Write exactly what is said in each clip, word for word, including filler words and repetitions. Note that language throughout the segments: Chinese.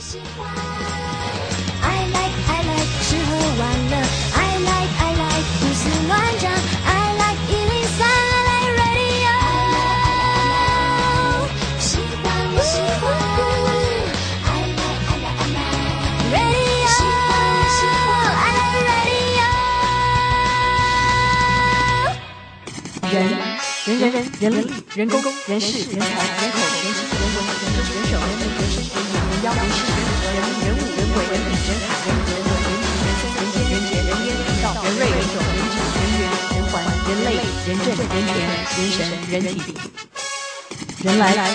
I like I like 吃喝玩乐 I like I like 胡思乱想 I like 一零三 I like radio 喜欢我喜欢 I like I like I like radio 喜欢我喜欢 I like radio 人人人人人力人工人事人才人口人心人文人政人手人民人事人眼人妖人事人和人人物人为人理人海人人文人情人生人间人杰人烟人道人瑞人种人质人缘人环人类人政人权人神人体人来来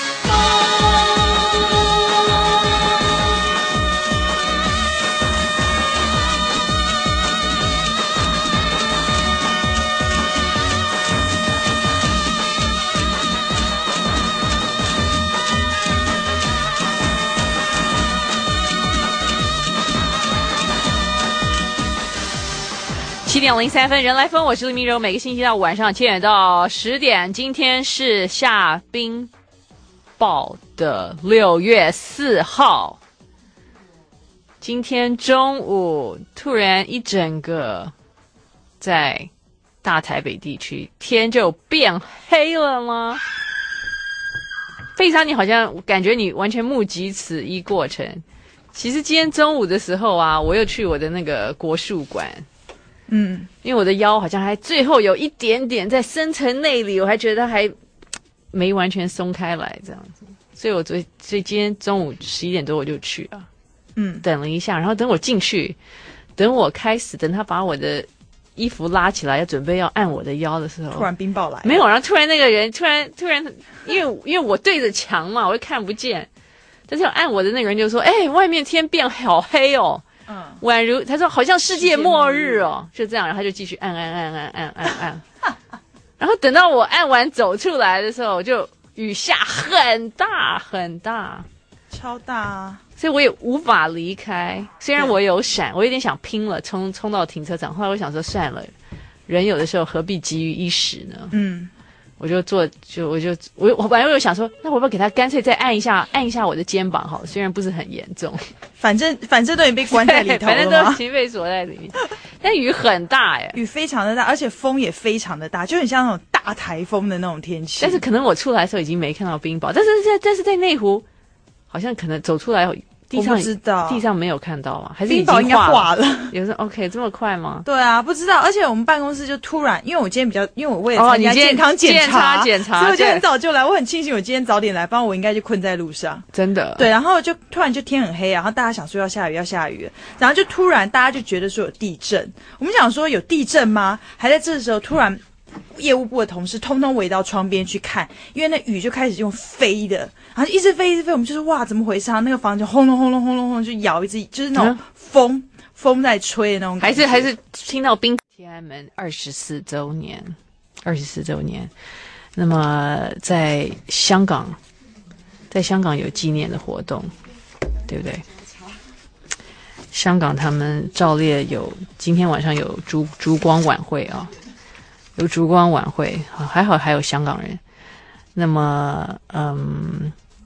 七点零三分，人来疯，我是李明柔。每个星期到晚上七点到十点，今天是下冰雹的六月四号。今天中午突然一整个在大台北地区天就变黑了吗？费莎，你好像感觉你完全目击此一过程。其实今天中午的时候啊，我又去我的那个国术馆。嗯，因为我的腰好像还最后有一点点在深层内里，我还觉得还没完全松开来这样子，所以我昨所以今天中午十一点多我就去了，嗯，等了一下，然后等我进去，等我开始，等他把我的衣服拉起来，要准备要按我的腰的时候， 突然冰雹来了， 没有，然后突然那个人突然突然，因为因为我对着墙嘛，我就看不见，但是要按我的那个人就说：“哎、欸，外面天变好黑哦。”嗯，宛如他说好像世界末日哦，就这样，然后他就继续按按按按按按按，然后等到我按完走出来的时候，就雨下很大很大， 超大啊！ 所以我也无法离开。虽然我有闪，我有点想拼了，冲冲到停车场。后来我想说算了，人有的时候何必急于一时呢？嗯。我就做，就我就我我本来有想说，那我要不要给他干脆再按一下，按一下我的肩膀好了，虽然不是很严重， 反正反正都已经被关在里头了， 反正都已经被锁在里面。但雨很大哎， 雨非常的大，而且风也非常的大，就很像那种大台风的那种天气。 但是可能我出来的时候已经没看到冰雹，但是在但是在内湖，好像可能走出来地上我不知道地上没有看到吗？还是已经冰雹应该化了？ 有时候 OK 这么快吗？ 对啊，不知道。而且我们办公室就突然，因为我今天比较，因为我为了参加健康检查， 哦、检查， 所以我就很早就来。我很庆幸我今天早点来，不然我应该就困在路上。 真的。 对，然后就突然就天很黑，然后大家想说要下雨，要下雨，然后就突然大家就觉得说有地震。我们想说有地震吗？还在这时候突然。业务部的同事通通围到窗边去看，因为那雨就开始用飞的，然后一直飞一直飞，我们就是哇怎么回事啊？那个房子轰隆轰隆轰隆轰隆就摇，一直就是那种风、嗯、风在吹的那种感觉。 还是还是听到冰天安门二十四周年，二十四周年。那么在香港，在香港有纪念的活动，对不对？香港他们照例有今天晚上有烛烛光晚会啊。有烛光晚会，还好还有香港人。那么，嗯，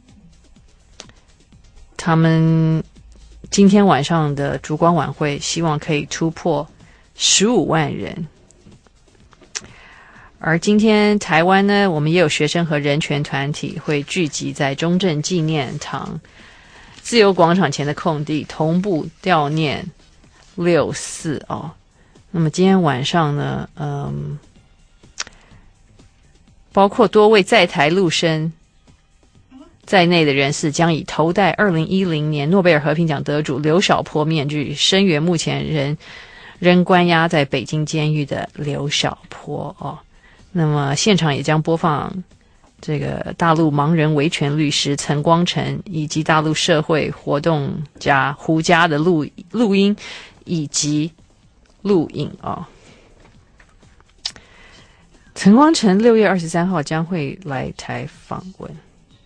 他们今天晚上的烛光晚会，希望可以突破十五万人。而今天台湾呢，我们也有学生和人权团体会聚集在中正纪念堂自由广场前的空地，同步悼念六四哦。那么今天晚上呢，嗯。包括多位在台陆生在内的人士将以头戴二零一零年诺贝尔和平奖得主刘晓波面具声援目前仍仍关押在北京监狱的刘晓波哦。那么现场也将播放这个大陆盲人维权律师陈光诚以及大陆社会活动家胡佳的录录音以及录影哦。陈光诚六月二十三号将会来台访问。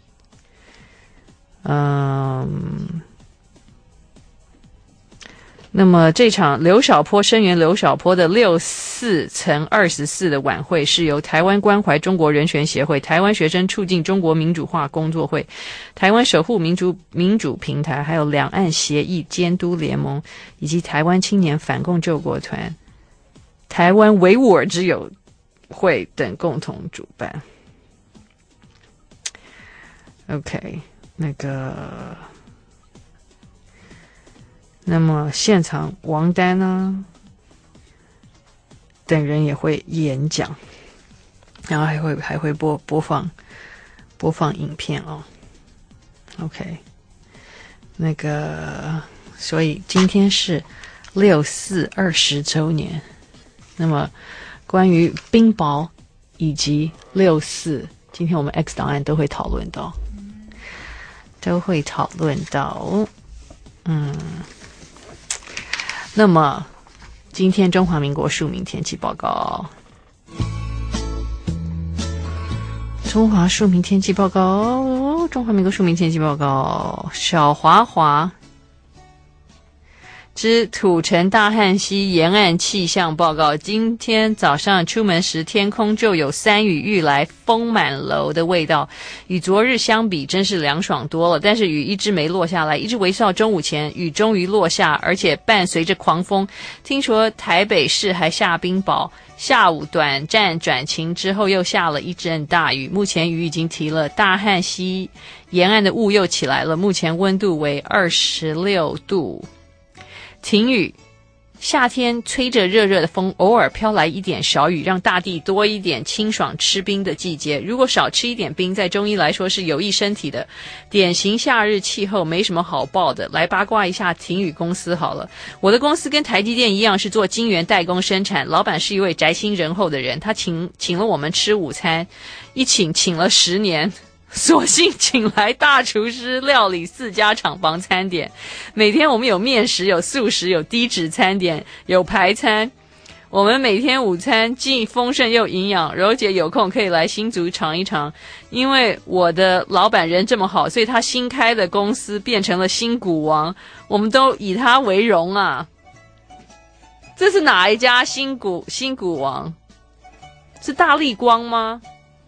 嗯， 那么这场刘晓波声援刘晓波的六四乘二十四的晚会是由台湾关怀中国人权协会、台湾学生促进中国民主化工作会、台湾守护民主民主平台，还有两岸协议监督联盟以及台湾青年反共救国团、台湾维吾尔之友会等共同主办。OK， 那个。那么现场王丹呢等人也会演讲，然后还会还会播播放播放影片哦。OK， 那个所以今天是六四二十周年。那么关于冰雹以及六四，今天我们 X 档案都会讨论到，都会讨论到，嗯。那么今天中华民国庶民天气报告，中华庶民天气报告，中华民国庶民天气报告，小华华之土城大汉溪沿岸气象报告。今天早上出门时，天空就有山雨欲来风满楼的味道，与昨日相比真是凉爽多了。但是雨一直没落下来，一直维持到中午前，雨终于落下，而且伴随着狂风。听说台北市还下冰雹，下午短暂转晴之后又下了一阵大雨。目前雨已经停了，大汉溪沿岸的雾又起来了，目前温度为二十六度。停雨，夏天吹着热热的风，偶尔飘来一点小雨，让大地多一点清爽吃冰的季节。如果少吃一点冰，在中医来说是有益身体的。典型夏日气候，没什么好报的。来八卦一下停雨公司好了。我的公司跟台积电一样是做晶圆代工生产，老板是一位宅心仁厚的人，他请请了我们吃午餐，一请请了十年。索性请来大厨师料理四家厂房餐点，每天我们有面食，有素食，有低脂餐点，有排餐。我们每天午餐既丰盛又营养，柔姐有空可以来新竹尝一尝。因为我的老板人这么好，所以他新开的公司变成了新股王，我们都以他为荣啊。这是哪一家新股新股王？是大立光吗？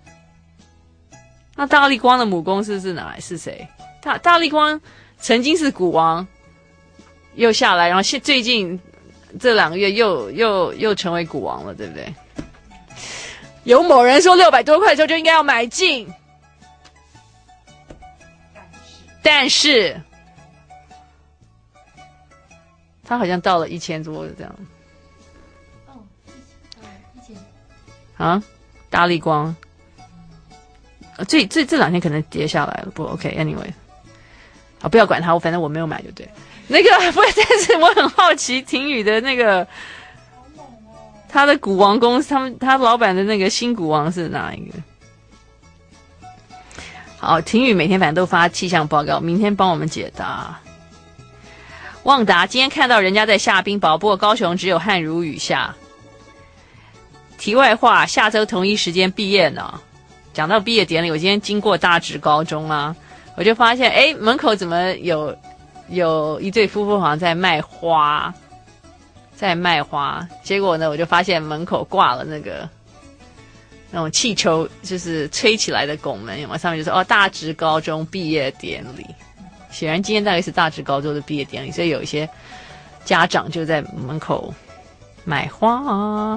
那大立光的母公司是哪？是谁？大大立光曾经是股王，又下来，然后现最近这两个月又又又成为股王了，对不对？有某人说六百多块的时候就应该要买进，但是他好像到了一千多这样。哦，一千啊，大立光。这这这两天可能跌下来了，不 OK。Anyway， 好，不要管它，我反正我没有买就对。那个不，但是我很好奇，停雨的那个，他的股王公司，他们他老板的那个新股王是哪一个？好，停雨每天反正都发气象报告，明天帮我们解答。旺达今天看到人家在下冰雹，不过高雄只有汗如雨下。题外话，下周同一时间毕业呢。讲到毕业典礼，我今天经过大直高中啊，我就发现，哎，门口怎么有有一对夫妇好像在卖花，在卖花。结果呢，我就发现门口挂了那个那种气球，就是吹起来的拱门，有没有？上面就说哦，大直高中毕业典礼。显然今天大概是大直高中的毕业典礼，所以有一些家长就在门口买花啊。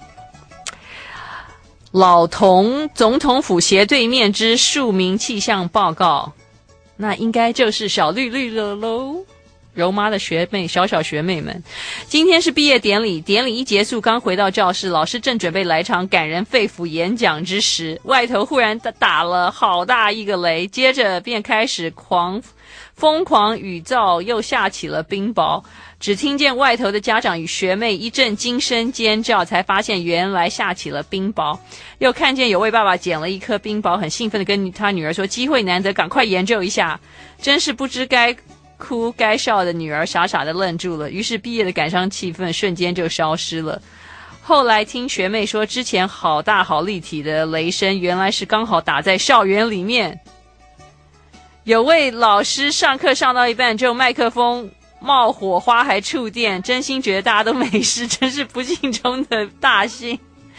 老同总统府斜对面之庶民气象报告，那应该就是小绿绿了喽。柔妈的学妹，小小学妹们，今天是毕业典礼，典礼一结束，刚回到教室，老师正准备来场感人肺腑演讲之时，外头忽然打了好大一个雷，接着便开始狂疯狂雨噪，又下起了冰雹。只听见外头的家长与学妹一阵惊声尖叫，才发现原来下起了冰雹。又看见有位爸爸捡了一颗冰雹，很兴奋地跟他女儿说，机会难得，赶快研究一下。真是不知该哭该笑的女儿傻傻地愣住了，于是毕业的感伤气氛瞬间就消失了。后来听学妹说，之前好大好立体的雷声原来是刚好打在校园里面。有位老师上课上到一半就麦克风冒火花还触电，真心觉得大家都没事，真是不幸中的大幸。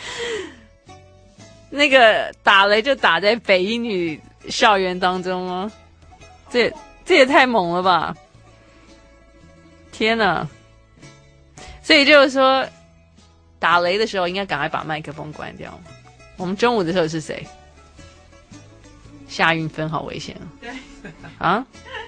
那个打雷就打在北一女校园当中吗？这这也太猛了吧！天哪！所以就是说，打雷的时候应该赶快把麦克风关掉。我们中午的时候是谁？夏运芬好危险啊！啊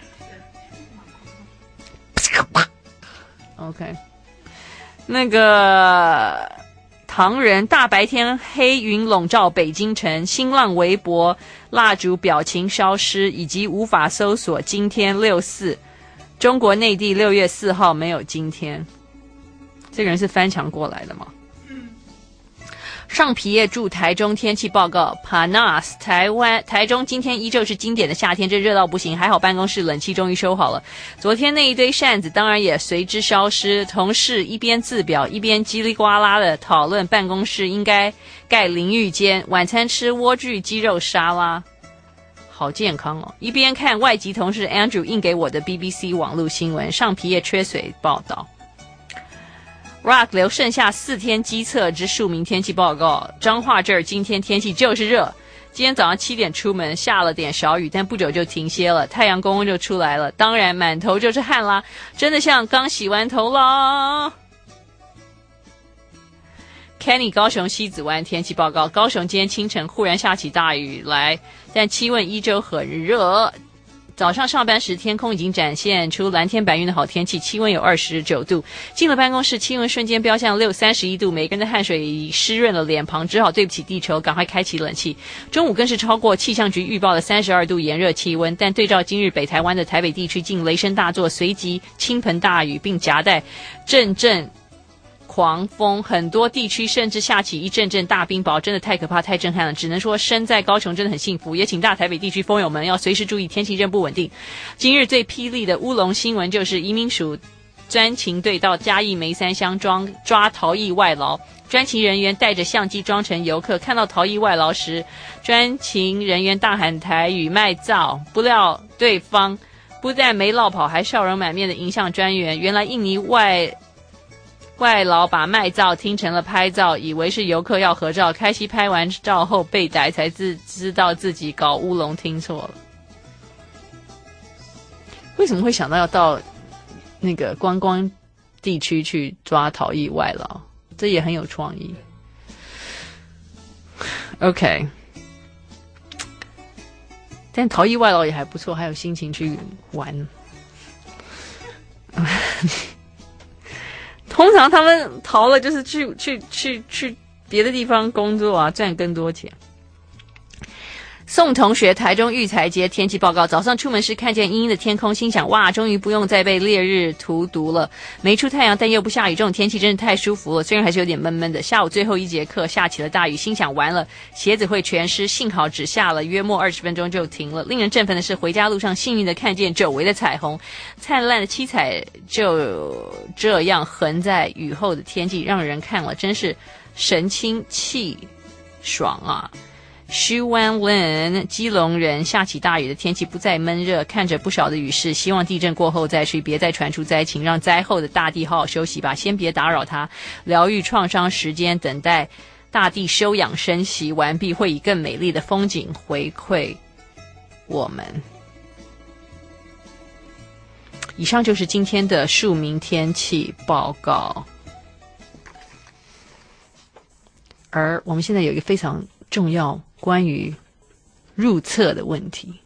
？OK， 那个唐人大白天黑云笼罩北京城，新浪微博蜡烛表情消失，以及无法搜索今天六四。中国内地六月四号没有今天。这个人是翻墙过来的吗？上皮叶驻台中天气报告 Panas 台湾台中今天依旧是经典的夏天，这热到不行，还好办公室冷气终于修好了。昨天那一堆扇子当然也随之消失，同事一边自表一边叽里呱啦的讨论办公室应该盖淋浴间，晚餐吃莴苣鸡肉沙拉，好健康哦。一边看外籍同事 Andrew 印给我的 B B C 网络新闻，上皮叶缺水报道。Rock 留剩下四天基测之庶民天气报告，彰化这儿今天天气就是热，今天早上七点出门下了点小雨，但不久就停歇了，太阳公公就出来了，当然满头就是汗啦，真的像刚洗完头啦。Kenny 高雄西子湾天气报告，高雄今天清晨忽然下起大雨来，但气温依旧很热。早上上班时，天空已经展现出蓝天白云的好天气，气温有二十九度。进了办公室，气温瞬间飙向六三十一度，每个人的汗水已湿润了脸庞，只好对不起地球，赶快开启冷气。中午更是超过气象局预报的三十二度炎热气温，但对照今日北台湾的台北地区竟雷声大作，随即倾盆大雨，并夹带阵阵狂风，很多地区甚至下起一阵阵大冰雹，真的太可怕太震撼了，只能说身在高雄真的很幸福，也请大台北地区风友们要随时注意天气真不稳定。今日最霹雳的乌龙新闻就是移民署专勤队到嘉义梅山乡庄抓逃逸外劳，专勤人员带着相机装成游客，看到逃逸外劳时，专勤人员大喊台语卖照，不料对方不但没落跑，还笑容满面的迎向专员，原来印尼外外劳把卖照听成了拍照，以为是游客要合照，开心拍完照后被逮，才自知道自己搞乌龙听错了。为什么会想到要到那个观光地区去抓逃逸外劳？这也很有创意。OK， 但逃逸外劳也还不错，还有心情去玩。通常他们逃了就是去去去去别的地方工作啊，赚更多钱。宋同学台中育才节天气报告，早上出门时看见阴阴的天空，心想哇，终于不用再被烈日荼毒了，没出太阳但又不下雨，这种天气真是太舒服了，虽然还是有点闷闷的。下午最后一节课下起了大雨，心想完了鞋子会全湿，幸好只下了约莫二十分钟就停了。令人振奋的是，回家路上幸运的看见久违的彩虹，灿烂的七彩就这样横在雨后的天气，让人看了真是神清气爽啊。徐湾人基隆人，下起大雨的天气不再闷热，看着不少的雨势，希望地震过后再去，别再传出灾情，让灾后的大地好好休息吧，先别打扰它，疗愈创伤时间，等待大地休养生息完毕，会以更美丽的风景回馈我们。以上就是今天的庶民天气报告。而我们现在有一个非常重要关于入厕的问题，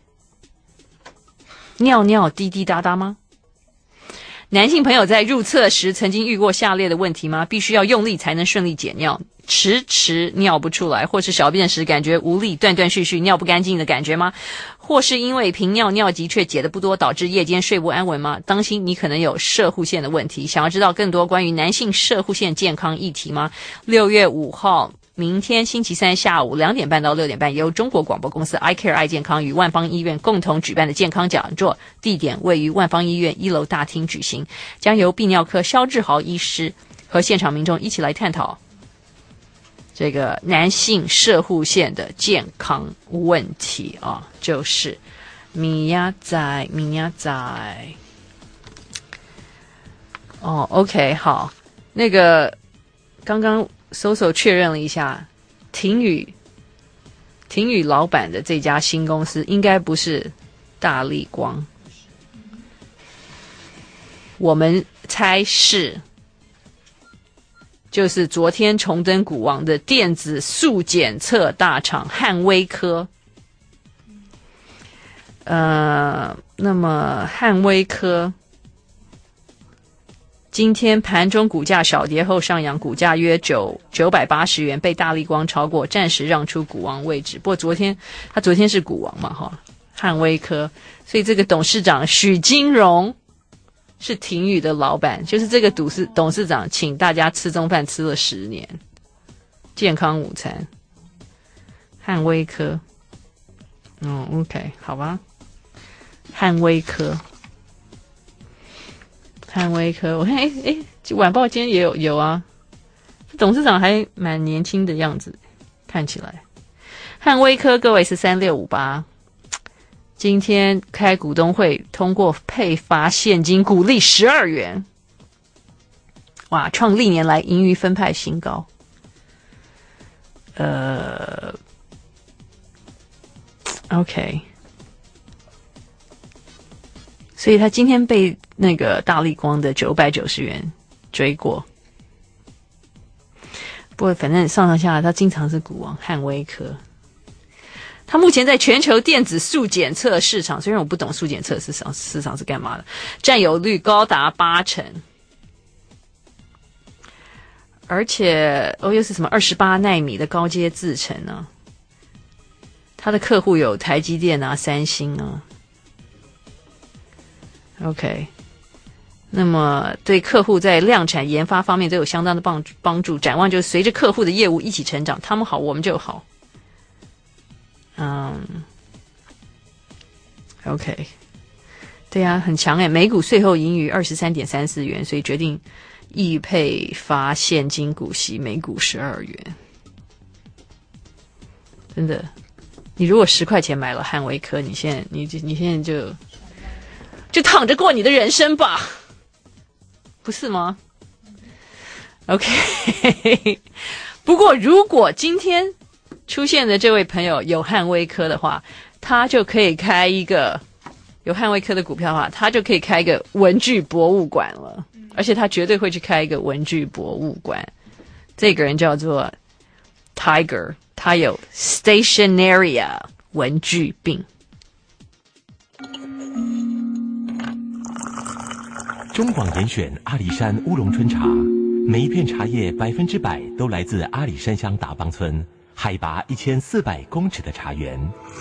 尿尿滴滴答答吗？男性朋友在入厕时曾经遇过下列的问题吗？必须要用力才能顺利解尿，迟迟尿不出来，或是小便时感觉无力，断断续续尿不干净的感觉吗？或是因为频尿尿急却解得不多，导致夜间睡不安稳吗？当心你可能有射护腺的问题。想要知道更多关于男性射护腺健康议题吗？六月五号明天星期三下午两点半到六点半，由中国广播公司 iCare 爱健康与万芳医院共同举办的健康讲座，地点位于万芳医院一楼大厅举行，将由泌尿科肖志豪医师和现场民众一起来探讨这个男性射护腺的健康问题啊，就是米呀仔米呀仔。 哦 ，OK， 好，那个刚刚搜搜确认了一下，廷宇廷宇老板的这家新公司应该不是大立光，我们猜是。就是昨天重登股王的电子速检测大厂汉威科，呃，那么汉威科今天盘中股价小跌后上扬，股价约九九百八十元，被大立光超过，暂时让出股王位置。不过昨天他昨天是股王嘛，哈，汉威科，所以这个董事长许金荣。是廷宇的老板，就是这个董事董事长请大家吃中饭吃了十年，健康午餐，汉威科，嗯 ，OK， 好吧，汉威科，汉威科，我看，哎哎，晚报今天也有有啊，董事长还蛮年轻的样子，看起来，汉威科各位是三六五八。今天开股东会通过配发现金股利十二元，哇，创历年来盈余分派新高。呃 ，OK， 所以他今天被那个大立光的九百九十元追过。不过反正上上下下他经常是股王，汉威科。它目前在全球电子速检测市场，虽然我不懂速检测市场市场是干嘛的，占有率高达八成，而且哦又是什么二十八奈米的高阶制程呢？它的客户有台积电啊、三星啊。OK， 那么对客户在量产研发方面都有相当的帮帮助。展望就是随着客户的业务一起成长，他们好，我们就好。嗯 ，OK， 对啊，很强诶，每股税后盈余二十三点三四元，所以决定易配发现金股息，每股十二元。真的，你如果十块钱买了汉威科，你现在你你现在就就躺着过你的人生吧，不是吗 ？OK， 不过如果今天出现的这位朋友有汉威科的话，他就可以开一个有汉威科的股票的话，他就可以开一个文具博物馆了，而且他绝对会去开一个文具博物馆。这个人叫做 Tiger， 他有 Stationaria 文具病。 中广严选阿里山乌龙春茶，每一片茶叶百分之百都来自阿里山乡达邦村。海拔一千四百公尺的茶园，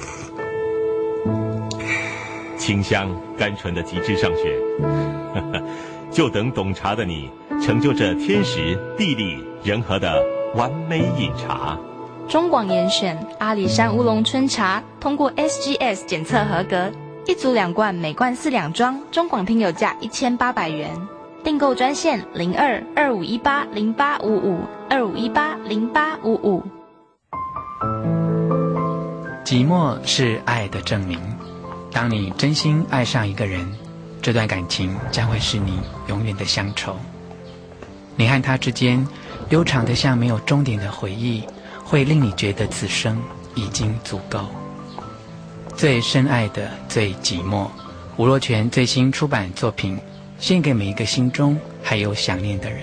清香甘醇的极致上选，就等懂茶的你成就这天时地利人和的完美饮茶。 中广严选阿里山乌龙春茶通过 S G S 检测合格，一组两罐，每罐四两装，中广听友价一千八百元。订购专线零二二五一八零八五五二五一八零八五五。 寂寞是爱的证明。当你真心爱上一个人，这段感情将会是你永远的乡愁。你和他之间悠长的像没有终点的回忆，会令你觉得此生已经足够。最深爱的最寂寞，吴若权最新出版作品，献给每一个心中还有想念的人。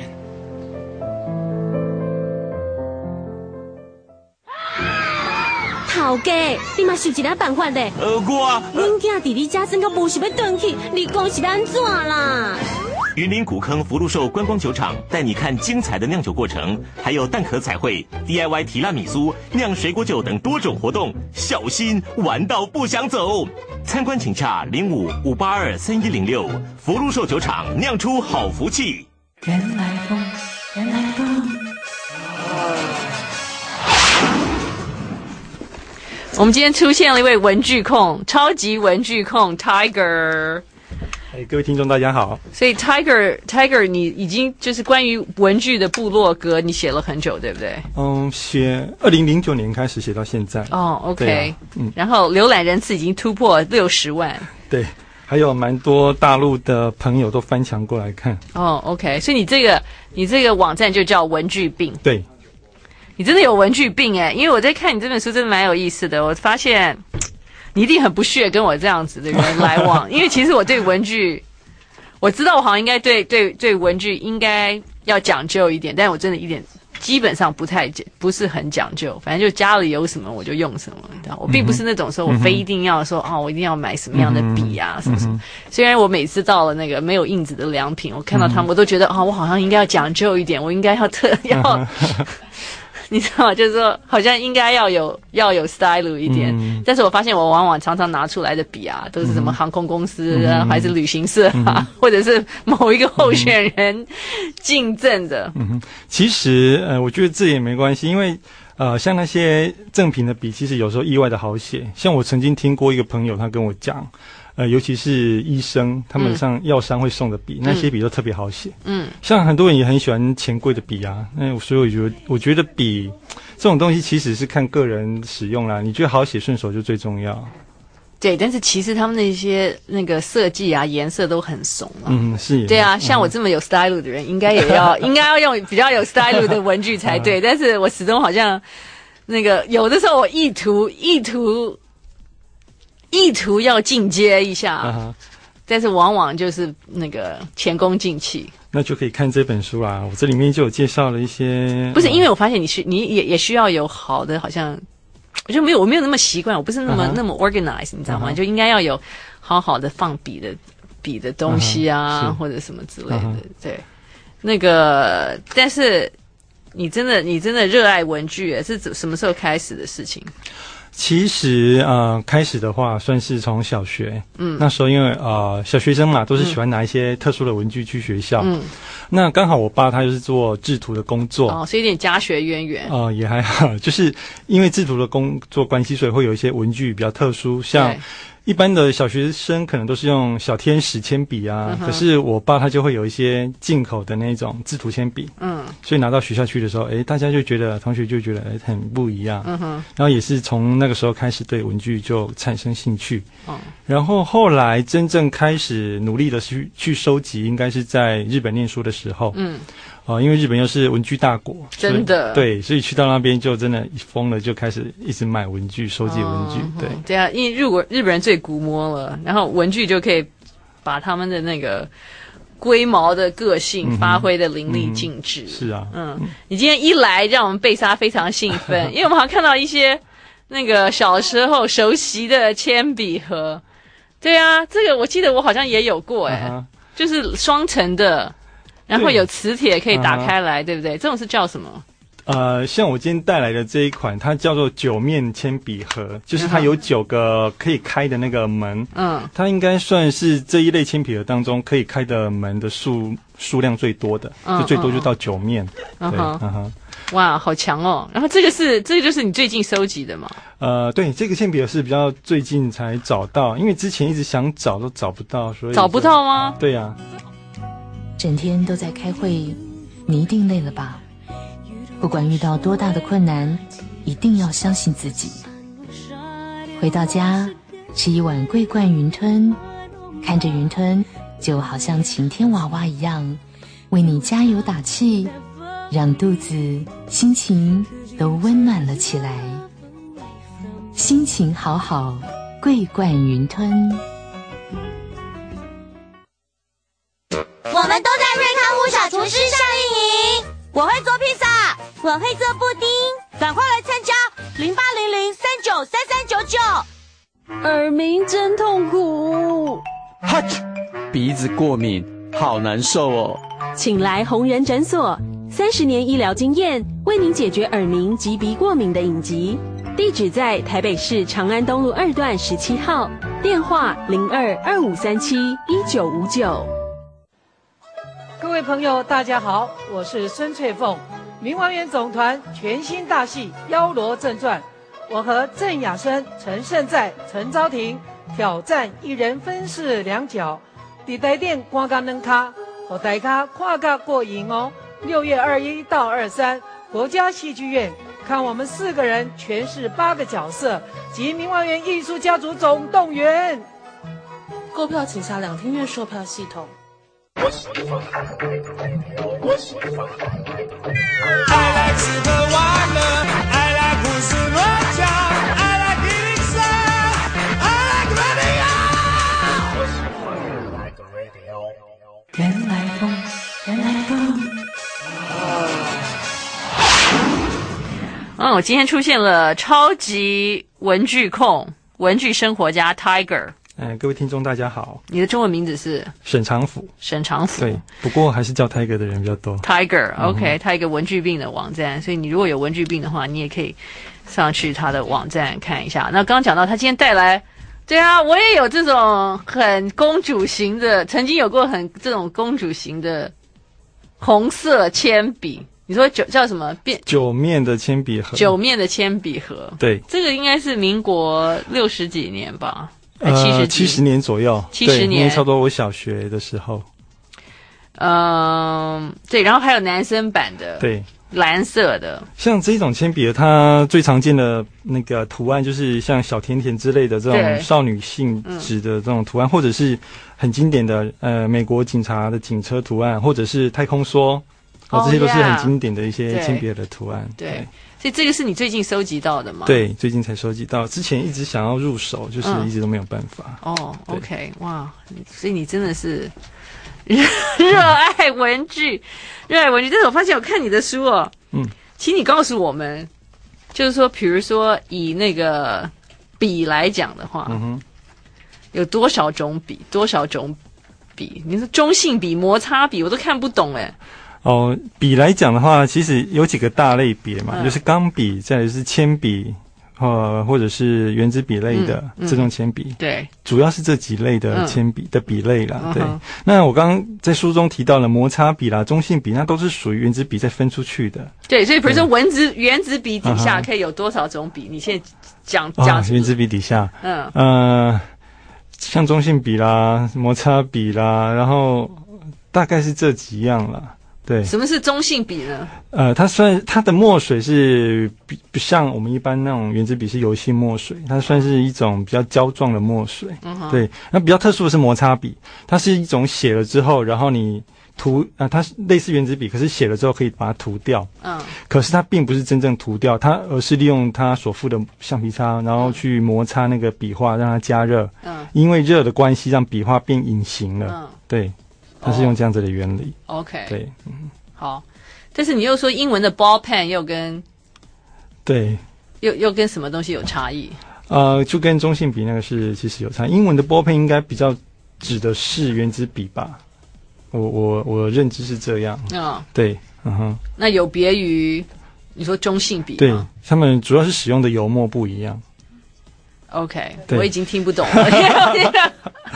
头家，你嘛是有一个办法的。 呃，我啊， 阮囝伫你家真个无想要转去，你讲是安怎啦？ 云林古坑福禄寿观光酒厂带你看精彩的酿酒过程，还有蛋壳彩绘、D I Y 提拉米苏、酿水果酒等多种活动，小心玩到不想走。参观请洽零五五八二三一零六。福禄寿酒厂酿出好福气。 原来风，原来风。 我们今天出现了一位文具控，超级文具控 Tiger。 哎，各位听众大家好。 所以 Tiger Tiger， 你已经就是关于文具的部落格，你写了很久，对不对？ 嗯，写二零零九年开始写到现在。 哦 ，OK，、 啊、嗯， 然后浏览人次已经突破六十万。 对，还还有蛮多大陆的朋友都翻墙过来看。 哦 ，OK， 所以你这个你这个网站就叫文具病。 对， 你真的有文具病哎！因为我在看你这本书，真的蛮有意思的。我发现你一定很不屑跟我这样子的人来往，因为其实我对文具，我知道我好像应该对对对文具应该要讲究一点，但我真的一点基本上不太不是很讲究，反正就家里有什么我就用什么。我并不是那种说我非一定要说、嗯、哦，我一定要买什么样的笔啊、嗯、什么什么。虽然我每次到了那个没有印子的良品，我看到他们、嗯、我都觉得啊、哦，我好像应该要讲究一点，我应该要特要。嗯你知道吗？就是说，好像应该要有要有 style 一点、嗯，但是我发现我往往常常拿出来的笔啊，都是什么航空公司啊，嗯、还是旅行社啊、嗯，或者是某一个候选人竞争的。 嗯，其实呃，我觉得这也没关系，因为呃，像那些正品的笔，其实有时候意外的好写。像我曾经听过一个朋友，他跟我讲。呃，尤其是医生，他们上药商会送的笔、嗯，那些笔都特别好写。嗯，像很多人也很喜欢钱柜的笔啊。那所以我觉得，我觉得笔这种东西其实是看个人使用啦。你觉得好写顺手就最重要。 对，但是其实他们那些那个设计啊、颜色都很怂啊。 嗯，是。 对啊，像我这么有 style 的人，应该也要应该要用比较有 style 的文具才对。但是我始终好像那个有的时候我意图意图。意图要进阶一下、uh-huh. 但是往往就是那个前功尽弃。 那就可以看这本书啦，我这里面就有介绍了一些。 不是，因为我发现你是你也也需要有好的，好像我就没有我没有那么习惯，我不是那么、uh-huh. 那么 organized， 你知道吗？ Uh-huh. 就应该要有好好的放笔的笔的东西啊， uh-huh. 或者什么之类的。Uh-huh. 对，那个但是你真的你真的热爱文具，是什么时候开始的事情？ 其实呃，开始的话算是从小学，嗯，那时候因为呃小学生嘛，都是喜欢拿一些特殊的文具去学校，嗯，那刚好我爸他就是做制图的工作， 哦，所以有点家学渊源， 哦、呃，也还好，就是因为制图的工作关系，所以会有一些文具比较特殊，像。一般的小学生可能都是用小天使铅笔啊、嗯，可是我爸他就会有一些进口的那种制图铅笔，嗯，所以拿到学校去的时候，诶，大家就觉得同学就觉得诶很不一样，嗯哼，然后也是从那个时候开始对文具就产生兴趣，嗯，然后后来真正开始努力的去去收集，应该是在日本念书的时候，嗯。哦，因为日本又是文具大国， 真的， 对，所以去到那边就真的疯了，就开始一直买文具，收集文具，对， 对啊，因为日国日本人最古摸了，然后文具就可以把他们的那个龟毛的个性发挥的淋漓尽致、嗯嗯。 是啊， 嗯，你今天一来，让我们贝莎非常兴奋，因为我们好像看到一些那个小时候熟悉的铅笔盒。对啊，这个我记得我好像也有过哎、欸，uh-huh. 就是双层的。然后有磁铁可以打开来， 对, 对不对？这种是叫什么？ 呃，像我今天带来的这一款，它叫做九面铅笔盒，就是它有九个可以开的那个门。嗯，它应该算是这一类铅笔盒当中可以开的门的数数量最多的，嗯、就最多就到九面。嗯、对，嗯哼。 哇，好强哦！然后这个是这个就是你最近收集的吗？ 呃，对，这个铅笔盒是比较最近才找到，因为之前一直想找都找不到，所以找不到吗？ 对呀、啊。 整天都在开会，你一定累了吧？不管遇到多大的困难，一定要相信自己。回到家，吃一碗桂冠云吞，看着云吞，就好像晴天娃娃一样，为你加油打气，让肚子、心情都温暖了起来。心情好好，桂冠云吞。 我们都在瑞康屋小厨师夏令营。我会做披萨， 我会做布丁， 赶快来参加零八零零三九三三九九。 耳鸣真痛苦， 哈啾，鼻子过敏，好难受哦。 请来红人诊所，三十年医疗经验，为您解决耳鸣及鼻过敏的隐疾。地址在台北市长安东路二段十七号，电话零二二五三七一九五九。 各位朋友大家好，我是孙翠凤。明王园总团全新大戏《妖罗正传》，我和郑雅生、陈胜在、陈昭廷挑战一人分饰两角，伫台店观甲两卡，和大家看甲过瘾哦。六月二一到二三，国家戏剧院看我们四个人诠释八个角色及明王园艺术家族总动员。 购票请查两厅院售票系统。 原来风，原来风。 嗯，我今天出现了超级文具控、文具生活家 Tiger。 哎，各位听众大家好， 你的中文名字是沈长甫。 沈长甫， 对，不过还是叫 Tiger 的人比较多。 Tiger，OK，、okay, 他一个文具病的网站，所以你如果有文具病的话，你也可以上去他的网站看一下。那刚刚讲到他今天带来，对啊，我也有这种很公主型的，曾经有过很这种公主型的红色铅笔。你说九叫什么？变九面的铅笔盒。 九面的铅笔盒。 对， 这个应该是民国六十几年吧。 呃，七十年左右， 七十年， 因为差不多我小学的时候。 嗯、呃，对，然后还有男生版的， 对， 蓝色的。 像这种铅笔，它最常见的那个图案就是像小甜甜之类的这种少女性质的这种图案，或者是很经典的呃美国警察的警车图案，或者是太空梭，哦，这些都是很经典的一些铅笔的图案。 对。对，所以这个是你最近收集到的吗？ 对，最近才收集到，之前一直想要入手，就是一直都没有办法。 嗯、哦 ，OK， 哇，所以你真的是热爱文具，热爱文具。但是我发现我看你的书哦，嗯，请你告诉我们，就是说，比如说以那个笔来讲的话，嗯哼，有多少种笔，多少种笔？你说中性笔、摩擦笔，我都看不懂哎。 哦，笔来讲的话，其实有几个大类别嘛，嗯、就是钢笔，再来是铅笔，呃，或者是原子笔类的、嗯嗯、这种铅笔。对，主要是这几类的铅笔、嗯、的笔类啦。对，嗯、那我刚刚在书中提到了摩擦笔啦、中性笔，那都是属于原子笔再分出去的。 对，所以比如说文子原子笔底下可以有多少种笔？你现在讲讲、哦、 原子笔底下，嗯呃，像中性笔啦、摩擦笔啦，然后大概是这几样啦。对， 什么是中性笔呢？ 呃，它算它的墨水是比不像我们一般那种原子笔是油性墨水，它算是一种比较胶状的墨水。嗯，对。那比较特殊的是摩擦笔，它是一种写了之后，然后你涂啊、呃，它类似原子笔，可是写了之后可以把它涂掉。嗯。可是它并不是真正涂掉，它而是利用它所附的橡皮擦，然后去摩擦那个笔画，让它加热。嗯。因为热的关系，让笔画变隐形了。嗯。对。它是用这样子的原理。 Oh, OK， 对， 嗯，好。但是你又说英文的 ball pen 又跟对又又跟什么东西有差异？ 呃，就跟中性笔那个是其实有差异。英文的 ball pen 应该比较指的是原子笔吧？我我我认知是这样。嗯，对，嗯哼。 那有别于你说中性笔吗？ 对，他们主要是使用的油墨不一样。 OK， 我已经听不懂了。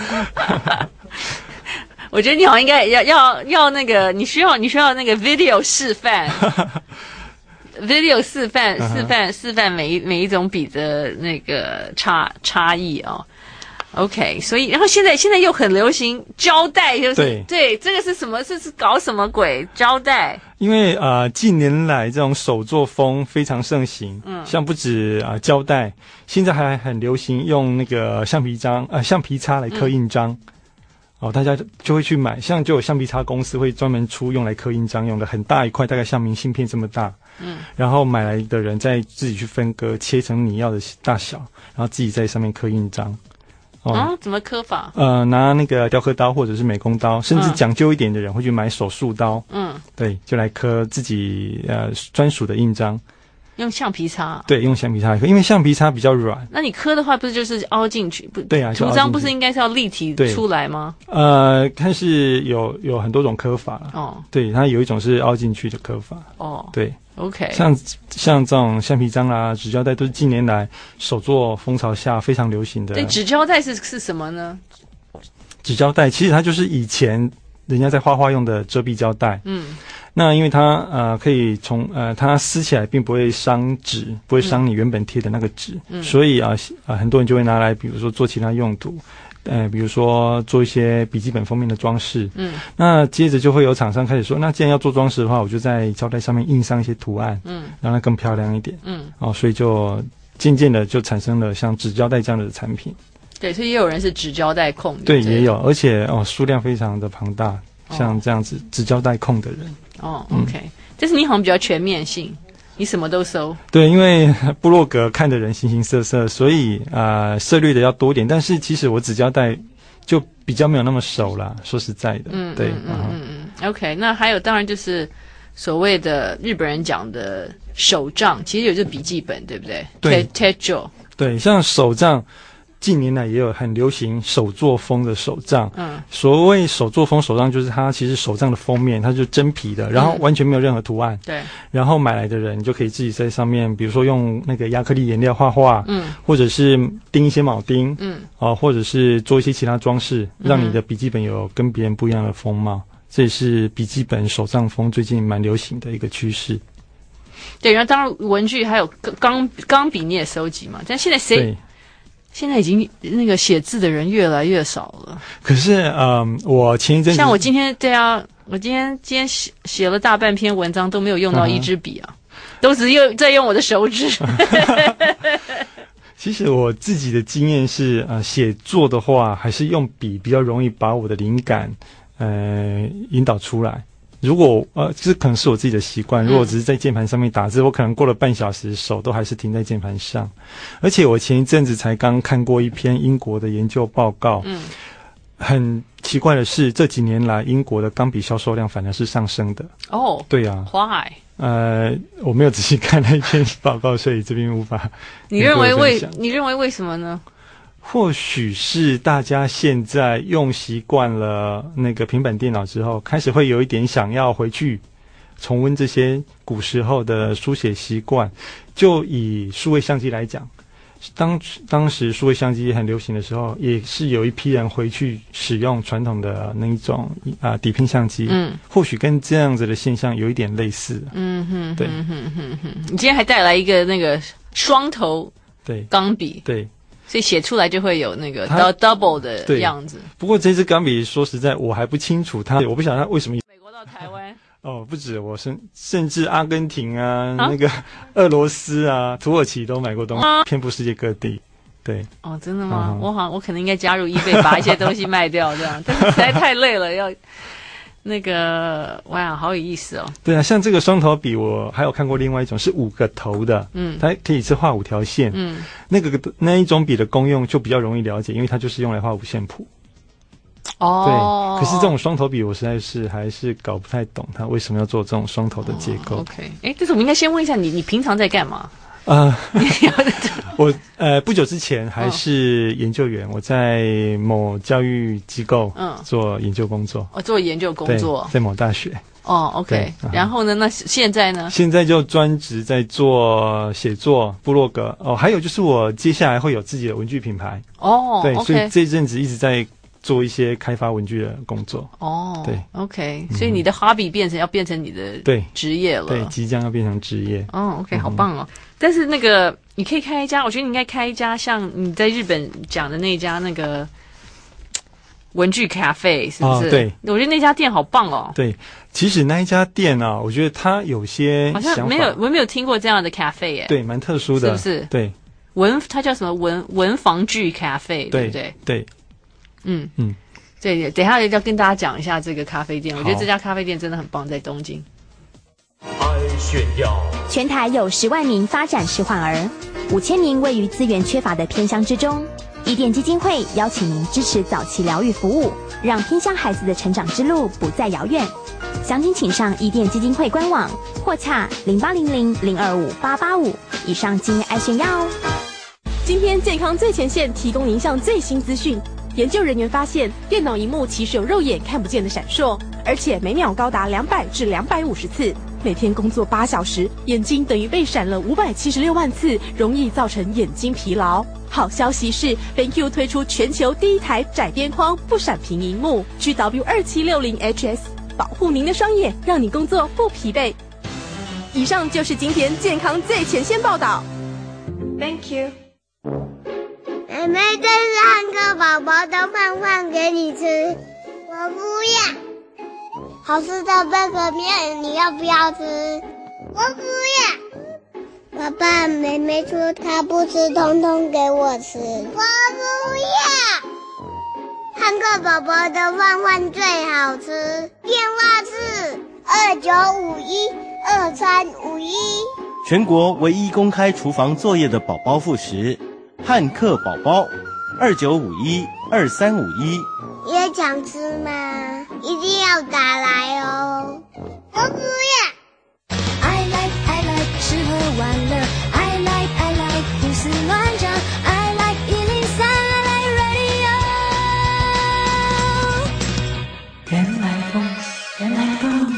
我觉得你好像应该要要要那个，你需要你需要那个 video 示范，video 示范示范示范每一每一种笔的那个差差异哦。OK， 所以然后现在现在又很流行胶带，就是对对，这个是什么？是是搞什么鬼？胶带？ 因为啊、呃，近年来这种手作风非常盛行，嗯，像不止啊、呃、胶带，现在还很流行用那个橡皮章呃橡皮擦来刻印章。嗯哦，大家就会去买，像就有橡皮擦公司会专门出用来刻印章用的，很大一块，大概像明信片这么大。嗯，然后买来的人再自己去分割，切成你要的大小，然后自己在上面刻印章。 哦，啊、怎么刻法？ 呃，拿那个雕刻刀或者是美工刀，甚至讲究一点的人会去买手术刀。嗯，对，就来刻自己呃专属的印章。 用橡皮擦， 对，用橡皮擦，因为橡皮擦比较软。 那你刻的话，不是就是凹进去？不， 对啊， 涂章不是应该是要立体出来吗？ 呃，看是有有很多种刻法了。哦，对，它有一种是凹进去的刻法。哦，对 ，OK， 像像这种橡皮章啊、纸胶带，都是近年来手作风潮下非常流行的。 对，纸胶带是是什么呢？ 纸胶带其实它就是以前人家在画画用的遮蔽胶带。嗯。那因为它呃可以从呃它撕起来并不会伤纸，不会伤你原本贴的那个纸，嗯、所以啊啊、呃、很多人就会拿来，比如说做其他用途，呃比如说做一些笔记本封面的装饰。嗯，那接着就会有厂商开始说，那既然要做装饰的话，我就在胶带上面印上一些图案，嗯，让它更漂亮一点。嗯，哦，所以就渐渐的就产生了像纸胶带这样的产品。 对，所以也有人是纸胶带控。 对，也有，而且哦数量非常的庞大，像这样子纸胶带控的人。 哦 ，OK，嗯，但是你好像比较全面性。你什么都搜， 对，因为部落格看的人形形色色，所以呃涉猎的要多点。但是其实我纸胶带就比较没有那么熟啦，说实在的，嗯，对， 嗯嗯嗯嗯 ，OK。那还有当然就是所谓的日本人讲的手账，其实有这笔记本，对不对？ 对 ，Tejo， 对，像手账。近年来也有很流行手作风的手账，嗯，所谓手作风手账就是它其实手账的封面它就是真皮的，然后完全没有任何图案，嗯，对，然后买来的人就可以自己在上面，比如说用那个亚克力颜料画画，嗯，或者是钉一些铆钉，嗯，哦，或者是做一些其他装饰，让你的笔记本有跟别人不一样的风貌，这也是笔记本手账风最近蛮流行的一个趋势。 对，然后当然文具还有钢钢笔你也收集嘛，但现在谁？现在已经那个写字的人越来越少了。 可是，嗯，我前一阵子像我今天对啊，我今天今天写写了大半篇文章都没有用到一支笔啊，嗯，都只用在用我的手指。 其实我自己的经验是，呃，写作的话还是用笔比较容易把我的灵感，呃，引导出来。如果呃，这可能是我自己的习惯。如果只是在键盘上面打字，嗯，我可能过了半小时，手都还是停在键盘上。而且我前一阵子才刚看过一篇英国的研究报告，嗯，很奇怪的是，这几年来英国的钢笔销售量反而是上升的。 哦， 对啊 ，Why？ 呃，我没有仔细看那一篇报告，所以这边无法。 你认为为你认为为什么呢？ 或许是大家现在用习惯了那个平板电脑之后，开始会有一点想要回去重温这些古时候的书写习惯。就以数位相机来讲，当当时数位相机很流行的时候，也是有一批人回去使用传统的那一种啊、呃、底片相机。嗯，或许跟这样子的现象有一点类似。嗯哼，对，嗯哼哼哼。你今天还带来一个那个双头对钢笔， 对。 所以写出来就会有那个 double 的样子。 不过这支钢笔说实在我还不清楚它，我不晓得它为什么。 美国到台湾哦，不止我甚甚至阿根廷啊，啊那个俄罗斯啊、土耳其都买过东西，啊、遍布世界各地。对。 哦，真的吗？嗯、我好像我可能应该加入eBay把一些东西卖掉，这样，但是实在太累了，要。那个哇，好有意思哦！ 对啊，像这个双头笔，我还有看过另外一种是五个头的，嗯，它可以是画五条线，嗯，那个那一种笔的功用就比较容易了解，因为它就是用来画五线谱。哦，对。可是这种双头笔，我实在是还是搞不太懂它为什么要做这种双头的结构。 哦、OK， 哎，但是我们应该先问一下你，你平常在干嘛？ 呃，我呃不久之前还是研究员，哦、我在某教育机构嗯做研究工作。 哦，做研究工作， 在某大学。 哦 ，OK。然后呢？那现在呢？ 现在就专职在做写作、部落格。哦，还有就是我接下来会有自己的文具品牌。哦，对， okay 所以这阵子一直在做一些开发文具的工作。哦，对 ，OK， 所以你的 hobby 变成要变成你的对职业了， 对，即将要变成职业。 哦 ，OK， 好棒哦！嗯、但是那个你可以开一家，我觉得你应该开一家像你在日本讲的那家那个文具咖啡，是不是？ 啊、对， 我觉得那家店好棒哦。 对，其实那一家店啊，我觉得它有些好像没有，我没有听过这样的咖啡耶。 对，蛮特殊的， 是不是？ 对， 文它叫什么文文房具咖啡，对不对？ 对。 嗯嗯，对，等一下要跟大家讲一下这个咖啡店。我觉得这家咖啡店真的很棒，在东京。 爱炫耀，全台有十万名发展迟缓儿，五千名位于资源缺乏的偏乡之中。伊甸基金会邀请您支持早期疗愈服务，让偏乡孩子的成长之路不再遥远。详情请上伊甸基金会官网或洽零八零零零二五八八五。以上今日爱炫耀哦。 今天健康最前线提供您一项最新资讯。研究人员发现，电脑荧幕其实有肉眼看不见的闪烁，而且每秒高达两百至两百五十次。每天工作八小时，眼睛等于被闪了五百七十六万次，容易造成眼睛疲劳。好消息是 ，BenQ 推出全球第一台窄边框不闪屏荧幕 G W 二七六零 H S， 保护您的双眼，让你工作不疲惫。以上就是今天健康最前线报道。 Thank you。妹妹这是汉克宝宝的胖胖给你吃，我不要。好吃的贝壳面，你要不要吃？我不要。 爸爸，妹妹说她不吃，通通给我吃。我不要。汉克宝宝的饭饭最好吃，电话是二九五一二三五一。 全国唯一公开厨房作业的宝宝副食，汉克宝宝，二九五一二三五一。 也想吃吗？一定要打来哦。我不要。 I like I like 吃喝玩乐 ，I like I like 胡思乱想 ，I like 一零三 I like radio。 原来风，原来风。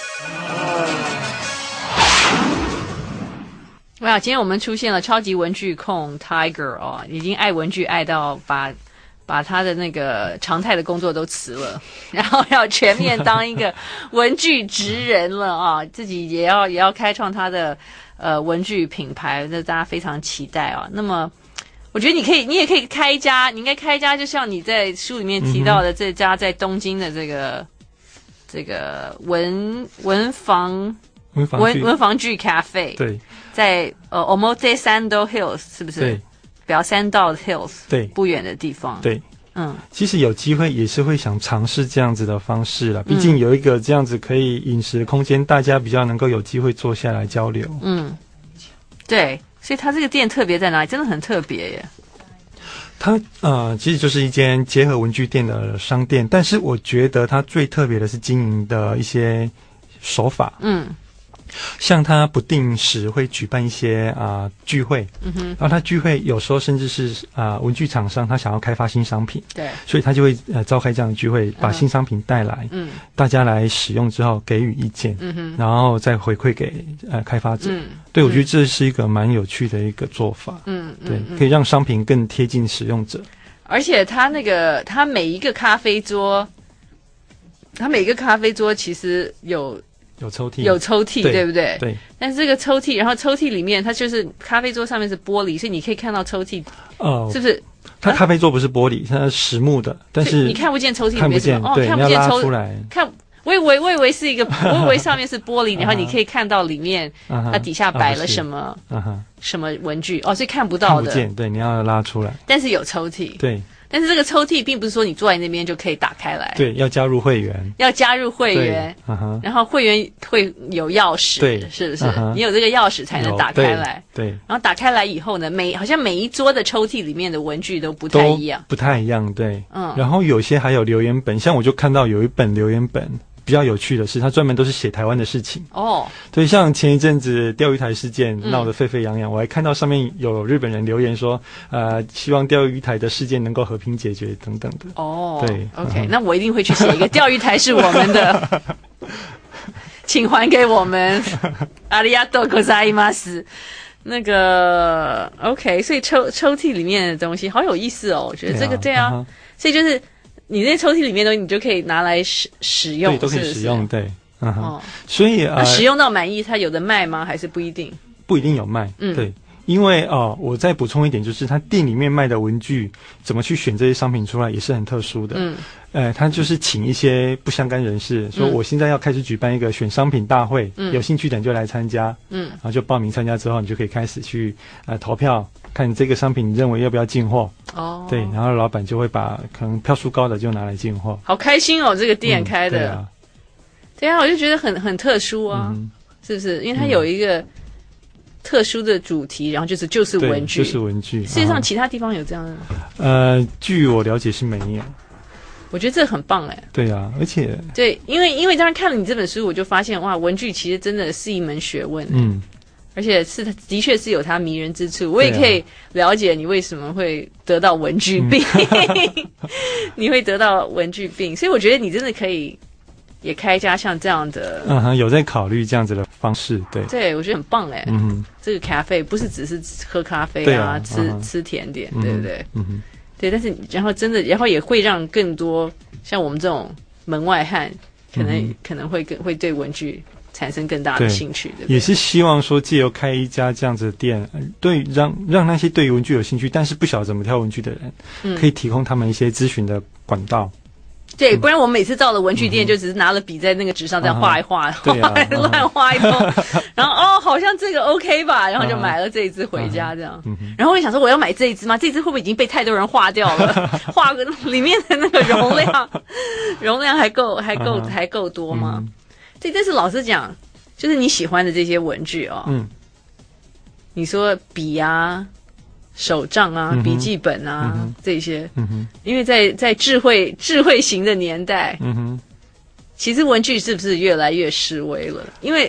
哇！今天我们出现了超级文具控 Tiger 哦，已经爱文具爱到把把他的那个常态的工作都辞了，然后要全面当一个文具职人了啊！自己也要也要开创他的呃文具品牌，这大家非常期待啊。那么，我觉得你可以，你也可以开一家，你应该开一家，就像你在书里面提到的这家在东京的这个、嗯、这个文文房文房文文房具 cafe， 对， 在呃 Omote Sando Hills 是不是？ 对。 表参道 Hills 对不远的地方， 对， 嗯， 其实有机会也是会想尝试这样子的方式啦，毕竟有一个这样子可以饮食的空间，大家比较能够有机会坐下来交流。 嗯，对，所以它这个店特别在哪里？真的很特别耶。 它呃，其实就是一间结合文具店的商店，但是我觉得它最特别的是经营的一些手法。嗯。像他不定时会举办一些啊、呃、聚会，嗯哼，然后他聚会有时候甚至是啊、呃、文具厂商他想要开发新商品，对，所以他就会呃召开这样的聚会，把新商品带来，嗯，大家来使用之后给予意见，嗯哼，然后再回馈给呃开发者，嗯，对，我觉得这是一个蛮有趣的一个做法，嗯，对，嗯、可以让商品更贴近使用者， 而且他那个他每一个咖啡桌，他每一个咖啡桌其实有。 有抽屉， 有抽屉， 对, 对不对？ 对。 但是这个抽屉，然后抽屉里面它就是咖啡桌上面是玻璃，所以你可以看到抽屉，哦，是不是？ 它咖啡桌不是玻璃，它是实木的，但是你看不见抽屉里面看不见， 哦， 对， 看不见抽出来。 看，我以为我以为是一个，我以为上面是玻璃，然后你可以看到里面它底下摆了什么，什么文具哦，所以看不到的， 看不见，对，你要拉出来。 但是有抽屉， 对。 但是这个抽屉并不是说你坐在那边就可以打开来， 对，要加入会员， 要加入会员，uh-huh, 然后会员会有钥匙， 对， 是不是？ uh-huh, 你有这个钥匙才能打开来， 对。对， 然后打开来以后呢，每好像每一桌的抽屉里面的文具都不太一样， 不太一样，对，嗯。然后有些还有留言本，像我就看到有一本留言本。比较有趣的是，他专门都是写台湾的事情哦。对，像前一阵子钓鱼台事件闹得沸沸扬扬，嗯，我还看到上面有日本人留言说，呃，希望钓鱼台的事件能够和平解决等等的。哦，对 ，OK，嗯，那我一定会去写一个钓鱼台是我们的，请还给我们。ありがとうございます。那个 OK， 所以抽抽屉里面的东西好有意思哦，我觉得这个对啊，对啊，所以就是。你那抽屉里面的东西，你就可以拿来使使用， 对，都可以使用，是是对，嗯哼。哦，所以呃， 使用到满意，它有的卖吗？还是不一定？ 不一定有卖，嗯，对，因为哦、呃，我再补充一点，就是他店里面卖的文具，怎么去选这些商品出来，也是很特殊的，嗯，呃，他就是请一些不相干人士，说我现在要开始举办一个选商品大会，嗯，有兴趣的人就来参加，嗯，然后就报名参加之后，你就可以开始去呃投票。看这个商品你认为要不要进货哦，对，然后老板就会把可能票数高的就拿来进货。 好开心哦，这个店开的，嗯，对啊，对啊，我就觉得很很特殊啊，嗯，是不是？因为它有一个特殊的主题，然后就是就是文具， 就是文具。 世界上其他地方有这样的？ 呃，据我了解是没有。 我觉得这很棒哎。 对啊，而且对，因为因为当时看了你这本书，我就发现哇，文具其实真的是一门学问。嗯。而且是的确是有它迷人之处，我也可以了解你为什么会得到文具病，嗯，你会得到文具病，所以我觉得你真的可以也开一家像这样的， 嗯哼，有在考虑这样子的方式，对， 对我觉得很棒哎，嗯哼，这个咖啡不是只是喝咖啡啊，啊吃，嗯，吃甜点，嗯，对不对？嗯哼，对，但是然后真的，然后也会让更多像我们这种门外汉，可能，嗯，可能会更会对文具产生更大的兴趣，对， 也是希望说借由开一家这样子的店，对，让让那些对于文具有兴趣但是不晓得怎么挑文具的人，嗯，可以提供他们一些咨询的管道。 对，不然我们每次到了文具店，就只是拿了笔在那个纸上再画一画，画、啊、乱画一通，然后哦，好像这个 OK 吧，然后就买了这一支回家这样。然后我就想说，我要买这一支吗？这一支会不会已经被太多人画掉了？画个里面的那个容量，容量还够，还够，还够多吗？嗯、对，但是老实讲，就是你喜欢的这些文具哦，嗯，你说笔啊。手账啊，嗯、笔记本啊，嗯、这些，嗯、因为在在智慧智慧型的年代，嗯、其实文具是不是越来越式微了？因为，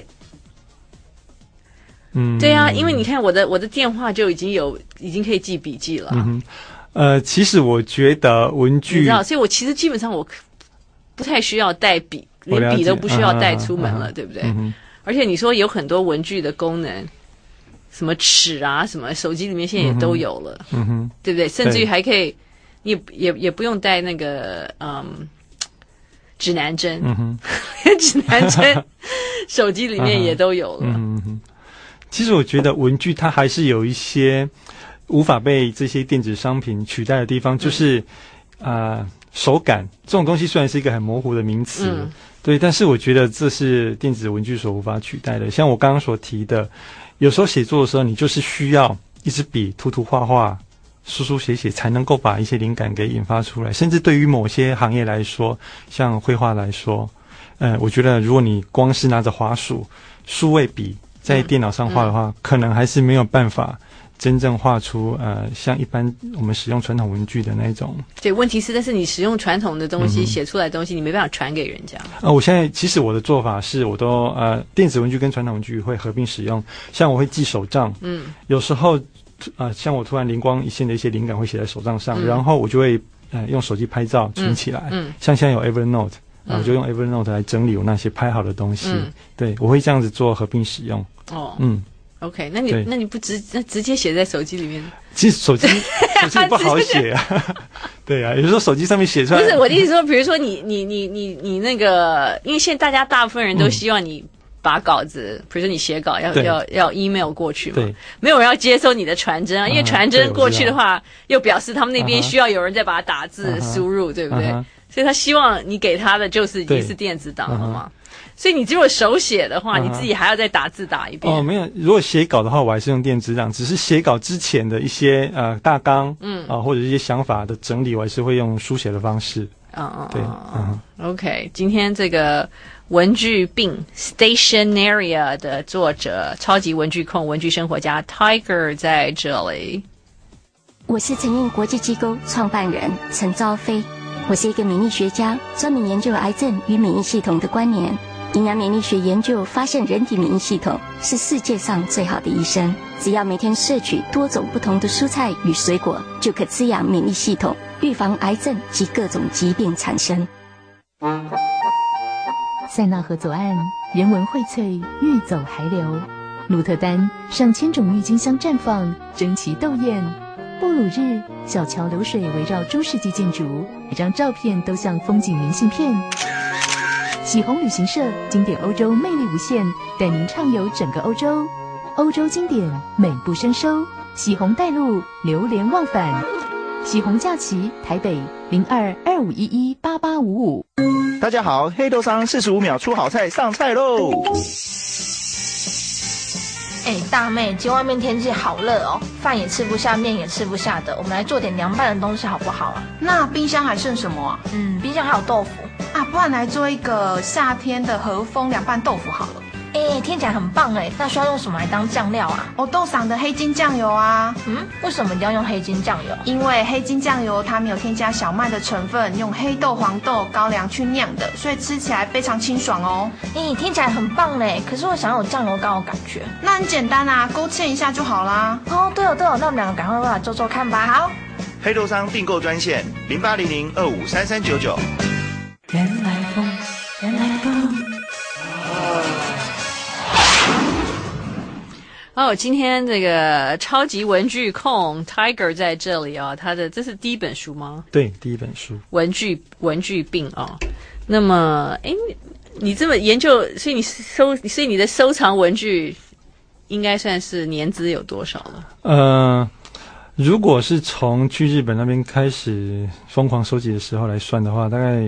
嗯，对啊，因为你看我的我的电话就已经有已经可以记笔记了。 嗯、呃，其实我觉得文具， 你知道，所以我其实基本上我不太需要带笔，连笔都不需要带出门了，啊、对不对？嗯、而且你说有很多文具的功能。什么尺啊，什么手机里面现在也都有了，嗯哼，对不对？甚至于还可以，你也也也不用带那个嗯指南针，嗯哼，指南针手机里面也都有了。 嗯哼，其实我觉得文具它还是有一些无法被这些电子商品取代的地方，就是啊、嗯呃、手感这种东西虽然是一个很模糊的名词。嗯对，但是我觉得这是电子文具所无法取代的。像我刚刚所提的，有时候写作的时候，你就是需要一支笔涂涂画画、书书写写，才能够把一些灵感给引发出来。甚至对于某些行业来说，像绘画来说，呃，我觉得如果你光是拿着滑鼠、数位笔在电脑上画的话，嗯嗯、可能还是没有办法真正画出呃像一般我们使用传统文具的那种。 对，问题是，但是你使用传统的东西、嗯、写出来的东西，你没办法传给人家。 呃，我现在其实我的做法是，我都呃电子文具跟传统文具会合并使用。像我会记手账，嗯，有时候呃像我突然灵光一现的一些灵感会写在手账上，嗯、然后我就会呃用手机拍照存起来。嗯，嗯像现在有 Evernote，嗯、我就用 Evernote 来整理我那些拍好的东西。嗯，对，我会这样子做合并使用。 哦，嗯。OK， 那你那你不直那直接写在手机里面？ 其实手机手机不好写啊，对啊，有时候手机上面写出来。 不是我的意思说，比如说你你你你你那个，因为现在大家大部分人都希望你把稿子，嗯、比如说你写稿要要要 email 过去嘛，对，没有人要接收你的传真啊，因为传真过去的话，又表示他们那边需要有人再把它打字输入，对不对？所以他希望你给他的就是已经是电子档了嘛。所以你如果手写的话，你自己还要再打字打一遍。 哦，没有，如果写稿的话，我还是用电子档，只是写稿之前的一些呃大纲，嗯啊、呃、或者一些想法的整理，我还是会用书写的方式。嗯嗯，对，嗯 ，OK， 今天这个文具病 Stationeria 的作者，超级文具控、文具生活家 Tiger 在这里。 我是诚印国际机构创办人陈昭飞，我是一个免疫学家，专门研究癌症与免疫系统的关联。营养免疫学研究发现，人体免疫系统是世界上最好的医生。只要每天摄取多种不同的蔬菜与水果，就可滋养免疫系统，预防癌症及各种疾病产生。 塞纳河左岸人文荟萃，欲走还留。鹿特丹上千种郁金香绽放，争奇斗艳。布鲁日小桥流水围绕中世纪建筑，每张照片都像风景明信片。喜鸿旅行社经典欧洲魅力无限，带您畅游整个欧洲。欧洲经典美不胜收，喜鸿带路，流连忘返。喜鸿假期台北零二二五一一八八五五。 大家好，黑豆商四十五秒出好菜上菜喽！ 哎，大妹，今天外面天气好热哦，饭也吃不下，面也吃不下的，我们来做点凉拌的东西好不好啊？ 那冰箱还剩什么啊？ 嗯，冰箱还有豆腐啊，不然来做一个夏天的和风凉拌豆腐好了。 哎，听起来很棒哎，那需要用什么来当酱料啊？ 哦，豆赏的黑金酱油啊。 嗯，为什么一定要用黑金酱油？ 因为黑金酱油它没有添加小麦的成分，用黑豆、黄豆、高粱去酿的，所以吃起来非常清爽哦。 哎，听起来很棒嘞，可是我想要有酱油膏的感觉。 那很简单啊，勾芡一下就好啦。 哦，对哦对哦，那我们两个赶快过来做做看吧。 好， 黑豆商订购专线零八零零二五三三九九。 原来风，原来风。 哦，今天这个超级文具控 Tiger 在这里啊、哦，他的这是第一本书吗？ 对，第一本书。 文具文具病啊、哦，那么，哎，你这么研究，所以你收，所以你的收藏文具应该算是年资有多少了？ 呃，如果是从去日本那边开始疯狂收集的时候来算的话，大概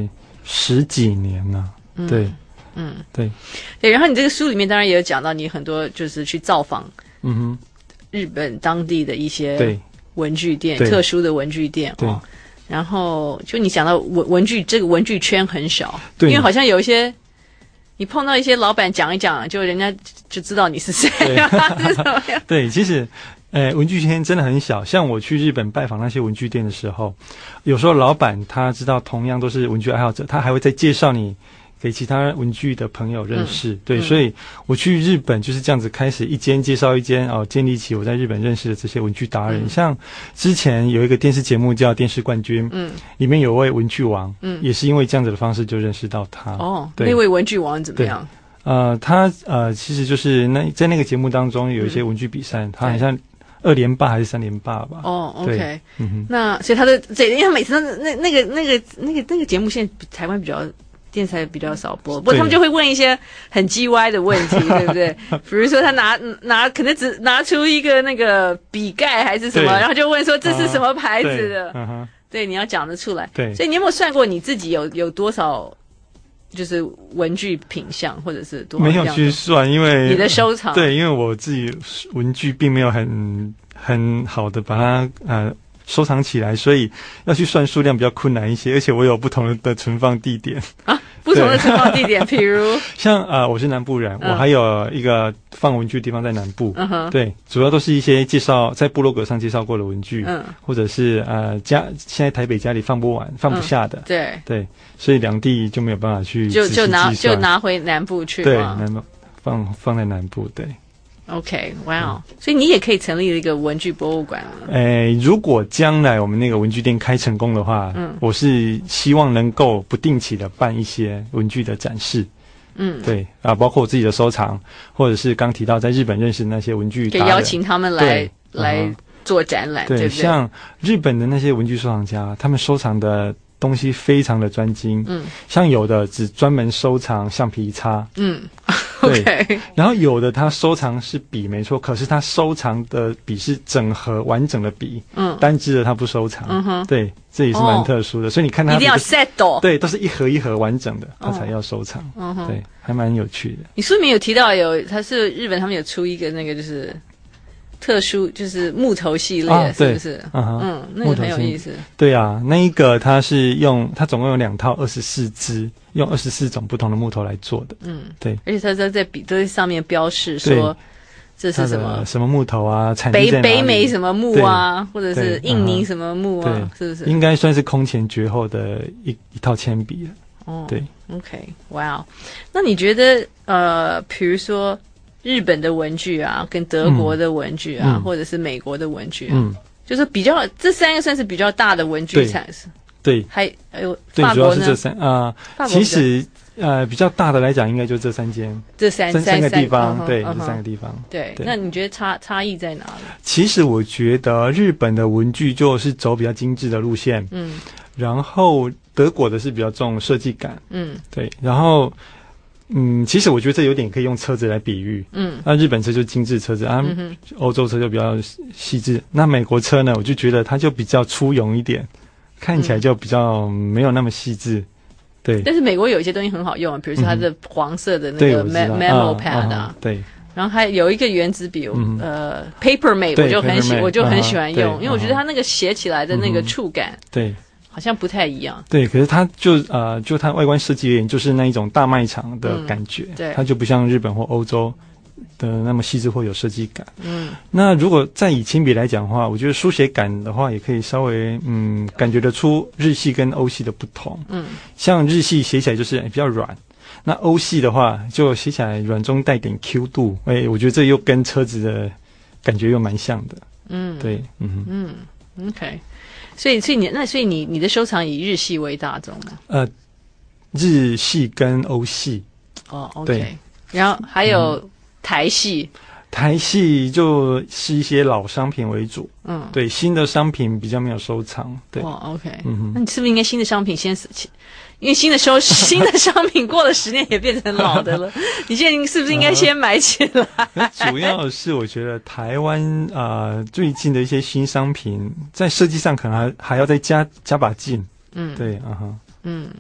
十几年了、啊嗯。对， 嗯， 对， 对。然后你这个书里面当然也有讲到你很多就是去造访， 嗯哼， 日本当地的一些对文具店，特殊的文具店哦。然后就你讲到文文具这个文具圈很小，因为好像有一些你碰到一些老板讲一讲，就人家就知道你是谁啊，是怎么样？ 对，其实。呃，文具圈真的很小。像我去日本拜访那些文具店的时候，有时候老板他知道同样都是文具爱好者，他还会再介绍你给其他文具的朋友认识。嗯、对、嗯，所以我去日本就是这样子开始一间介绍一间哦，建立起我在日本认识的这些文具达人。嗯、像之前有一个电视节目叫《电视冠军》，嗯，里面有位文具王，嗯，也是因为这样子的方式就认识到他。 哦，那位文具王怎么样？ 呃，他呃，其实就是那在那个节目当中有一些文具比赛，嗯、他好像。二连霸还是三连霸吧？ 哦 ，OK，嗯哼，那所以他的这，因为他每次都那那个那个那个那个节目，现在台湾比较电视台比较少播，不过他们就会问一些很鸡歪的问题，对不对？比如说他拿拿可能只拿出一个那个笔盖还是什么，然后就问说这是什么牌子的？嗯哼，对，你要讲得出来。对，所以你有没有算过你自己有有多少？就是文具品项，或者是多没有去算，因为你的收藏对，因为我自己文具并没有很很好的把它呃收藏起来，所以要去算数量比较困难一些，而且我有不同的存放地点啊，不同的存放地点，譬如像呃我是南部人、嗯，我还有一个放文具的地方在南部，嗯哼，对，主要都是一些介绍在部落格上介绍过的文具，嗯，或者是呃家现在台北家里放不完、放不下的，嗯、对对，所以两地就没有办法去就就拿就拿回南部去， 对，南部放放在南部，对。 OK， 哇、wow 嗯，所以你也可以成立一个文具博物馆了。 诶，如果将来我们那个文具店开成功的话，嗯，我是希望能够不定期的办一些文具的展示，嗯，对啊，包括我自己的收藏，或者是刚提到在日本认识的那些文具达人， 可以邀请他们来来做展览，对, 对不对？ 像日本的那些文具收藏家，他们收藏的东西非常的专精，嗯，像有的只专门收藏橡皮擦，嗯。对， okay. 然后有的他收藏是笔没错，可是他收藏的笔是整盒完整的笔，嗯，单支的他不收藏，嗯哼，对，这也是蛮特殊的，哦、所以你看他一定要 set 哦， 对，都是一盒一盒完整的，他才要收藏，嗯哼，对，还蛮有趣的。 你书里面有提到有，他是日本他们有出一个那个就是特殊就是木头系列，啊、是不是？嗯嗯，那个很有意思。 对啊，那一个它是用它总共有两套二十四支，用二十四种不同的木头来做的。嗯，对。 而且它在在笔都在上面标示说这是什么什么木头啊，产地在哪里， 北北美什么木啊，或者是印尼什么木啊，嗯、是不是？ 应该算是空前绝后的一一套铅笔了。哦，对。 OK， 哇、wow ，那你觉得呃，比如说？日本的文具啊，跟德国的文具啊，嗯、或者是美国的文具啊，嗯、就是比较这三个算是比较大的文具产生。 对， 还还有对， 法国呢？ 主要是这三啊、呃，其实呃比较大的来讲，应该就这三间， 这三三三个地方， 三对， 嗯、 这三个地方。 对，那你觉得差差异在哪里？ 其实我觉得日本的文具就是走比较精致的路线，嗯，然后德国的是比较重设计感，嗯，对，然后。嗯，其实我觉得这有点可以用车子来比喻。嗯，那日本车就精致车子啊，嗯、欧洲车就比较细致。那美国车呢，我就觉得它就比较粗勇一点，看起来就比较没有那么细致。对。 但是美国有一些东西很好用，比如说它的黄色的那个 memo pad 啊， 对。 然后还有一个原子笔，嗯、呃 ，Papermate 我就很喜，我就很喜欢用，因为我觉得它那个写起来的那个触感， 对。 好像不太一样， 对，可是它就呃，就它外观设计而言，就是那一种大卖场的感觉，嗯、对，它就不像日本或欧洲的那么细致或有设计感。嗯，那如果再以铅笔来讲的话，我觉得书写感的话，也可以稍微嗯感觉得出日系跟欧系的不同。嗯，像日系写起来就是比较软，那欧系的话就写起来软中带点 Q 度，哎，我觉得这又跟车子的感觉又蛮像的。嗯，对，嗯嗯 ，OK。所以，所以你那，所以你你的收藏以日系为大宗吗？ 呃，日系跟欧系。 哦 ，OK。然后还有台系。嗯、 台系就是一些老商品为主。嗯，对，新的商品比较没有收藏。对。 哦 ，OK。嗯，那你是不是应该新的商品先死？因为新的收新的商品过了十年也变成老的了，你现在是不是应该先买起来？ 主要是我觉得台湾啊、呃、最近的一些新商品在设计上可能还还要再加加把劲。嗯，对啊哈， 嗯，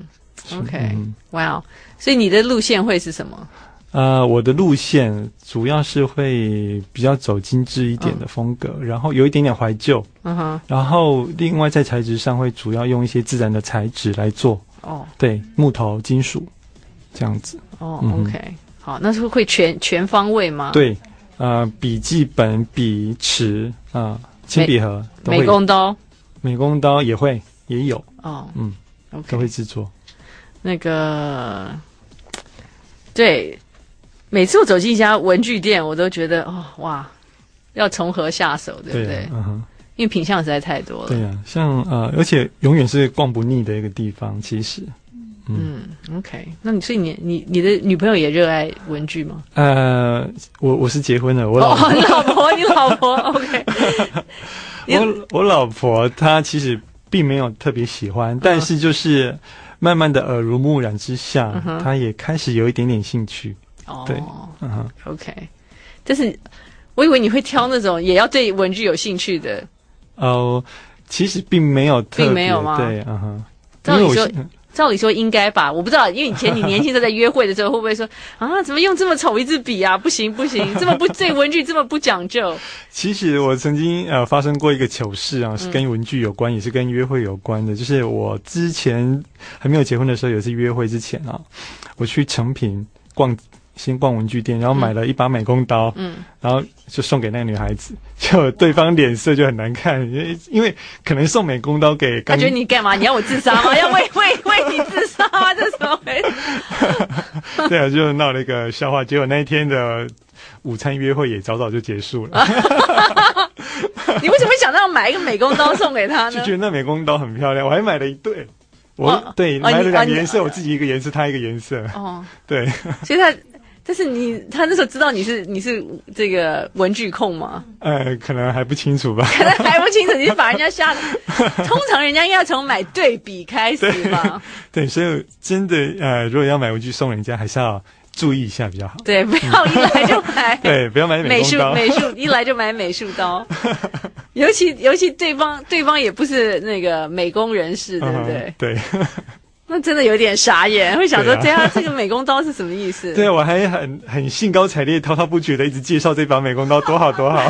OK， 哇、wow ，所以你的路线会是什么？ 呃，我的路线主要是会比较走精致一点的风格，嗯、然后有一点点怀旧，嗯哼，然后另外在材质上会主要用一些自然的材质来做，哦，对，木头、金属这样子。 哦、嗯、，OK， 好，那是会全全方位吗？ 对，呃，笔记本、笔、尺啊、铅笔盒都会， 美工刀， 美工刀也会也有， 哦， 嗯 ，OK， 都会制作。那个，对。每次我走进一家文具店，我都觉得哦哇，要从何下手，对不对？ 对啊，嗯哼， 因为品项实在太多了。 对啊，像呃，而且永远是逛不腻的一个地方。其实， 嗯, 嗯 ，OK， 那你所以你你你的女朋友也热爱文具吗？ 呃，我我是结婚了，我老婆， 哦、你老婆，你老婆 ，OK 我我老婆她其实并没有特别喜欢，嗯、但是就是慢慢的耳濡目染之下，嗯、她也开始有一点点兴趣。 哦， 对，嗯哼 ，OK， 但是我以为你会挑那种也要对文具有兴趣的。 哦，其实并没有特别， 并没有吗？ 对，嗯哼。 照理说，照理说应该吧，我不知道，因为以前你年轻时候在约会的时候，会不会说啊，怎么用这么丑一支笔啊？不行不行，这么不对文具这么不讲究。 其实我曾经呃发生过一个糗事啊，是跟文具有关，嗯、也是跟约会有关的。就是我之前还没有结婚的时候，有一次约会之前啊，我去诚品逛。先逛文具店，然后买了一把美工刀，嗯，然后就送给那个女孩子，就对方脸色就很难看，因为可能送美工刀给他觉得你干嘛？你要我自杀吗？要为为为你自杀吗？这怎么回事？ 对啊，就闹了一个笑话，结果那一天的午餐约会也早早就结束了。 你为什么想到买一个美工刀送给他呢？ 就觉得那美工刀很漂亮，我还买了一对。我、哦、对、哦、买了两个颜色、哦，我自己一个颜色，他一个颜色。哦，对， 所以他，但是你，他那时候知道你是你是这个文具控吗？ 呃，可能还不清楚吧。 可能还不清楚，你是把人家吓得。通常人家应该从买对笔开始吧。 对，对，所以真的呃，如果要买文具送人家，还是要注意一下比较好。 对，不要一来就买。 对，不要买美工刀。 美术美术一来就买美术刀。尤其尤其对方对方也不是那个美工人士，对不对？ 嗯、对， 那真的有点傻眼，会想说，对啊，这个美工刀是什么意思？ 对，我还很很兴高采烈、滔滔不绝的一直介绍这把美工刀多好多好。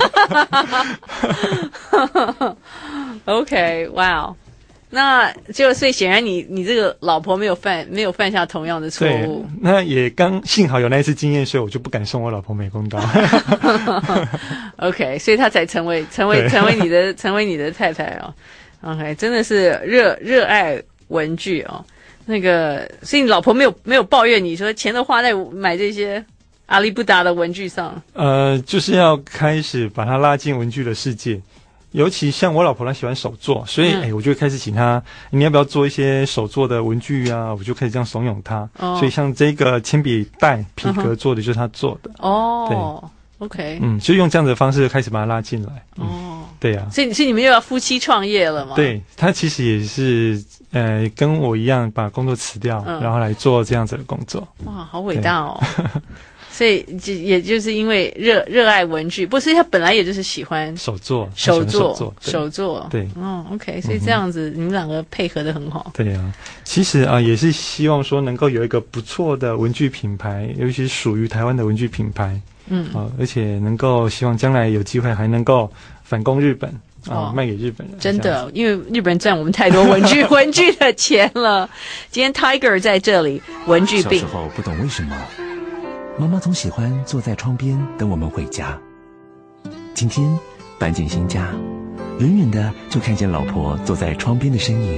OK， 哇、wow 那就所以显然你你这个老婆没有犯没有犯下同样的错误。 那也刚幸好有那一次经验，所以我就不敢送我老婆美工刀。 OK， 所以她才成为成为成为你的成为你的太太哦。OK， 真的是热热爱文具哦。那个，所以你老婆没有没有抱怨你说钱都花在买这些阿里不达的文具上。 呃，就是要开始把她拉进文具的世界。尤其像我老婆她喜欢手作，所以哎、嗯欸，我就开始请她，你要不要做一些手作的文具啊？我就开始这样怂恿她。哦、所以像这个铅笔袋皮革做的就是她做的。 哦，对 ，OK， 嗯，就用这样的方式开始把她拉进来。嗯、哦，对啊。 所以，所以你们又要夫妻创业了吗？ 对，她其实也是呃跟我一样把工作辞掉，嗯、然后来做这样子的工作。 哇，好伟大哦！所以就也就是因为热热爱文具，不是他本来也就是喜欢手作， 手作， 手作， 手作， 对， 哦 ，OK， 所以这样子、嗯、你们两个配合得很好。 对啊，其实啊、呃、也是希望说能够有一个不错的文具品牌，尤其是属于台湾的文具品牌，嗯，啊、呃，而且能够希望将来有机会还能够反攻日本。啊、哦，卖给日本人， 真的，因为日本人赚我们太多文具文具的钱了。今天 Tiger 在这里，文具病。 小时候不懂为什么，妈妈总喜欢坐在窗边等我们回家。今天搬进新家，远远的就看见老婆坐在窗边的身影。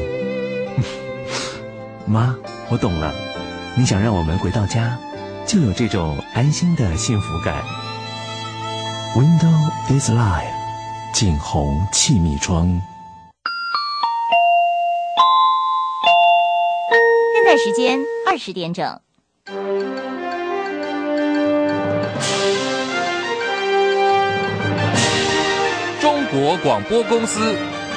妈，我懂了，你想让我们回到家，就有这种安心的幸福感。Window is life。景洪气密窗。 现在时间二十点整。 中国广播公司。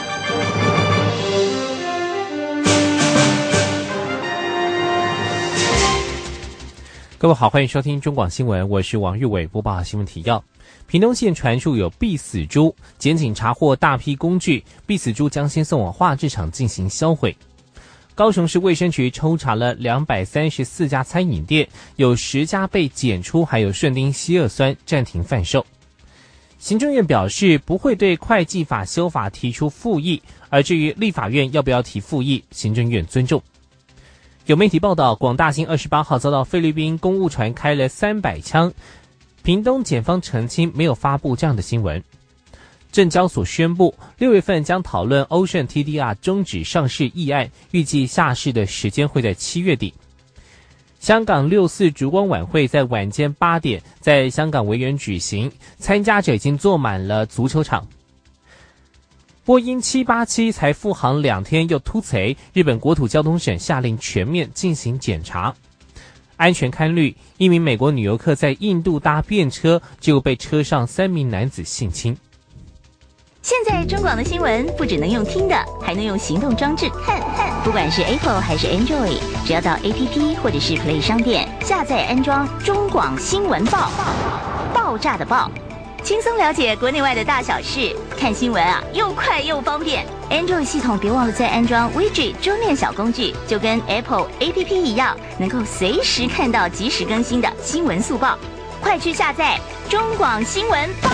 各位好，欢迎收听中广新闻，我是王玉伟，播报新闻提要。屏东县传出有必死猪，检警查获大批工具，必死猪将先送往化制厂进行销毁。 高雄市卫生局抽查了两百三十四家餐饮店，有十家被检出含有顺丁烯二酸，暂停贩售。行政院表示不会对会计法修法提出复议，而至于立法院要不要提复议，行政院尊重。有媒体报道，广大兴二十八号遭到菲律宾公务船开了三百枪，屏东检方澄清没有发布这样的新闻。证交所宣布，六月份将讨论 Ocean T D R 终止上市议案，预计下市的时间会在七月底。香港六四烛光晚会在晚间八点在香港维园举行，参加者已经坐满了足球场。波音七八七才复航两天又突贼，日本国土交通省下令全面进行检查。安全堪虑，一名美国女游客在印度搭便车，结果被车上三名男子性侵。 现在中广的新闻不只能用听的，还能用行动装置看。不管是 Apple 还是 Android， 只要到 A P P 或者是 Play 商店下载安装中广新闻报，爆炸的爆，轻松了解国内外的大小事，看新闻啊又快又方便。Android 系统别忘了再安装 Widget 桌面小工具，就跟 Apple A P P 一样，能够随时看到即时更新的新闻速报。快去下载中广新闻报。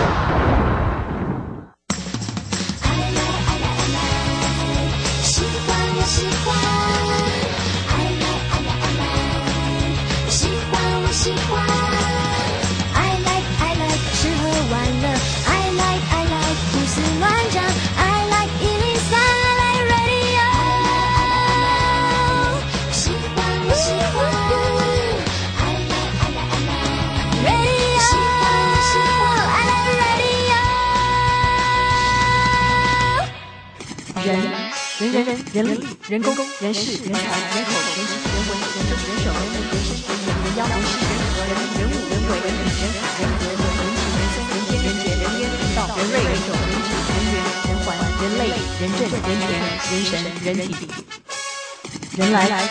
喜欢 I like I like I like 喜欢我喜欢 I like I like 吃喝玩乐 I like I like 胡思乱想 I like 一零三 I like radio 喜欢我喜欢 I like I like I like radio 喜欢我喜欢 I like radio 人人人人人力人工人事人才人口人情人文人政人手人民人事人人人妖人事人和人人物人为人品人海人和人人情人生人间人杰人烟人道人瑞人种人质人缘人环人类人政人权人神人体人来。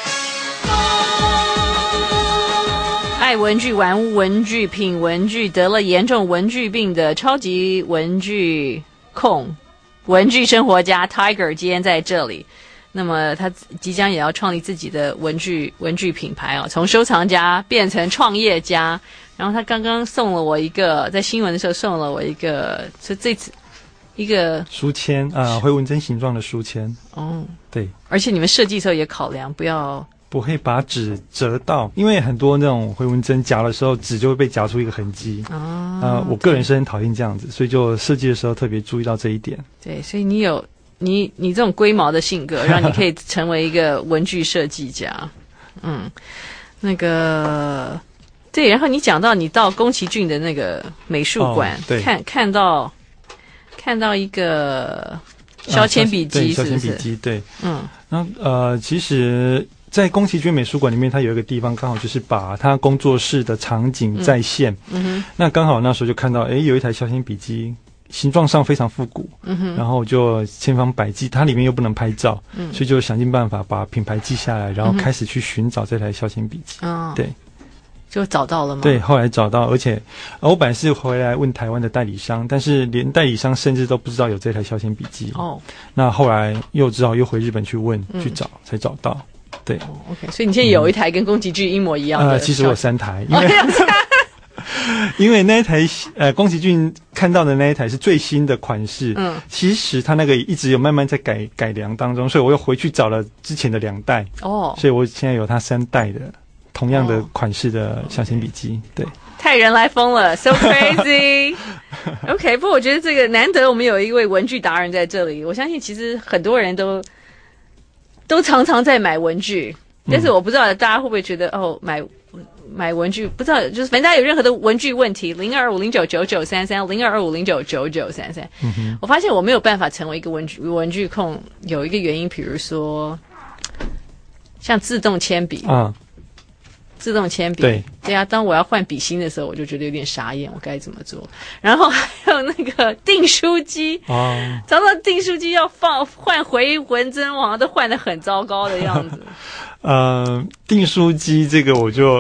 爱文具、玩文具、品文具，得了严重文具病的超级文具控。文具生活家 Tiger 今天在这里，那么他即将也要创立自己的文具文具品牌哦，从收藏家变成创业家。然后他刚刚送了我一个，在新闻的时候送了我一个，是这次一个书签啊、呃，回纹针形状的书签。哦，对， 而且你们设计的时候也考量不要。 不会把纸折到，因为很多那种回纹针夹的时候，纸就会被夹出一个痕迹。哦，呃，我个人是很讨厌这样子，所以就设计的时候特别注意到这一点。 对，所以你有你你这种龟毛的性格，让你可以成为一个文具设计家。嗯，那个对，然后你讲到你到宫崎骏的那个美术馆，哦、看看到看到一个削铅笔机， 削铅笔机，对，嗯。那呃，其实，在宫崎骏美术馆里面，它有一个地方刚好就是把他工作室的场景再现。嗯哼。那刚好那时候就看到，哎，有一台削铅笔机，形状上非常复古。嗯哼。然后就千方百计，它里面又不能拍照，嗯，所以就想尽办法把品牌记下来，然后开始去寻找这台削铅笔机。 嗯， 对。 就找到了吗？ 对，后来找到，而且我本来是回来问台湾的代理商，但是连代理商甚至都不知道有这台削铅笔机。哦，那后来又只好又回日本去问、嗯、去找，才找到。对、哦、 ，OK， 所以你现在有一台跟宫崎骏一模一样的、嗯？ 呃，其实我有三台，因为、哦、因为那一台呃宫崎骏看到的那一台是最新的款式，嗯，其实他那个一直有慢慢在改改良当中，所以我又回去找了之前的两代。哦，所以我现在有它三代的。同样的款式的削铅笔机，对， 太人来疯了 ，so crazy 。OK， 不过我觉得这个难得我们有一位文具达人在这里，我相信其实很多人都都常常在买文具，但是我不知道大家会不会觉得、嗯、哦买买文具不知道，就是反正大家有任何的文具问题，零二五零九九九三三零二二五零九九九三三。我发现我没有办法成为一个文具文具控，有一个原因，比如说像自动铅笔啊。自动铅笔， 对对啊，当我要换笔芯的时候，我就觉得有点傻眼，我该怎么做？然后还有那个订书机，哦，常常订书机要放换回纹针，好像都换得很糟糕的样子。 呃，订书机这个我就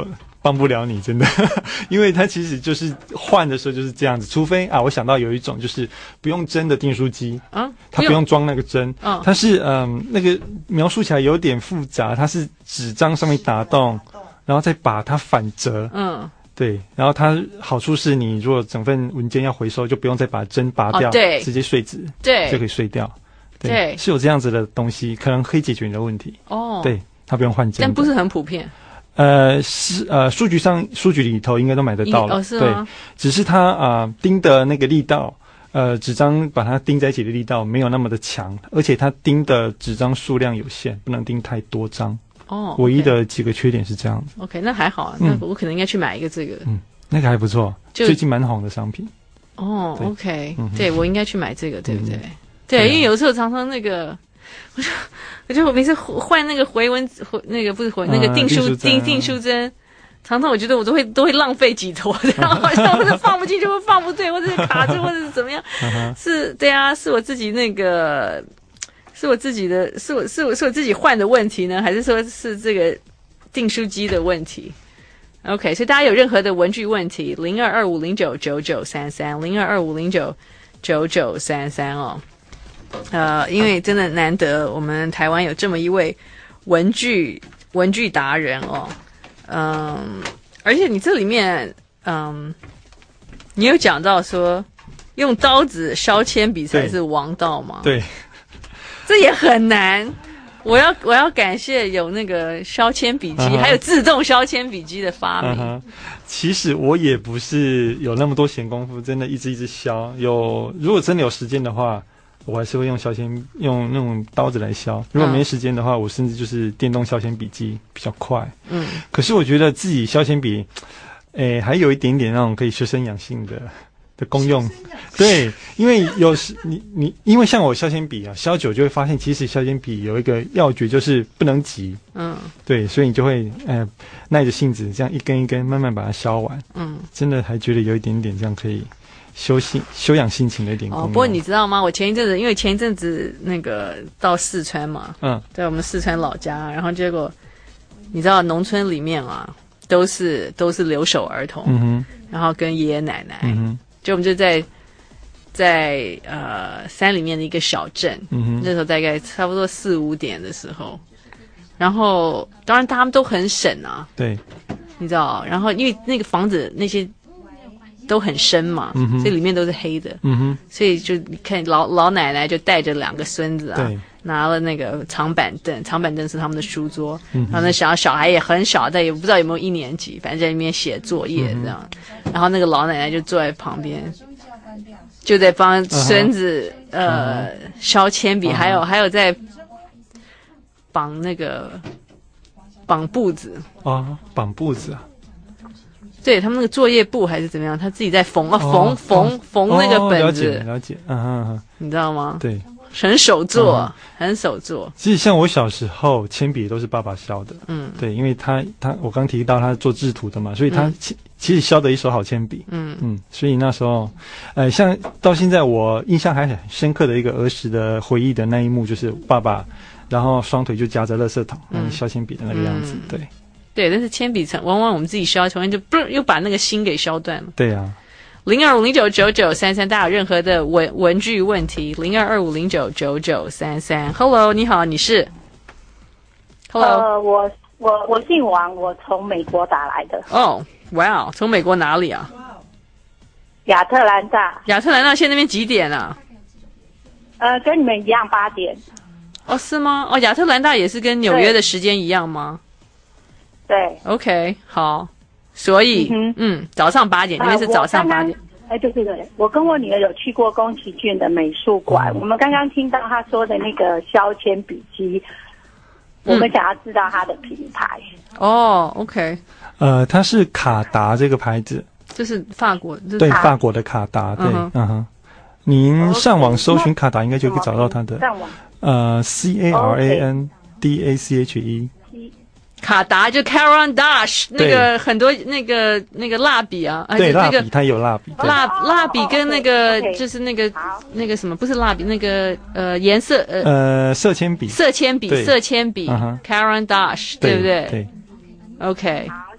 帮不了你，真的，因为它其实就是换的时候就是这样子，除非啊，我想到有一种就是不用针的订书机，啊，它不用装那个针，啊，它是嗯那个描述起来有点复杂，它是纸张上面打洞，然后再把它反折，嗯，对，然后它好处是你如果整份文件要回收，就不用再把针拔掉，哦，对，直接碎纸，对，就可以碎掉，对，对，是有这样子的东西，可能可以解决你的问题，哦，对，它不用换针， 但不是很普遍。 呃，是呃，数据上数据里头应该都买得到了，哦，是吗？对，只是它啊，呃、钉的那个力道，呃，纸张把它钉在一起的力道没有那么的强，而且它钉的纸张数量有限，不能钉太多张。哦，唯一的几个缺点是这样子。 OK， 那还好啊，那我可能应该去买一个这个。 嗯，那个还不错，最近蛮红的商品。 哦 ，OK，嗯，对我应该去买这个，对不对？嗯，对，因为有时候常常那个。我就我就我每次换那个回文回那个不是回那个订书订订书针，常常我觉得我都会都会浪费几坨，然后好像或者放不进去，或放不对，或者是卡住，或者是怎么样？是，对啊，是我自己那个，是我自己的，是我是我是我自己换的问题呢，还是说是这个订书机的问题 ？OK， 所以大家有任何的文具问题，零二二五零九九九三三，零二二五零九九九三三哦。呃，因为真的难得，我们台湾有这么一位文具文具达人哦，嗯，而且你这里面，嗯，你有讲到说用刀子削铅笔才是王道吗？ 对， 这也很难。我要我要感谢有那个削铅笔机， uh-huh. 还有自动削铅笔机的发明。Uh-huh. 其实我也不是有那么多闲工夫，真的一直一直削。有如果真的有时间的话。我还是会用削铅用那种刀子来削，如果没时间的话，我甚至就是电动削铅笔机比较快。嗯，可是我觉得自己削铅笔，诶，还有一点点那种可以修身养性的的功用。对，因为有时你你因为像我削铅笔啊，削久就会发现，其实削铅笔有一个要诀就是不能急。嗯，对，所以你就会呃耐着性子这样一根一根慢慢把它削完。嗯，真的还觉得有一点点这样可以。修心修养心情的一点功能。哦， 不过你知道吗？我前一阵子，因为前一阵子那个到四川嘛，嗯，在我们四川老家，然后结果你知道农村里面啊，都是都是留守儿童，嗯哼，然后跟爷爷奶奶，嗯哼，就我们就在在呃山里面的一个小镇，嗯哼，那时候大概差不多四五点的时候，然后当然他们都很省啊， 对， 你知道，然后因为那个房子那些。都很深嘛，嗯，所以里面都是黑的，嗯哼，所以就你看老老奶奶就带着两个孙子啊，拿了那个长板凳，长板凳是他们的书桌，嗯，然后那小小孩也很小，但也不知道有没有一年级，反正在里面写作业这样，嗯，然后那个老奶奶就坐在旁边，就在帮孙子，嗯，呃削铅笔，嗯，还有还有在绑那个绑布子啊，绑布子啊。 对他们那个作业簿还是怎么样，他自己在缝啊缝缝缝那个本子， 哦，了解了解，嗯嗯嗯， 你知道吗？ 对， 很手做，嗯，很手做。 其实像我小时候，铅笔都是爸爸削的，嗯，对，因为他他我刚提到他做制图的嘛，所以他其，嗯，其实削的一手好铅笔，嗯嗯，所以那时候，呃，像到现在我印象还很深刻的一个儿时的回忆的那一幕，就是爸爸，然后双腿就夹着垃圾桶，嗯，削铅笔的那个样子，嗯，对。 对，但是铅笔往往我们自己削，从来就不又把那个芯给削断了。 对呀，啊。 零二五零九九九三三，大家有任何的文文具问题？零二二五零九九九三三。Hello， 你好，你是 ？Hello， 呃，我我我姓王，我从美国打来的。 哦，哇，从美国哪里啊？ 亚特兰大。 亚特兰大现在那边几点啊？ 呃，跟你们一样，八点。 哦，是吗？哦，亚特兰大也是跟纽约的时间一样吗？ 对 ，OK， 好，所以，嗯, 嗯，早上八点，因为是早上八点。 哎，对对对，我跟我女儿有去过宫崎骏的美术馆，嗯，我们刚刚听到她说的那个削铅笔机，我们想要知道它的品牌。 哦 ，OK， 呃，它是卡达这个牌子， 就是法国，就是， 对，法国的卡达，对，嗯哼，嗯哼，您上网搜寻卡达，应该就可以找到它的， 上网， 呃 ，C A R A N D A C H E。 卡达就 Caran d'Ache 那个很多那个那个蜡笔啊， 对， 那个蜡笔它有蜡笔， 蜡蜡笔跟那个就是那个那个什么不是蜡笔那个呃颜色呃呃色铅笔， 色铅笔色铅笔 Caran d'Ache 对不对？ 对 ，OK，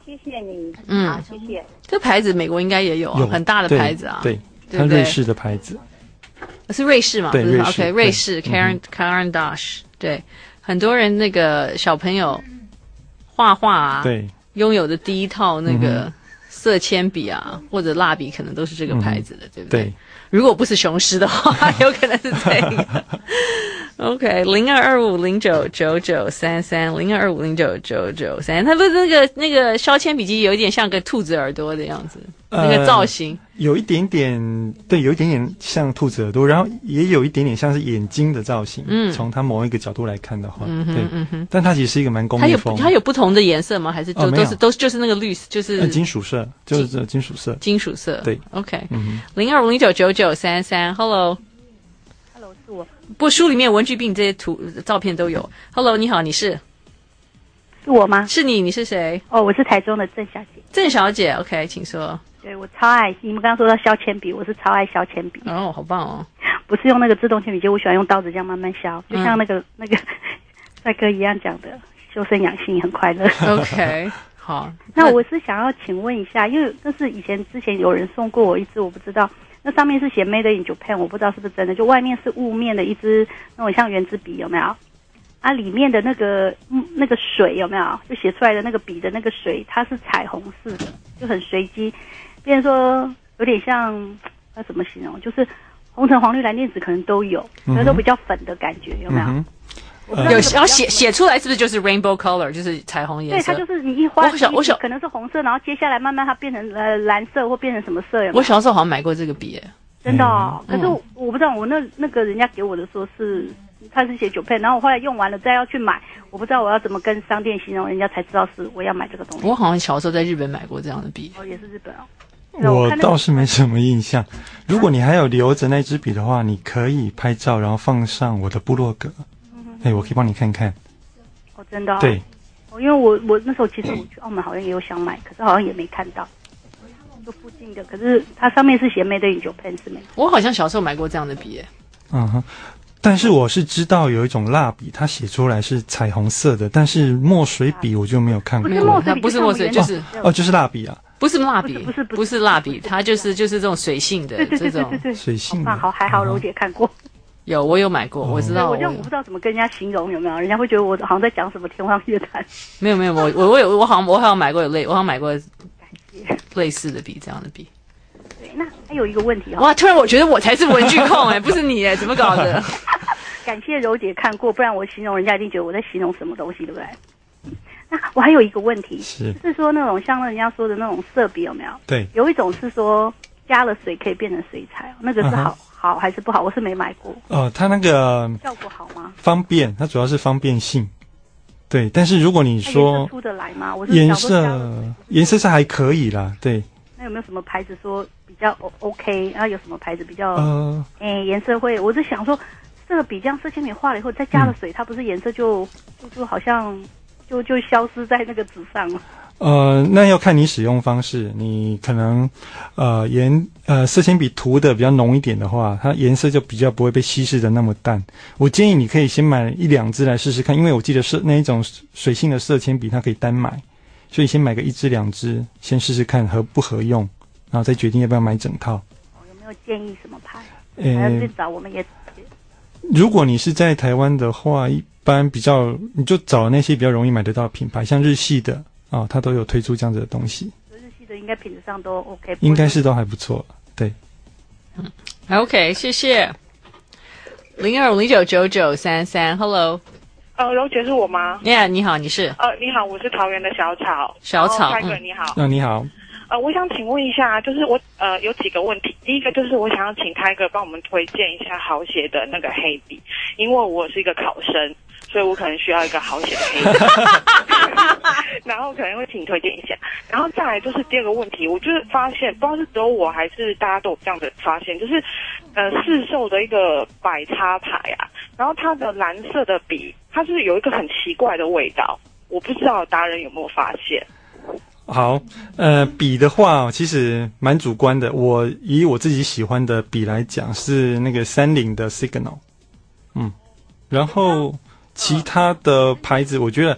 谢谢你。 嗯， 好，谢谢。 这牌子美国应该也有啊， 有很大的牌子啊。 对， 对它瑞士的牌子。 是瑞士嘛？ 对，瑞士。 OK， 瑞士 Caran Caran d'Ache， 对，很多人那个小朋友画画啊， 对， 拥有的第一套那个色铅笔啊，或者蜡笔，可能都是这个牌子的，嗯、对不对？对。如果不是雄狮的话，有可能是这个。OK， 零二二五零九九九三三，零二二五零九九九三，它不是那个那个削铅笔机有一点像个兔子耳朵的样子，呃、那个造型有一点点，对，有一点点像兔子耳朵，然后也有一点点像是眼睛的造型。嗯，从它某一个角度来看的话， 嗯哼对， 嗯哼， 但它其实是一个蛮工业风。 它有它有不同的颜色吗？还是都、 哦、 都是都是就是那个绿色，就是、 呃、金属色，就是这金属色， 金属色。 对 ，OK， 零二五零九九九三三 ，Hello。 是我， 不，书里面文具病这些图照片都有。Hello， 你好，你是？ 是我吗？ 是你，你是谁？ 哦，我是台中的郑小姐。 郑小姐 ，OK， 请说。 对，我超爱，你们刚刚说到削铅笔，我是超爱削铅笔。 哦，好棒哦！ 不是用那个自动铅笔机，我喜欢用刀子这样慢慢削，就像那个、嗯、那个帅哥一样讲的，修身养性很快乐。 OK， 好。 那我是想要请问一下，因为那是以前之前有人送过我一支，我不知道。那上面是写 Made in Japan， 我不知道是不是真的，就外面是雾面的一支那种像圆珠笔，有没有？啊，里面的那个嗯那个水有没有？就写出来的那个笔的那个水，它是彩虹式的，就很随机，变成说有点像那怎么形容？就是红橙黄绿蓝靛紫可能都有，可能都比较粉的感觉，有没有？ 嗯有，然后写写出来是不是就是 rainbow color， 就是彩虹颜色？ 对，它就是你一画， 我小我小可能是红色，然后接下来慢慢它变成呃蓝色或变成什么色有没有？ 我小时候好像买过这个笔耶， 真的哦。 嗯、 可是 我,、嗯、我不知道，我那那个人家给我的说是它是写九配，然后我后来用完了再要去买，我不知道我要怎么跟商店形容，人家才知道是我要买这个东西。 我好像小时候在日本买过这样的笔， 哦，也是日本哦。 我倒是没什么印象。如果你还有留着那支笔的话，你可以拍照，然后放上我的部落格。哎、欸，我可以帮你看看。 哦，真的、哦？ 对。 哦，因为我我那时候其实我去澳门好像也有想买，可是好像也没看到。就附近的，可是它上面是写 Made in Japan 是没？ 我好像小时候买过这样的笔耶。 嗯哼。但是我是知道有一种蜡笔，它写出来是彩虹色的，但是墨水笔我就没有看过。 不是墨水笔， 不是墨水，就是哦，哦，就是蜡笔啊。 不是蜡笔， 不是不是蜡笔，它就是就是这种水性的， 对对对对对对， 水性的。好，还好柔姐看过。 有，我有买过，我知道。 我这样我不知道怎么跟人家形容，有没有？人家会觉得我好像在讲什么天方夜谭。 没有没有，我我我有我好像我好像买过有类，我好像买过类似的笔，这样的笔。 对，那还有一个问题哇，突然我觉得我才是文具控哎、欸，不是你哎、欸，怎么搞的？ 感谢柔姐看过，不然我形容人家一定觉得我在形容什么东西，对不对？那我还有一个问题， 是是说那种像人家说的那种色笔有没有？ 对， 有一种是说加了水可以变成水彩，那个是好、uh-huh. 好还是不好？我是没买过。 哦、呃，它那个效果好吗？ 方便，它主要是方便性。对，但是如果你说颜色出得来吗？我是颜色颜色是还可以啦，对。 那有没有什么牌子说比较 OK？ 然后有什么牌子比较呃， 哎颜色会？我是想说。这个笔这样色铅笔画了以后，再加了水，嗯、它不是颜色就就就好像就就消失在那个纸上了。 呃，那要看你使用方式，你可能呃颜呃色铅笔涂的比较浓一点的话，它颜色就比较不会被稀释的那么淡。我建议你可以先买一两支来试试看，因为我记得是那一种水性的色铅笔，它可以单买，所以先买个一支两支，先试试看合不合用，然后再决定要不要买整套。 哦，有没有建议什么牌？ 呃， 还要去找我们也。 如果你是在台湾的话，一般比较你就找那些比较容易买得到的品牌，像日系的啊、哦，它都有推出这样子的东西。 日系的应该品质上都 OK， 应该是都还不错。对， 嗯 ，OK， 谢谢。零二五零九九九三三 ，Hello。 呃，柔姐是我吗 ？Yeah， 你好，你是？ 呃，你好，我是桃园的小草。 小草， 帅哥、嗯、你好。 嗯、啊，你好。 呃，我想请问一下，就是我呃有几个问题。第一个就是我想要请泰哥帮我们推荐一下好写的那个黑笔，因为我是一个考生，所以我可能需要一个好写的黑笔，然后可能会请你推荐一下。然后再来就是第二个问题，我就是发现，不知道是只有我还是大家都有这样的发现，就是呃市售的一个百插牌啊，然后它的蓝色的笔，它是有一个很奇怪的味道，我不知道达人有没有发现。 好，呃，笔的话其实蛮主观的。我以我自己喜欢的笔来讲，是那个三菱的 Signal， 嗯，然后其他的牌子，我觉得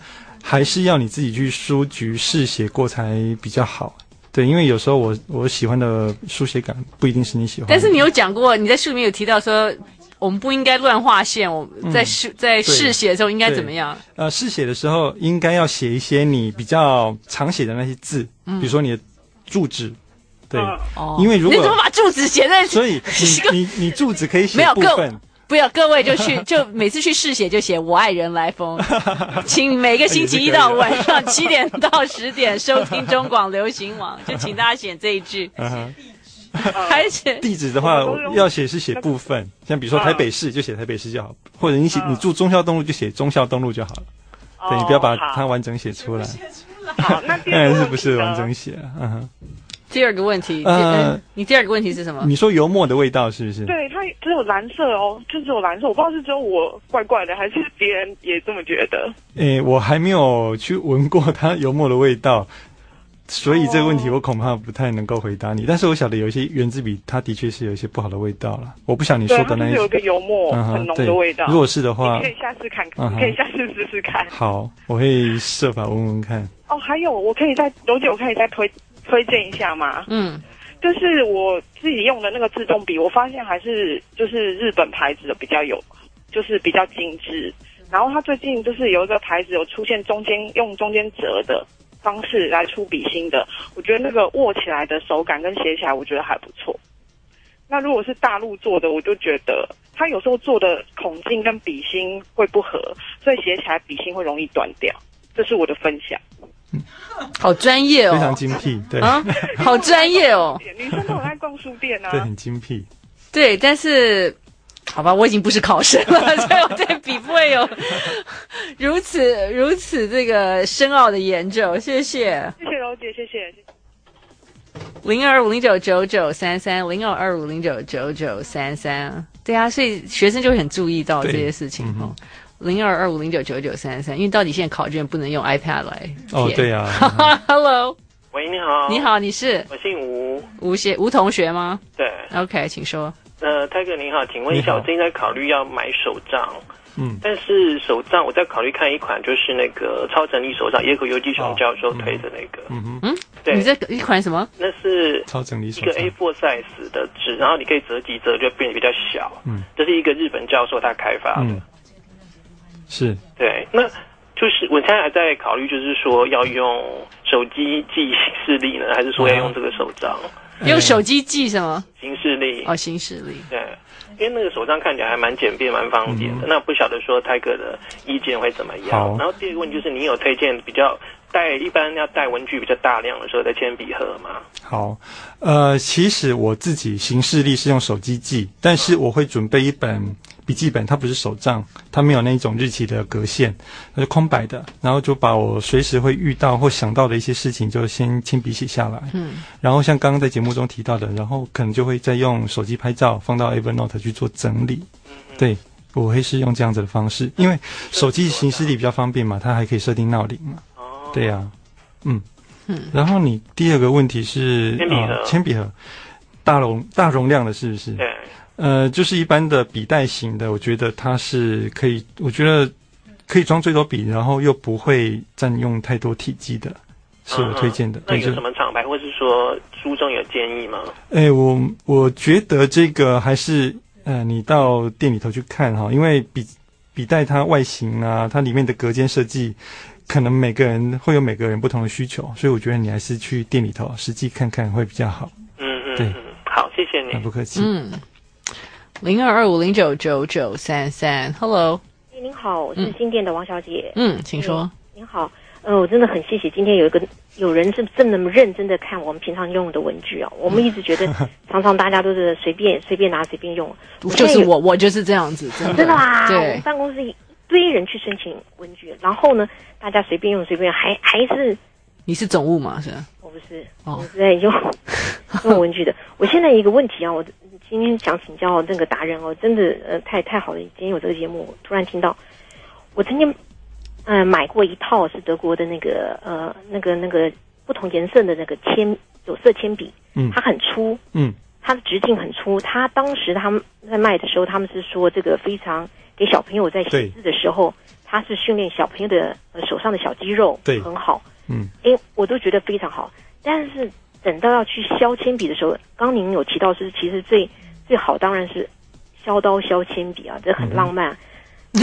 还是要你自己去书局试写过才比较好。对，因为有时候我我喜欢的书写感不一定是你喜欢的。 但是你有讲过，你在书里面有提到说，我们不应该乱画线。我在试、嗯、在试写的时候应该怎么样？ 呃，试写的时候应该要写一些你比较常写的那些字，嗯、比如说你的住址。对，哦、因为如果你怎么把住址写在？ 所以你你你住址可以写部分。 不要，各位就去，就每次去试写就写我爱人来疯，请每个星期一到晚上七点到十点收听中广流行网，就请大家写这一句。还写地址的话，要写是写部分，像比如说台北市就写台北市就好，或者你写你住忠孝东路就写忠孝东路就好了。对，你不要把它完整写出来。 好，那当然是不是完整写啊？嗯哼。 第二个问题，呃，你第二个问题是什么？ 你说油墨的味道是不是？ 对，它只有蓝色哦，就只有蓝色，我不知道是只有我怪怪的，还是别人也这么觉得。 诶，我还没有去闻过它油墨的味道，所以这个问题我恐怕不太能够回答你。但是我晓得有一些原子笔，它的确是有一些不好的味道了。我不想你说的那一些， 有一个油墨、嗯、很浓的味道。 如果是的话， 你可以下次看，嗯、你可以下次试试看。 好，我会设法闻闻看。 哦，还有，我可以再，柔姐，我可以再推推荐一下吗？嗯。就是我自己用的那个自动笔，我发现还是就是日本牌子的比较有，就是比较精致。然后它最近就是有一个牌子有出现中间用中间折的方式来出笔芯的，我觉得那个握起来的手感跟写起来我觉得还不错。那如果是大陆做的，我就觉得它有时候做的孔径跟笔芯会不合，所以写起来笔芯会容易断掉。这是我的分享。 好专业哦， 非常精辟，对啊，好专业哦。 女生都很爱逛书店啊， 对，很精辟。 对，但是好吧，我已经不是考生了，所以我对笔不会有如此如此这个深奥的研究。谢谢， 谢谢柔姐，谢谢。 零二五零九九九三三，零二二五零九九九三三。对啊，所以学生就会很注意到这些事情哦。零二二五零九九九三三，因为到底现在考卷不能用 iPad 来填。 哦，对啊。 Hello， 喂，你好。 你好，你是？ 我姓吴。 吴学吴同学吗？ 对。 OK， 请说。 呃，泰哥您好，请问一下，我最近在考虑要买手杖。嗯。但是手杖，我在考虑看一款，就是那个超整理手杖，野口游纪雄教授推的那个。嗯哼。嗯。对。 你这一款什么？ 那是超整理手杖，一个 A 四 size 的纸，然后你可以折几折就变得比较小。嗯。这是一个日本教授他开发的。嗯。 是对，那就是我现在还在考虑，就是说要用手机记事历呢，还是说要用这个手杖？ 嗯、用手机记什么？ 行事历哦，行事历。 对，因为那个手杖看起来还蛮简便、蛮方便的。嗯、那不晓得说泰哥的意见会怎么样？然后第二个问题就是，你有推荐比较带一般要带文具比较大量的时候的铅笔盒吗？ 好，呃，其实我自己行事历是用手机记，但是我会准备一本笔记本，它不是手账，它没有那种日期的格线，它是空白的，然后就把我随时会遇到或想到的一些事情就先亲笔写下来。嗯，然后像刚刚在节目中提到的，然后可能就会再用手机拍照放到 Evernote 去做整理。嗯，对，我会是用这样子的方式，因为手机行事历比较方便嘛，它还可以设定闹铃嘛。哦，对呀、啊，嗯。嗯，然后你第二个问题是铅笔盒， 铅笔盒大容大容量的是不是？ 对， 呃，就是一般的笔袋型的，我觉得它是可以，我觉得可以装最多笔，然后又不会占用太多体积的，是我推荐的。 嗯、那有什么厂牌，或是说书中有建议吗？ 哎，我我觉得这个还是呃，你到店里头去看哈，因为笔笔袋它外形啊，它里面的隔间设计。可能每个人会有每个人不同的需求，所以我觉得你还是去店里头实际看看会比较好。 嗯嗯， 对， 好，谢谢你， 不客气。 嗯，零二二五零九九九三三 ，Hello， 您好，我是新店的王小姐。 嗯，请说。 您好，呃，我真的很谢谢今天有一个有人是这么认真的看我们平常用的文具哦。我们一直觉得常常大家都是随便随便拿随便用， 就是我我就是这样子，真的真的吗？ 对， 我们办公室一堆人去申请文具，然后呢？大家随便用随便用，还还是你是总务吗？是？ 我不是，哦、我是在用用文具的。我现在有一个问题啊，我今天想请教那个达人哦，真的呃太太好了，今天有这个节目，突然听到，我曾经嗯、呃、买过一套是德国的那个呃那个那个不同颜色的那个铅有色铅笔，嗯，它很粗，嗯，它的直径很粗，它当时他们在卖的时候，他们是说这个非常给小朋友在写字的时候。它它是训练小朋友的呃手上的小肌肉， 对， 很好。 嗯， 哎，我都觉得非常好。但是等到要去削铅笔的时候，刚您有提到是其实最最好当然是削刀削铅笔啊，这很浪漫。嗯、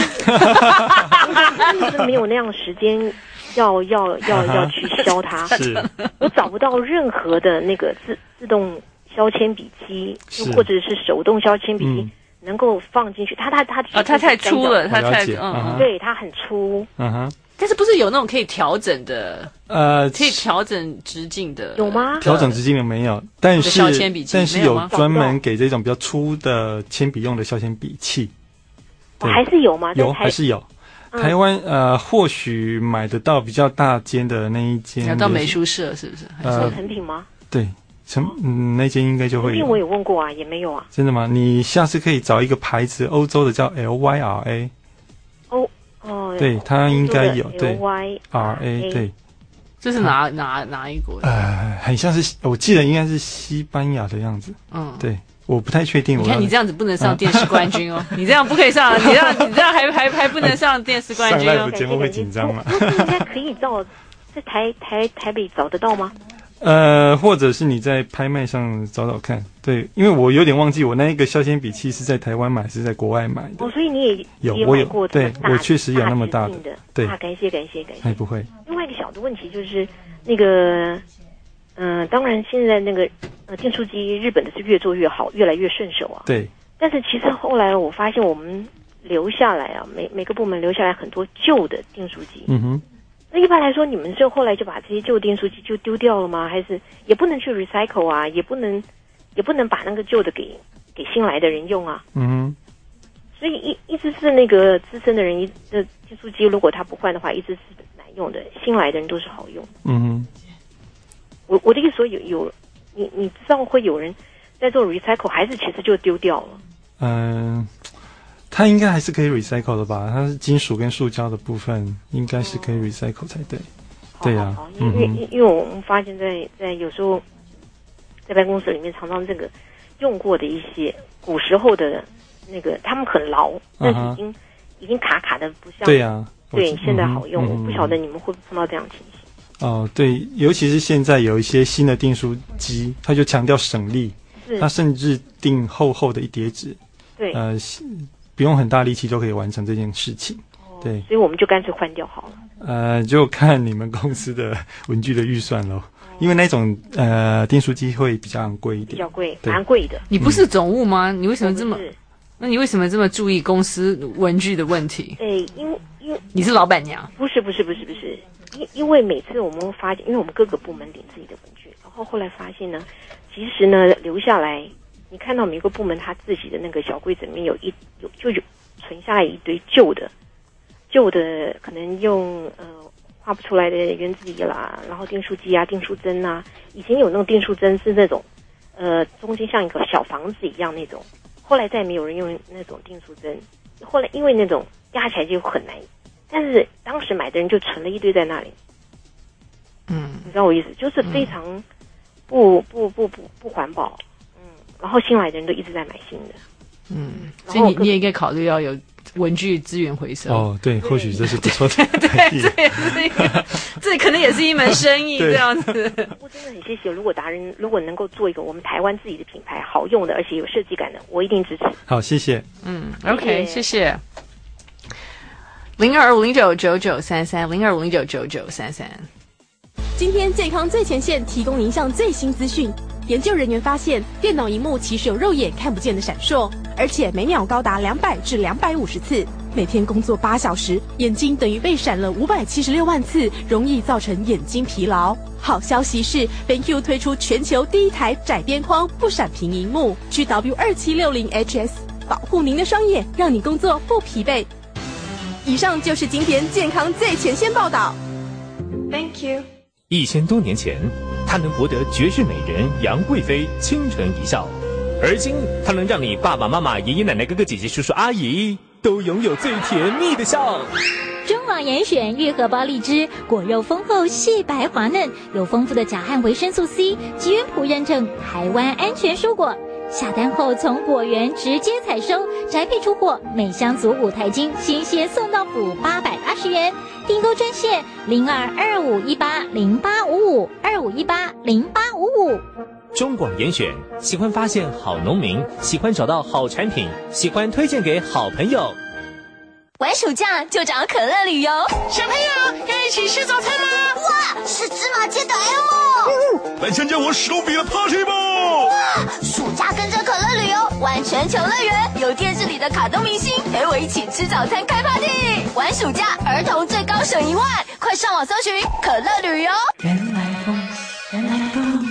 是没有那样的时间要要要要去削它， 是我找不到任何的那个自自动削铅笔机，或者是手动削铅笔机。嗯能够放进去，它它它啊，它太粗了，它太嗯，对，它很粗， 嗯哼。 但是不是有那种可以调整的？ 呃， 可以调整直径的， 有吗？ 调整直径的没有，但是削铅笔但是有专门给这种比较粗的铅笔用的削铅笔器。 哦，还是有吗？ 有，还是有。 嗯、 台湾呃，或许买得到比较大间的那一间， 要到美术社是不是？ 呃，成品吗？ 对。成嗯，那间应该就会有。 我有问过啊，也没有啊。 真的吗？你下次可以找一个牌子，欧洲的叫 L Y R A。 哦哦， 对，它应该有。对 L Y R A， 对。 这是哪哪哪一国的？ 呃，很像是，我记得应该是西班牙的样子。嗯，对，我不太确定。 你看你这样子不能上电视冠军哦，你这样不可以上，你这样你这样还还还不能上电视冠军哦。 上 live 节目会紧张嘛？ 应该可以找，在台台台北找得到吗？ 呃，或者是你在拍卖上找找看，对，因为我有点忘记我那一个削铅笔器是在台湾买，是在国外买的。 哦，所以你也有， 也我有过对，我确实有那么大的， 对， 啊，感谢感谢感谢。 哎，不会。 另外一个小的问题就是那个，嗯、呃，当然现在那个呃订书机日本的是越做越好，越来越顺手啊。 对。 但是其实后来我发现我们留下来啊，每每个部门留下来很多旧的订书机。 嗯哼。 那一般来说，你们是后来就把这些旧订书机就丢掉了吗？还是也不能去 recycle 啊？也不能，也不能把那个旧的给给新来的人用啊？ 嗯。 所以一一直是那个资深的人，一的订书机如果他不换的话，一直是难用的。新来的人都是好用。 嗯。 我我的意思说有有，你你知道会有人在做 recycle， 还是其实就丢掉了？ 嗯。呃它应该还是可以 recycle 的吧？它是金属跟塑胶的部分，应该是可以 recycle 才对。 好对呀、 啊，因为、嗯、因为我们发现在在有时候在办公室里面，常常这个用过的一些古时候的那个，他们很牢，但是已经、uh-huh. 已经卡卡的，不像对呀、啊， 对现在好用。 嗯、 我不晓得你们会不会碰到这样的情形。 哦，对，尤其是现在有一些新的订书机，它就强调省力，它甚至订厚厚的一叠纸， 对， 呃。不用很大力气都可以完成这件事情，哦、对， 所以我们就干脆换掉好了。 呃，就看你们公司的文具的预算咯，哦、因为那种呃订书机会比较昂贵一点， 比较贵，蛮贵的。 你不是总务吗？你为什么这么？那你为什么这么注意公司文具的问题？ 哎，因为因为你是老板娘？ 不是不是不是不是，因因为每次我们发现，因为我们各个部门领自己的文具，然后后来发现呢，其实呢留下来。你看到每个部门他自己的那个小柜子里面有一有就有存下来一堆旧的，旧的可能用呃画不出来的原子笔啦，然后订书机啊、订书针啊，以前有那种订书针是那种呃中间像一个小房子一样那种，后来再也没有人用那种订书针，后来因为那种压起来就很难，但是当时买的人就存了一堆在那里， 嗯， 你知道我意思，就是非常不不不不不环保。然后新来的人都一直在买新的， 嗯，所以你你也应该考虑要有文具资源回收。 哦，对，或许这是不错的对，这也是一个，这可能也是一门生意这样子。 我真的很谢谢，如果达人如果能够做一个我们台湾自己的品牌，好用的而且有设计感的，我一定支持。 好，谢谢。 嗯 ，OK， 谢谢。零二五零九九九三三，零二五零九九九三三。 今天健康最前线提供您一项最新资讯。研究人员发现，电脑萤幕其实有肉眼看不见的闪烁，而且每秒高达两百至两百五十次。每天工作八小时，眼睛等于被闪了五百七十六万次，容易造成眼睛疲劳。好消息是 ，BenQ 推出全球第一台窄边框不闪屏萤幕 G W 二七六零 H S， 保护您的双眼，让你工作不疲惫。以上就是今天健康最前线报道。 Thank you。 一千多年前，她能博得绝世美人杨贵妃倾城一笑，而今她能让你爸爸妈妈、爷爷奶奶、哥哥姐姐、叔叔阿姨都拥有最甜蜜的笑。 中网严选玉荷包荔枝，果肉丰厚，细白滑嫩，有丰富的钾和维生素 C， 吉原谱认证台湾安全蔬果。 下单后从果园直接采收，宅配出货，每箱组五台斤，新鲜送到府，八百八十元。订购专线零二二五一八零八五五二五一八零八五五。 中广严选，喜欢发现好农民，喜欢找到好产品，喜欢推荐给好朋友。 玩暑假就找可乐旅游， 小朋友要一起吃早餐吗？ 哇，是芝麻街的 L。 嗯，来参加我手比的 party 吧！ 哇，暑假跟着可乐旅游，玩全球乐园，有电视里的卡通明星陪我一起吃早餐开 party。玩暑假，儿童最高省一万，快上网搜寻可乐旅游。 人来疯，人来疯。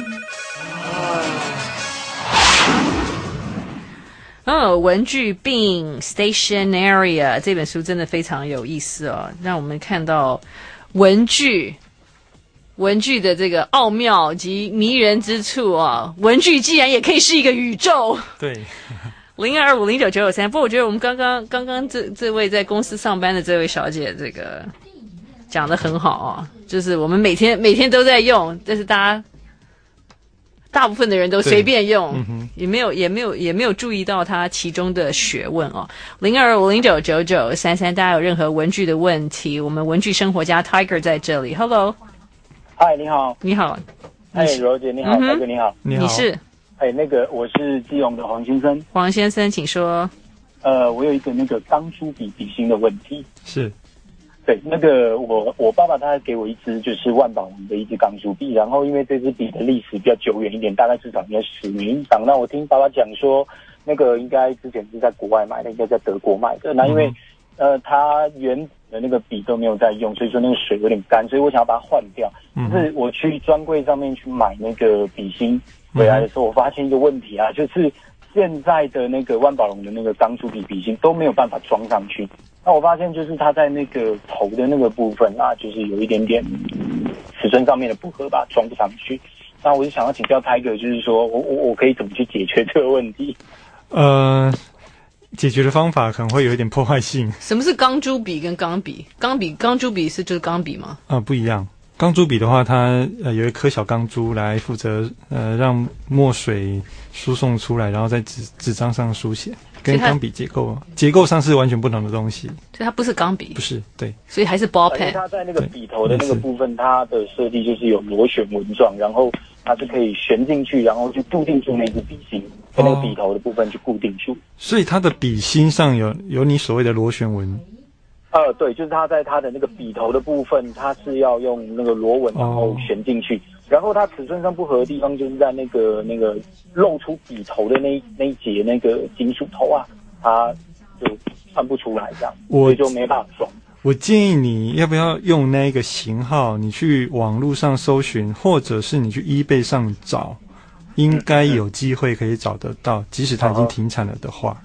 哦，文具病 Stationeria 这本书真的非常有意思哦，让我们看到文具文具的这个奥妙及迷人之处啊！文具既然也可以是一个宇宙。 对， 零二二五零九九九三。不过我觉得我们刚刚刚刚这这位在公司上班的这位小姐，这个讲得很好啊，就是我们每天每天都在用，但是大家。大部分的人都随便用，嗯、也没有也没有也没有注意到它其中的学问哦。零二五零九九九三三，大家有任何文具的问题，我们文具生活家 Tiger 在这里。Hello， 嗨，你好， 你好， 哎，柔姐你好，大哥、嗯、你好， 你好， 你是？ 哎，那个我是基隆的黄先生， 黄先生，请说。 呃，我有一个那个钢珠笔笔芯的问题， 是。 对，那个我我爸爸他给我一支就是万宝龙的一支钢珠笔，然后因为这支笔的历史比较久远一点，大概至少应该十年以上。那我听爸爸讲说，那个应该之前是在国外买的，应该在德国买的。那因为、嗯、呃他原的那个笔都没有在用，所以说那个水有点干，所以我想要把它换掉。嗯、就是我去专柜上面去买那个笔芯回来的时候，我发现一个问题啊，就是现在的那个万宝龙的那个钢珠笔笔芯都没有办法装上去。那我发现就是它在那个头的那个部分啊，就是有一点点尺寸上面的不合吧，装不上去。那我就想要请教Tiger，就是说我我我可以怎么去解决这个问题？ 呃，解决的方法可能会有一点破坏性。 什么是钢珠笔跟钢笔？钢笔钢珠笔是就是钢笔吗？ 啊、呃，不一样。钢珠笔的话，它呃有一颗小钢珠来负责呃让墨水输送出来，然后在纸纸张上书写。跟钢笔结构结构上是完全不同的东西， 所以它不是钢笔， 不是，对， 所以还是 ball pen。 它在那个笔头的那个部分，它的设计就是有螺旋纹状，然后它是可以旋进去，然后去固定住那支笔芯，跟那个笔头的部分去固定住。 所以它的笔芯上有有你所谓的螺旋纹。 呃，对，就是它在它的那个笔头的部分，它是要用那个螺纹，然后旋进去。哦，然后它尺寸上不合的地方，就是在那个那个露出笔头的那那一节那个金属头啊，它就穿不出来，这样，所以就没办法装。 我建议你要不要用那个型号，你去网络上搜寻，或者是你去 eBay 上找，应该有机会可以找得到，即使它已经停产了的话。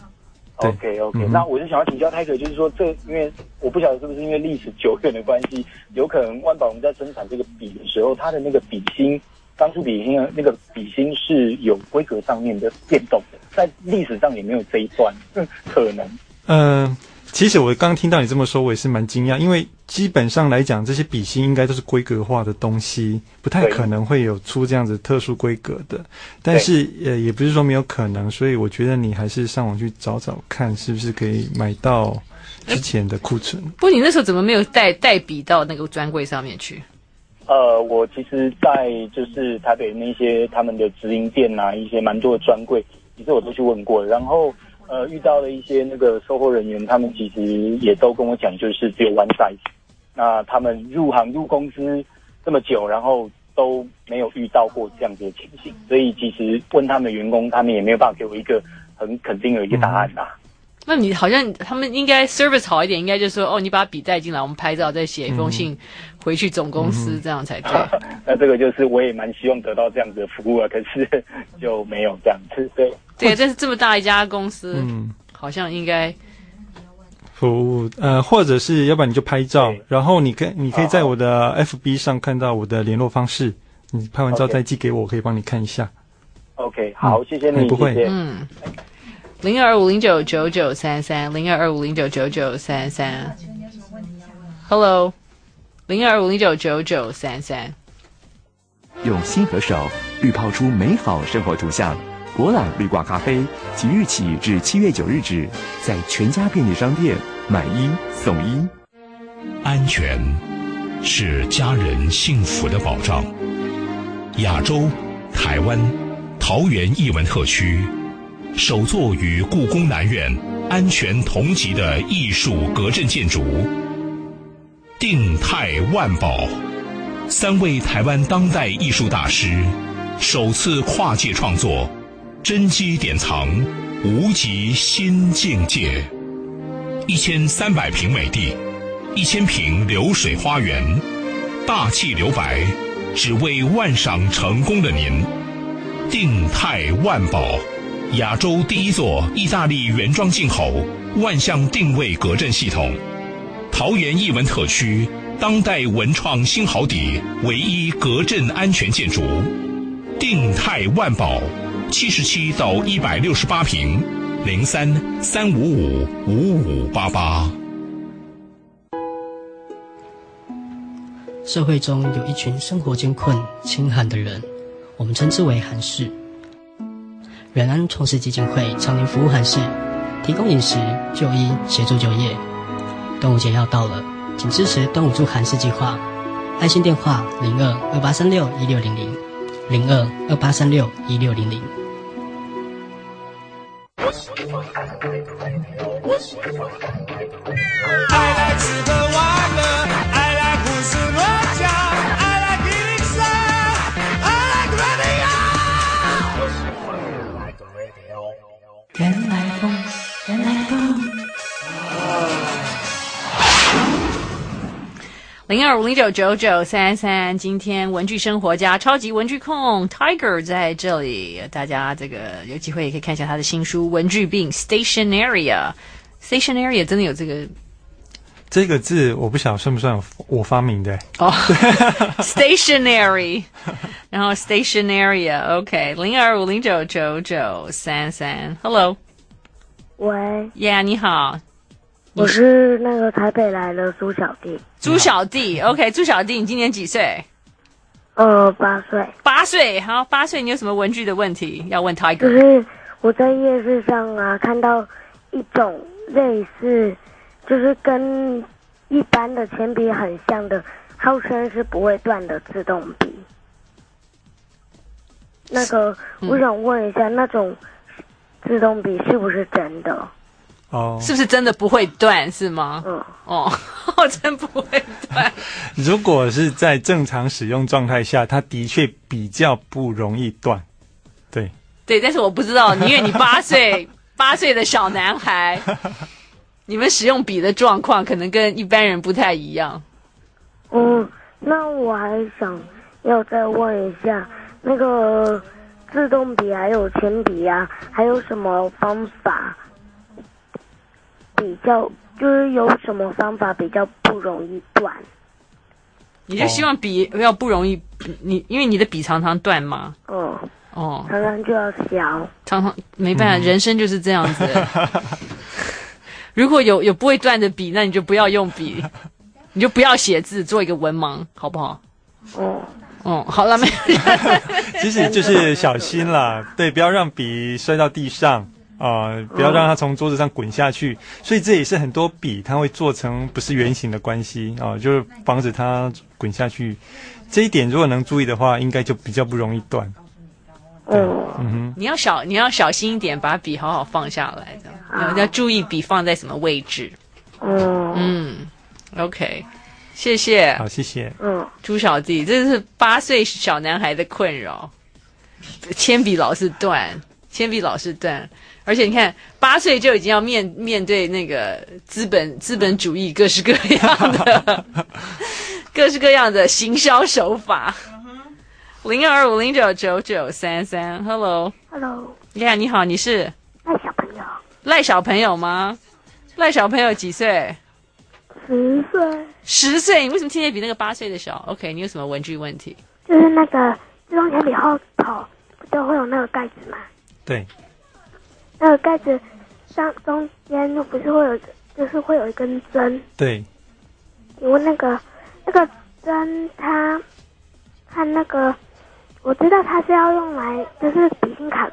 OK OK，嗯、那我是想要请教Tiger，就是说这因为我不晓得是不是因为历史久远的关系，有可能万宝龙在生产这个笔的时候，它的那个笔芯，钢珠笔芯的那个笔芯是有规格上面的变动的，在历史上也没有这一段可能。 嗯、呃，其实我刚听到你这么说，我也是蛮惊讶，因为基本上来讲，这些笔芯应该都是规格化的东西，不太可能会有出这样子特殊规格的。但是呃，也不是说没有可能，所以我觉得你还是上网去找找看，是不是可以买到之前的库存。 不过你那时候怎么没有带带笔到那个专柜上面去？ 呃，我其实在就是台北那些他们的直营店啊，一些蛮多的专柜，其实我都去问过，然后呃遇到了一些那个售后人员，他们其实也都跟我讲，就是只有 one size。那他们入行入公司这么久，然后都没有遇到过这样子的情形，所以其实问他们的员工，他们也没有办法给我一个很肯定的一个答案啦。嗯， 那你好像他们应该 service 好一点，应该就说哦，你把笔带进来，我们拍照，再写一封信回去总公司，嗯、这样才对。 那这个就是我也蛮希望得到这样子的服务啊，可是就没有这样子。对对，这是这么大一家公司，嗯，好像应该。 服务呃，或者是要不然你就拍照，然后你可你可以在我的 F B 上看到我的联络方式，你拍完照再寄给我，我可以帮你看一下。 OK， 好，嗯、谢谢你， 不会， 谢谢嗯，零二五零九九九三三，零二二五零九九九三三 ，Hello， 零二五零九九九三三， 用心和手滤泡出美好生活图像。 博朗绿挂咖啡即日起至七月九日止，在全家便利商店买一送一。 安全是家人幸福的保障。亚洲、台湾、桃园艺文特区首座与故宫南院安全同级的艺术隔震建筑定泰万宝，三位台湾当代艺术大师首次跨界创作，真迹典藏，无极新境界。一千三百平美地，一千平流水花园，大气留白，只为万赏成功的您。定泰万宝，亚洲第一座意大利原装进口万向定位隔震系统，桃园艺文特区当代文创新豪邸唯一隔震安全建筑。定泰万宝，七十七到一百六十八平，零三三五五五五八八。 社会中有一群生活艰困、清寒的人，我们称之为寒士。仁安创世基金会常年服务寒士，提供饮食、就医、协助就业。端午节要到了，请支持端午助寒士计划。爱心电话零二二八三六一六零零，零二二八三六一六零零。 I like 吃喝玩乐 I like 胡思乱想 I like 一零三 I like radio 原来风原来风零二五零九九九三三，今天文具生活家超级文具控 Tiger 在这里，大家这个有机会也可以看一下他的新书《文具病 Stationaria》。Stationaria 真的有这个这个字，我不晓得算不算我发明的哦。Stationary， 然后 Stationaria，OK， 零二五零九九九三三 ，Hello， 喂 ，Yeah， 你好。 我是那个台北来的朱小弟。 朱小弟 ，OK， 朱小弟，你今年几岁？ 呃，八岁。 八岁，好，八岁，你有什么文具的问题要问 Tiger？ 就是我在夜市上啊看到一种类似，就是跟一般的铅笔很像的，号称是不会断的自动笔。那个， 嗯、 我想问一下，那种自动笔是不是真的？ 哦， 是不是真的不会断是吗？嗯，哦，真不会断。 如果是在正常使用状态下，它的确比较不容易断。对， 对，但是我不知道，因为你八岁，八岁的小男孩，你们使用笔的状况可能跟一般人不太一样。 嗯，那我还想要再问一下，那个自动笔还有铅笔啊，还有什么方法？比较就是有什么方法比较不容易断？ 你就希望笔要不容易，你因为你的笔常常断吗？ 嗯， 哦， 常常就要削， 常常没办法，嗯、人生就是这样子。如果有有不会断的笔，那你就不要用笔，你就不要写字，做一个文盲，好不好？ 哦。 哦，好了，没有。 其实就是小心啦，对，不要让笔摔到地上。啊、呃，不要让它从桌子上滚下去，所以这也是很多笔它会做成不是圆形的关系啊、呃，就是防止它滚下去。这一点如果能注意的话，应该就比较不容易断。 嗯嗯哼， 你要小你要小心一点，把笔好好放下来，这样要要注意笔放在什么位置。 嗯嗯 ，OK， 谢谢。 好，谢谢。 嗯， 朱小弟，这是八岁小男孩的困扰，铅笔老是断，铅笔老是断。而且你看，八岁就已经要面面对那个资本资本主义各式各样的各式各样的行销手法。零二五零九九九三三 ，Hello，Hello， 呀，你好，你是赖小朋友？ 赖小朋友吗？赖小朋友几岁？ 十岁。 十岁？你为什么天天比那个八岁的小 ？OK， 你有什么文具问题？ 就是那个自动铅笔后头不就会有那个盖子吗？ 对。 那个盖子上中间不是会有，就是会有一根针。 对。 请问那个那个针，它看那个，我知道它是要用来，就是笔芯卡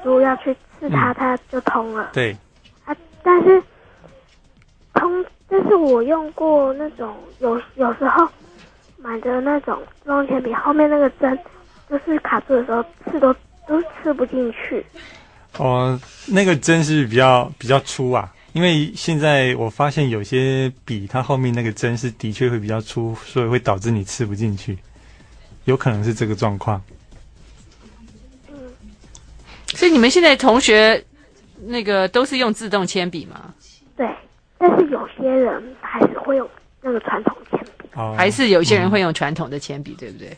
住要去刺它，嗯、它就通了。 对。 啊，但是通，但是我用过那种有有时候买的那种自动铅笔，后面那个针就是卡住的时候刺都都刺不进去。 哦，那个针是比较比较粗啊。因为现在我发现有些笔，它后面那个针是的确会比较粗，所以会导致你刺不进去，有可能是这个状况。 嗯， 所以你们现在同学那个都是用自动铅笔吗？ 对，但是有些人还是会用那个传统铅笔。 哦， 还是有些人会用传统的铅笔，嗯、对不对？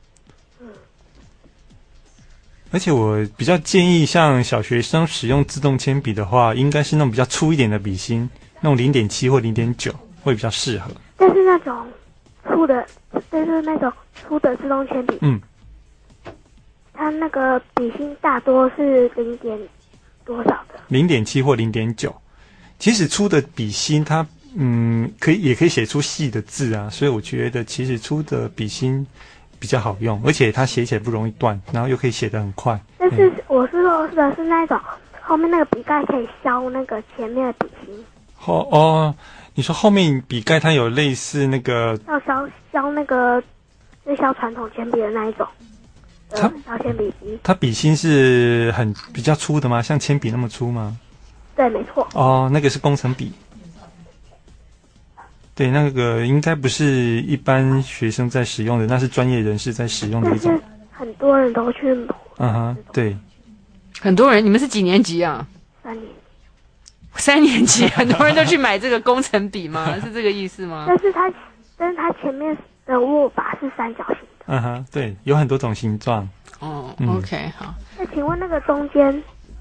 而且我比较建议，像小学生使用自动铅笔的话，应该是那种比较粗一点的笔芯，那种零点七或零点九会比较适合。 但是那种粗的，就是那种粗的自动铅笔， 嗯， 它那个笔芯大多是零点多少的？ 零点七或零点九。其实粗的笔芯它，嗯，可以也可以写出细的字啊，所以我觉得其实粗的笔芯比较好用，而且它写起来不容易断，然后又可以写得很快。 但是我是说的是那种后面那个笔盖可以削那个前面的笔芯。 哦哦，你说后面笔盖它有类似那个要削削那个就削传统铅笔的那一种，呃，削铅笔机。 它笔芯是很比较粗的吗？像铅笔那么粗吗？ 对，没错。 哦，那个是工程笔。对，那个应该不是一般学生在使用的，那是专业人士在使用的一种。 但是很多人都去。 嗯哼，对。 很多人，你们是几年级啊？ 三年级。 三年级，很多人都去买这个工程笔吗？是这个意思吗？ 但是它，但是它前面的握把是三角形的。 嗯哼，对，有很多种形状。 哦、嗯、，OK， 好。 那请问那个中间，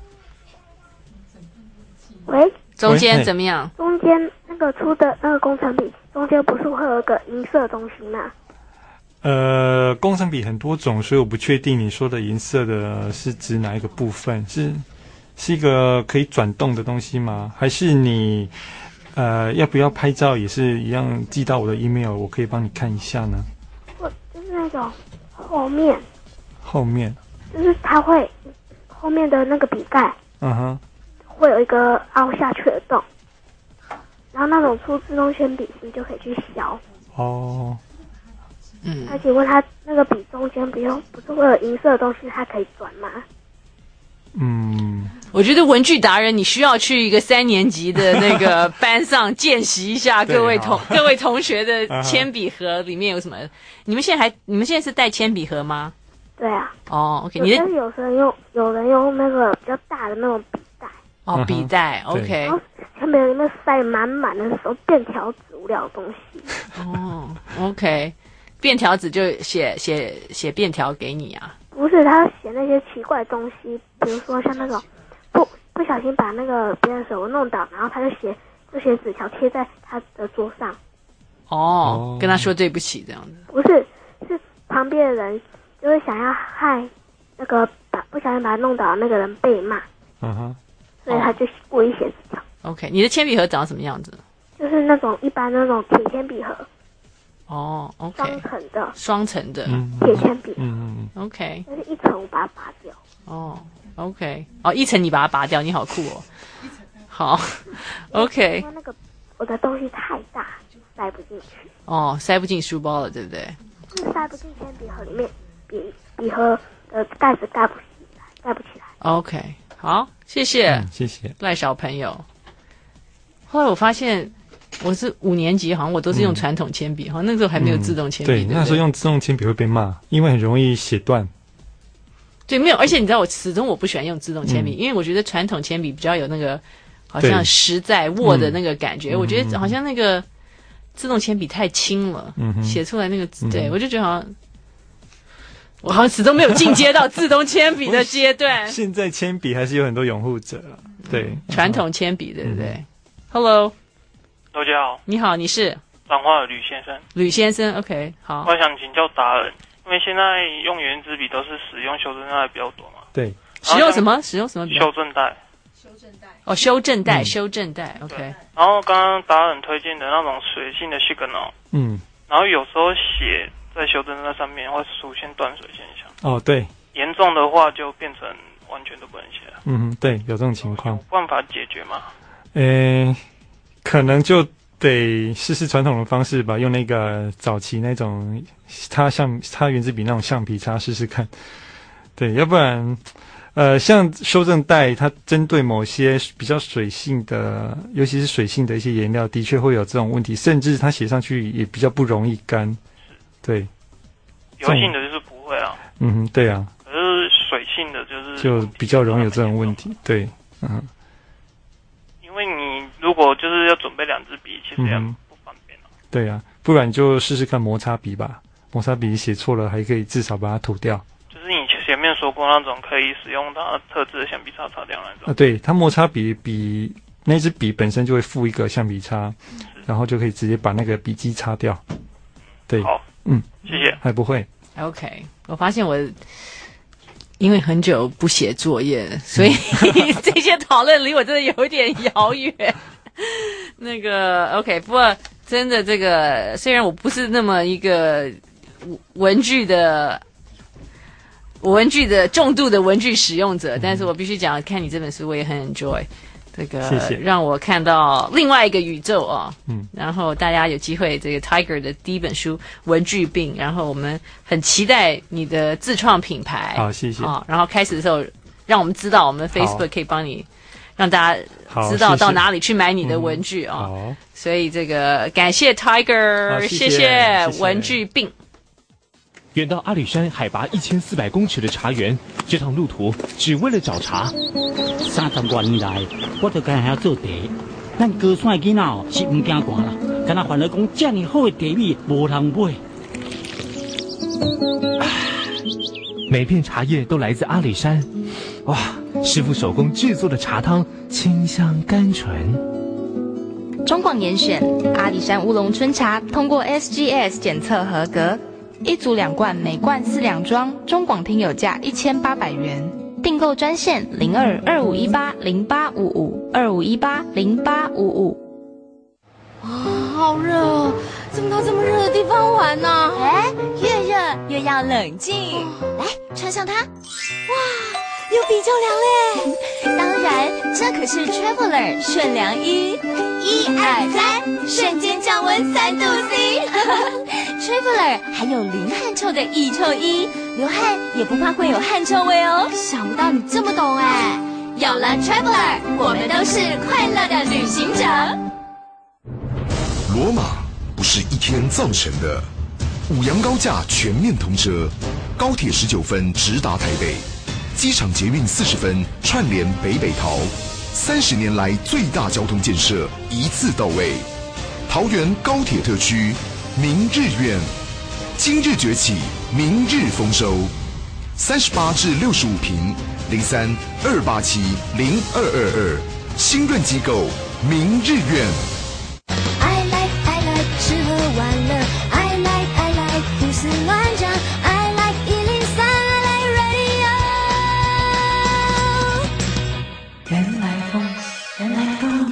喂？ 中间怎么样？ 中间那个粗的那个工程笔，中间不是会有一个银色的东西吗？ 呃，工程笔很多种，所以我不确定你说的银色的是指哪一个部分，是是一个可以转动的东西吗？还是你呃要不要拍照也是一样寄到我的 email， 我可以帮你看一下呢？ 我就是那种后面， 后面就是它会后面的那个笔盖， 嗯哼。 会有一个凹下去的洞，然后那种粗自动铅笔芯就可以去削。 哦， 嗯。 那请问它那个笔中间不用不是会有银色的东西，它可以转吗？ 嗯， 我觉得文具达人，你需要去一个三年级的那个班上见习一下各位同各位同学的铅笔盒里面有什么？你们现在还你们现在是带铅笔盒吗？ 对啊。 哦 ，OK， 你的但是有人用有人用那个比较大的那种笔。 哦，笔袋 ，OK， 然后铅笔里面塞满满的时候便条纸无聊的东西。 哦 ，OK， 便条纸就写写写便条给你啊？ 不是，他写那些奇怪的东西，比如说像那种不不小心把那个别人手弄倒，然后他就写就写纸条贴在他的桌上。 哦，跟他说对不起这样子。 不是，是旁边的人就会想要害那个把不小心把他弄倒的那个人被骂。 嗯哼。 所以他就故意写纸条。 OK， 你的铅笔盒长什么样子？ 就是那种一般那种铁铅笔盒。 哦 ，OK。 双层的。 双层的。 铁铅笔。 嗯嗯 OK。 但是一层我把它拔掉。 哦 ，OK， 哦，一层你把它拔掉，你好酷哦。好 ，OK。 因为那个我的东西太大，就塞不进去。 哦，塞不进书包了，对不对？ 就是塞不进铅笔盒里面，笔笔盒的盖子盖不起来，盖不起来。 OK。好，谢谢、 嗯，谢谢赖小朋友。后来我发现，我是五年级，好像我都是用传统铅笔，好、嗯、像那时候还没有自动铅笔。 嗯、对, 对, 对，那时候用自动铅笔会被骂，因为很容易写断。 对，没有，而且你知道，我始终我不喜欢用自动铅笔，嗯、因为我觉得传统铅笔比较有那个好像实在握的那个感觉。我觉得好像那个自动铅笔太轻了，嗯、写出来那个字，对、嗯、我就觉得好像。我好像始终没有进阶到自动铅笔的阶段。 现在铅笔还是有很多拥护者，对传统铅笔，对不对、嗯、？Hello， 大家好， 你好，你是彰化的吕先生。 吕先生 ，OK， 好。 我想请教达人，因为现在用原子笔都是使用修正带比较多嘛？ 对， 使用什么？使用什么笔？ 修正带。 修正带。哦，修正带，嗯、修正带 ，OK。 然后刚刚达人推荐的那种水性的 Signal， 嗯，然后有时候写。在修正带上面会出现断水现象。 哦，对， 严重的话就变成完全都不能写。 嗯，对，有这种情况。 有办法解决吗？ 呃，可能就得试试传统的方式吧，用那个早期那种擦橡擦原子笔那种橡皮擦试试看。对，要不然，呃，像修正带，它针对某些比较水性的，尤其是水性的一些颜料，的确会有这种问题，甚至它写上去也比较不容易干。对， 油性的就是不会啊。 嗯哼，对啊。 可是水性的就是就比较容易有这种问题。对，嗯。 因为你如果就是要准备两支笔，其实也不方便、啊嗯、对啊，不然就试试看摩擦笔吧。摩擦笔写错了，还可以至少把它涂掉。 就是你前面说过那种可以使用它特制的橡皮擦擦掉那种。 啊，对，它摩擦笔笔那支笔本身就会附一个橡皮擦，然后就可以直接把那个笔迹擦掉。对， 好， 嗯， 谢谢。 还不会。 OK， 我发现我因为很久不写作业，所以这些讨论离我真的有一点遥远。那个 OK， 不过真的这个虽然我不是那么一个文具的文具的重度的文具使用者，嗯、但是我必须讲，看你这本书我也很 enjoy。这个谢谢让我看到另外一个宇宙哦， 嗯， 然后大家有机会这个 Tiger 的第一本书《文具病》，然后我们很期待你的自创品牌， 好，谢谢啊、哦，然后开始的时候让我们知道，我们 Facebook 可以帮你让大家知道到哪里去买你的文具啊、哦嗯，所以这个感谢 Tiger， 谢谢, 谢, 谢, 谢文具病。 远到阿里山海拔一千四百公尺的茶园，这趟路途只为了找茶。 三十多年来，我就干遐做茶。咱高山的囡仔哦是唔惊寒啦，敢若反而讲这么好的茶米无人买。 每片茶叶都来自阿里山，哇！师傅手工制作的茶汤清香甘醇。 中广严选阿里山乌龙春茶，通过 S G S 检测合格。一组两罐，每罐四两装，中广听友价一千八百元。订购专线零二二五一八零八五五二五一八零八五五。 哇，好热哦！怎么到这么热的地方玩呢、啊？ 哎，越热越要冷静。哦、来，穿上它。 哇，有比较凉嘞！ 当然，这可是 Traveler 顺凉衣。一二三，瞬间降温三度 C。Traveler 还有零汗臭的腋臭衣，流汗也不怕会有汗臭味哦。 想不到你这么懂哎！ 有了 Traveler， 我们都是快乐的旅行者。 罗马不是一天造成的，五羊高架全面通车，高铁十九分直达台北，机场捷运四十分串联北北桃。三十年来最大交通建设一次到位，桃园高铁特区明日苑，今日崛起，明日丰收。三十八至六十五坪，零三二八七零二二二，新润机构明日苑。 I like I like 吃喝玩乐 ，I like I like 胡思乱想 ，I like 一零三 I like radio。原来风，原来风。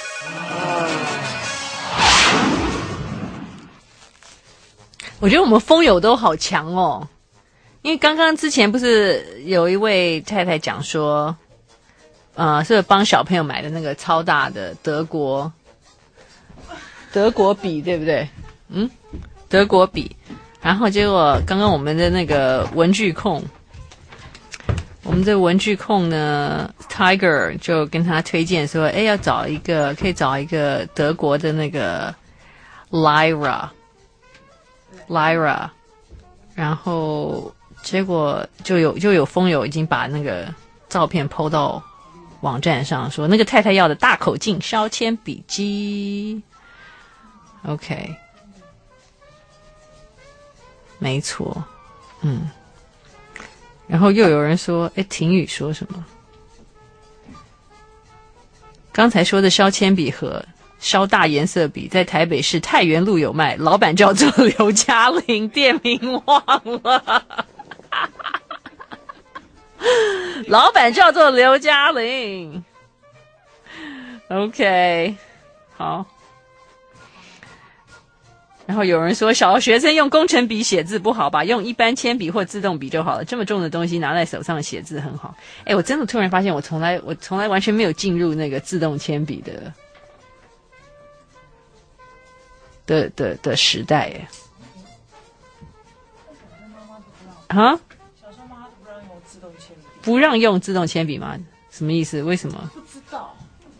我觉得我们风友都好强哦，因为刚刚之前不是有一位太太讲说，呃，是帮小朋友买的那个超大的德国德国笔，对不对？嗯，德国笔。然后结果刚刚我们的那个文具控，我们的文具控呢 ，Tiger 就跟他推荐说，哎，要找一个可以找一个德国的那个 Lyra。Lyra， 然后结果就有就有风友已经把那个照片 po 到网站上，说那个太太要的大口径削铅笔机 ，OK， 没错，嗯，然后又有人说，哎，婷宇说什么？刚才说的削铅笔盒。削大颜色笔在台北市太原路有卖，老板叫做刘嘉玲，店名忘了。老板叫做刘嘉玲。OK， 好。 然后有人说小学生用工程笔写字不好吧，用一般铅笔或自动笔就好了，这么重的东西拿在手上写字很好。哎，我真的突然发现我从来我从来完全没有进入那个自动铅笔的的的的时代耶。啊？小时候妈妈不让用自动铅笔。不让用自动铅笔吗？什么意思？为什么？ 不知道。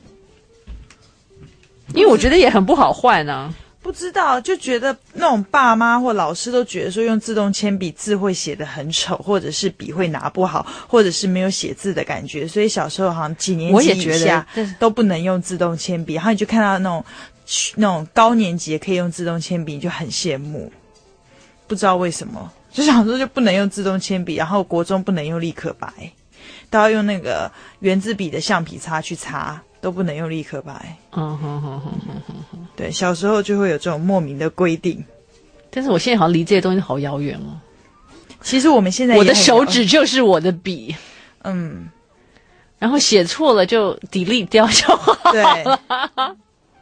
因为我觉得也很不好换啊。 不知道，就觉得那种爸妈或老师都觉得说用自动铅笔字会写得很丑，或者是笔会拿不好，或者是没有写字的感觉，所以小时候好像几年级以下都不能用自动铅笔，然后你就看到那种那种高年级也可以用自动铅笔，你就很羡慕。不知道为什么，就想说就不能用自动铅笔，然后国中不能用立可白，都要用那个圆珠笔的橡皮擦去擦。都不能用立可白。 嗯哼哼哼哼哼， 对，小时候就会有这种莫名的规定。 但是我现在好像离这些东西好遥远哦。 其实我们现在也我的手指就是我的笔， 嗯， 然后写错了就 delete 掉就好了。对，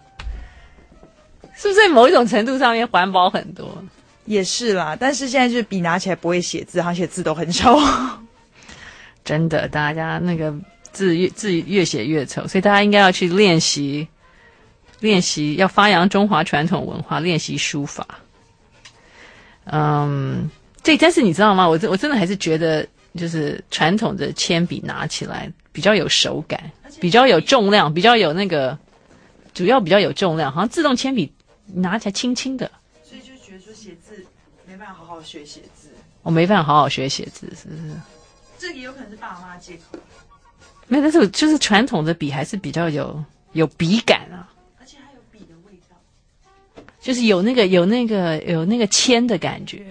是不是在某一种程度上面环保很多？ 也是啦，但是现在就是笔拿起来不会写字，好像写字都很丑。 真的，大家那个。字越字越写越丑，所以大家应该要去练习，练习要发扬中华传统文化，练习书法。嗯，对，但是你知道吗？我我真的还是觉得，就是传统的铅笔拿起来比较有手感，比较有重量，比较有那个，主要比较有重量。好像自动铅笔拿起来轻轻的， 所以就觉得说写字没办法好好学写字。 我没办法好好学写字，是不是？ 这个有可能是爸妈借口。 没有，但是就是传统的笔还是比较有有笔感啊， 而且还有笔的味道， 就是有那个有那个有那个铅的感觉，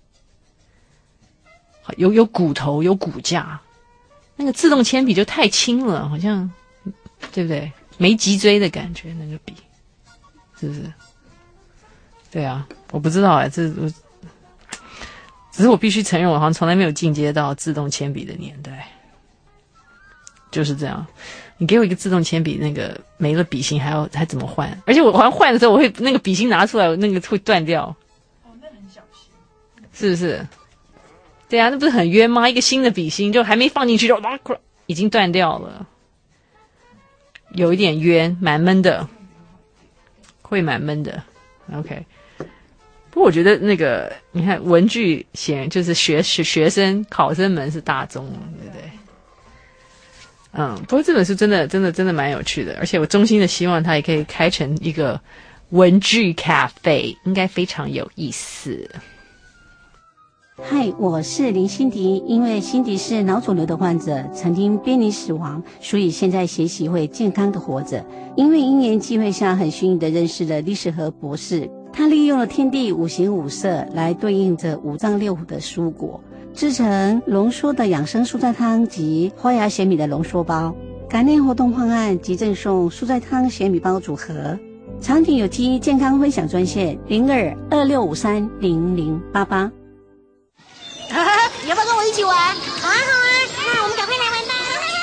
有有骨头有骨架。那个自动铅笔就太轻了，好像对不对？没脊椎的感觉，那个笔是不是？对啊，我不知道哎，这我只是我必须承认，我好像从来没有进阶到自动铅笔的年代。就是这样，你给我一个自动铅笔，那个没了笔芯还要还怎么换？而且我好像换的时候，我会那个笔芯拿出来，那个会断掉。 哦，那很小心， 是不是？对啊，那不是很冤吗？一个新的笔芯就还没放进去就已经断掉了，有一点冤，蛮闷的，会蛮闷的。OK， 不过我觉得那个你看文具显然就是学学学生考生们是大宗，对不对？嗯，不过这本书真的真的真的蛮有趣的，而且我衷心的希望它也可以开成一个文具咖啡，应该非常有意思。 嗨，我是林心迪，因为心迪是脑肿瘤的患者，曾经濒临死亡，所以现在学习会健康的活着。因为因缘机会下，很幸运的认识了李世和博士，他利用了天地五行五色来对应着五脏六腑的蔬果，制成浓缩的养生蔬菜汤及花芽咸米的浓缩包。感念活动方案及赠送蔬菜汤咸米包组合。长景有机健康分享专线零二二六五三零零八八。 你要不要跟我一起玩？好啊好啊，那我们赶快来玩吧！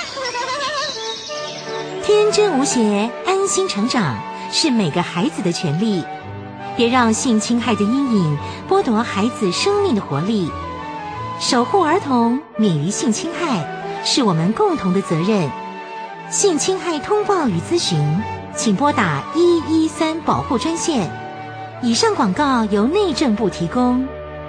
天真无邪，安心成长是每个孩子的权利，别让性侵害的阴影剥夺孩子生命的活力。守护儿童免于性侵害是我们共同的责任。性侵害通报与咨询，请拨打一一三保护专线。以上广告由内政部提供。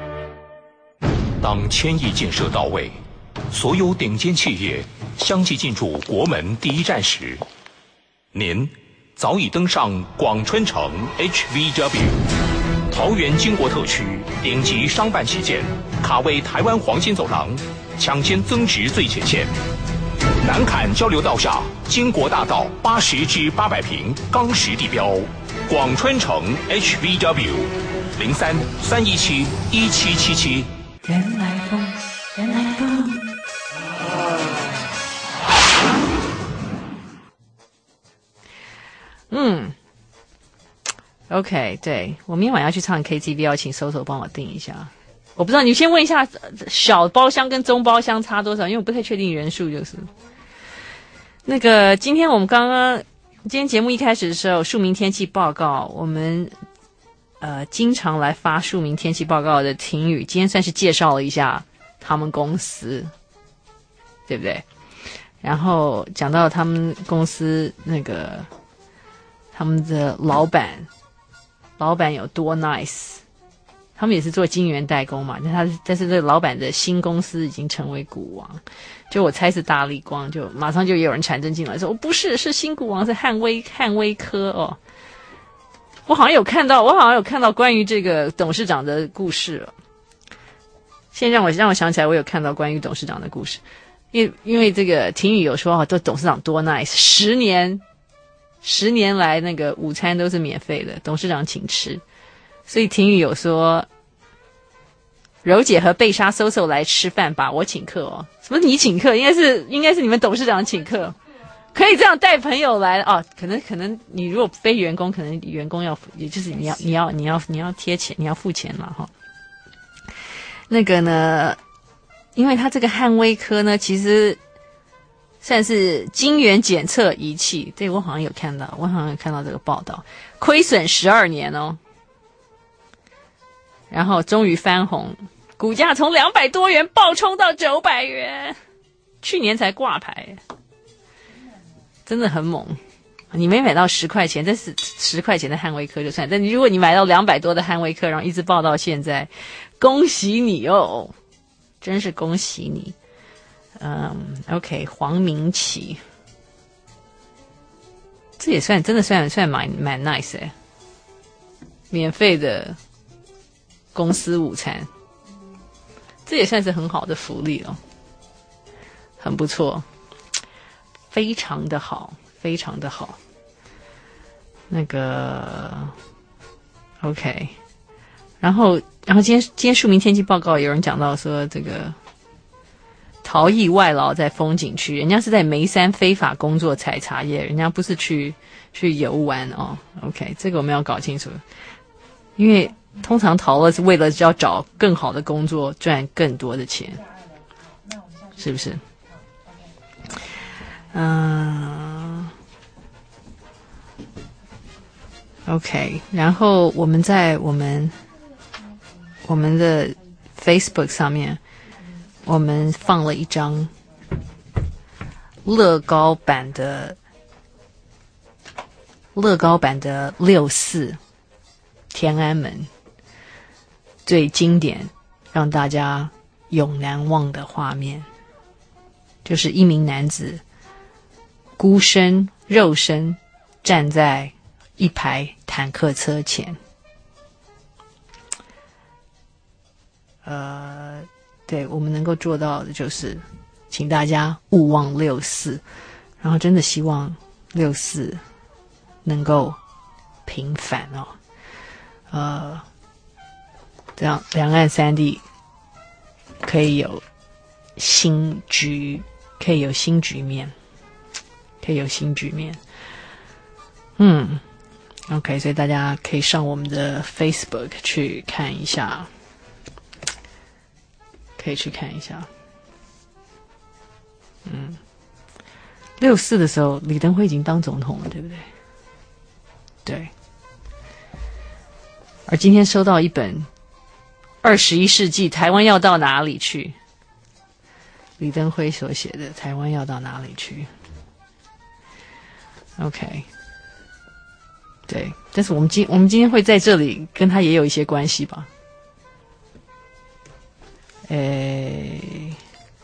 当千亿建设到位，所有顶尖企业相继进驻国门第一站时，您早已登上广春城 H V W。桃园经国特区顶级商办旗舰，卡位台湾黄金走廊，抢先增值最前线。南坎交流道下，经国大道八十至八百平钢石地标，广春城 H V W 零三三一七一七七七。 人来疯，人来疯。 嗯 ，OK， 对我明天晚上要去唱 K T V， 要请搜搜帮我订一下。我不知道，你先问一下小包厢跟中包厢差多少，因为我不太确定人数。就是那个，今天我们刚刚今天节目一开始的时候，庶民天气报告，我们呃经常来发庶民天气报告的婷宇，今天算是介绍了一下他们公司，对不对？然后讲到他们公司那个他们的老板，老板有多 nice， 他们也是做晶圆代工嘛，但他但是这个老板的新公司已经成为股王，就我猜是大立光，就马上就有人传真进来说，哦，不是，是新股王，是汉威汉威科哦。我好像有看到，我好像有看到关于这个董事长的故事了。现在让我让我想起来，我有看到关于董事长的故事。因为因为这个婷宇有说哦，这董事长多 nice， 十年十年来那个午餐都是免费的，董事长请吃。所以婷宇有说，柔姐和贝莎搜搜来吃饭吧，我请客哦。什么你请客？应该是应该是你们董事长请客，可以这样带朋友来哦。可能可能你如果非员工，可能员工要，也就是你要你要你要你要贴钱，你要付钱嘛哈。那个呢？因为它这个汉威科呢，其实算是晶圆检测仪器，对，我好像有看到，我好像有看到这个报道，亏损十二年哦，然后终于翻红，股价从两百多元暴冲到九百元，去年才挂牌，真的很猛。你没买到十块钱，这是十块钱的汉威科就算，但如果你买到两百多的汉威科，然后一直报到现在，恭喜你哦！真是恭喜你，嗯 ，OK， 黄明启，这也算真的算算蛮蛮 nice 哎，免费的公司午餐，这也算是很好的福利了，很不错，非常的好，非常的好。那个 OK。然后，然后今天今天庶民天气报告有人讲到说，这个逃逸外劳在风景区，人家是在梅山非法工作采茶叶，人家不是去去游玩哦。OK， 这个我们要搞清楚，因为通常逃了是为了要找更好的工作，赚更多的钱，是不是？嗯、呃、，OK， 然后我们在我们。我们的 Facebook 上面，我们放了一张乐高版的乐高版的六四天安门最经典，让大家永难忘的画面，就是一名男子孤身肉身站在一排坦克车前。呃，对，我们能够做到的就是，请大家勿忘六四，然后真的希望六四能够平反哦，呃，这样两岸三地可以有新局，可以有新局面，可以有新局面。嗯 ，OK， 所以大家可以上我们的 Facebook 去看一下。可以去看一下，嗯，六四的时候，李登辉已经当总统了，对不对？对。而今天收到一本《二十一世纪台湾要到哪里去》，李登辉所写的《台湾要到哪里去》。OK， 对，但是我们今我们今天会在这里跟他也有一些关系吧。诶，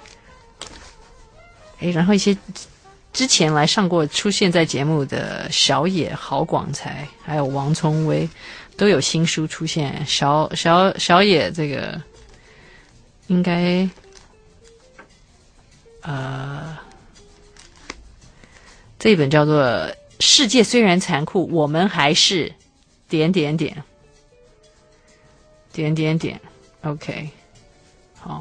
诶，然后一些之前来上过、出现在节目的小野郝广才，还有王聪威，都有新书出现。小小小野这个应该呃，这一本叫做《世界虽然残酷，我们还是点点点点点点》。OK。好，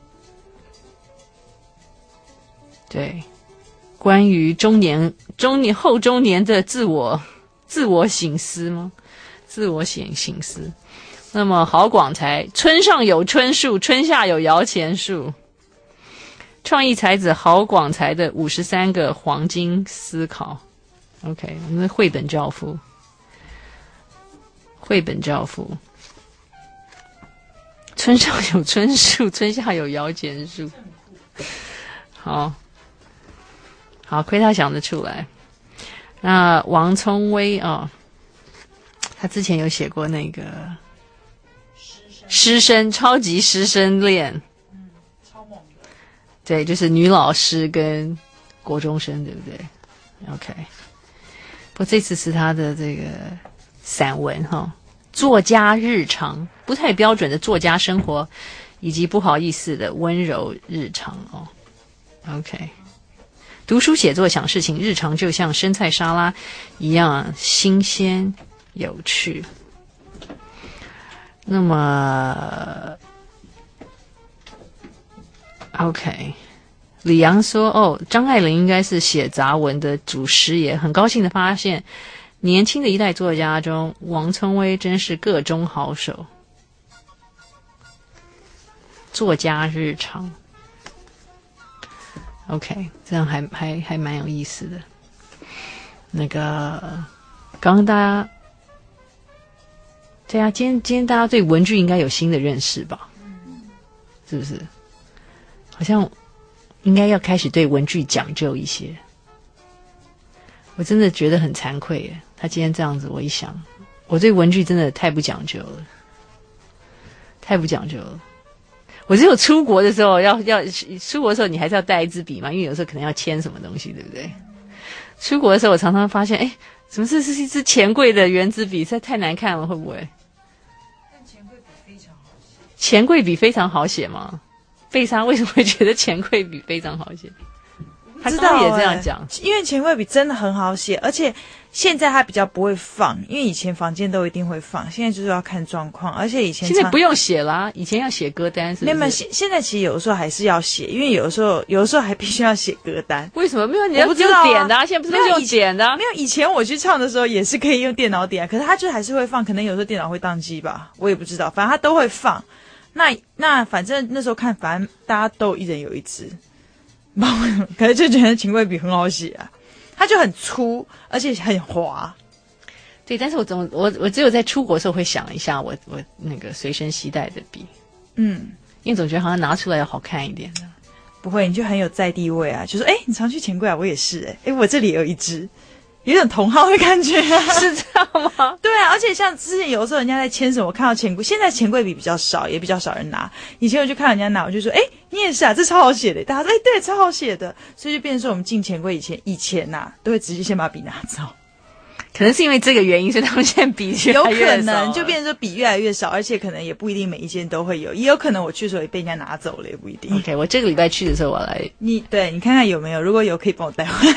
对，关于中年、中年后中年的自我、自我省思吗？自我省省思。那么郝广才，春上有春树，春下有摇钱树。创意才子郝广才的五十三个黄金思考。OK， 我们的绘本教父。 绘本教父。春上有春树，春夏有摇钱树。好，好，亏他想得出来。那王聪威啊、哦，他之前有写过那个师生超级师生恋， 嗯，超猛的。 对，就是女老师跟国中生，对不对 ？OK。不过这次是他的这个散文哈、哦，作家日常不太标准的作家生活，以及不好意思的温柔日常哦。OK。读书写作想事情，日常就像生菜沙拉一样新鲜有趣。那么 OK， 李阳说哦，张爱玲应该是写杂文的祖师爷，很高兴的发现年轻的一代作家中，王聪威真是个中好手。作家日常OK， 这样还还还蛮有意思的。那个，刚刚大家，对啊，今天今天大家对文具应该有新的认识吧？是不是？好像应该要开始对文具讲究一些。我真的觉得很惭愧耶，他今天这样子，我一想，我对文具真的太不讲究了，太不讲究了。我只有出国的时候要要出国的时候，你还是要带一支笔嘛，因为有时候可能要签什么东西，对不对？出国的时候，我常常发现，哎，怎么这是一支钱柜的圆珠笔，实在太难看了，会不会？ 但钱柜笔非常好写。 钱柜笔非常好写吗？贝莎为什么会觉得钱柜笔非常好写？他刚刚也这样讲， 因为钱柜笔真的很好写，而且现在它比较不会放，因为以前房间都一定会放，现在就是要看状况，而且以前现在不用写啦，以前要写歌单是不是？ 没有，现现在其实有的时候还是要写，因为有的时候有的时候还必须要写歌单。 为什么没有？你要用点的、啊，现在不是用点的、啊？ 没有，以前我去唱的时候也是可以用电脑点，可是它就还是会放，可能有时候电脑会宕机吧，我也不知道，反正它都会放。那那反正那时候看，反正大家都有一人有一支。可是就觉得钱柜笔很好写啊，它就很粗，而且很滑。 对，但是我总我我只有在出国的时候会想一下我我那个随身携带的笔，嗯，因为总觉得好像拿出来要好看一点的。 不会，你就很有在地位啊，就说哎，你常去钱柜啊，我也是哎，哎，我这里也有一支。有点同好的感觉、啊， 是这样吗？ 对啊，而且像之前有的时候人家在签什么，我看到钱柜，现在钱柜笔比较少，也比较少人拿。以前我就看人家拿，我就说，哎，你也是啊，这超好写的。大家说，哎，对，超好写的。所以就变成说，我们进钱柜以前，以前呐、啊，都会直接先把笔拿走。 可能是因为这个原因，所以他们现在笔越来越少， 有可能就变成说笔越来越少，而且可能也不一定每一件都会有，也有可能我去的时候也被人家拿走了，也不一定。 OK， 我这个礼拜去的时候，我来， 你对你看看有没有，如果有可以帮我带回来。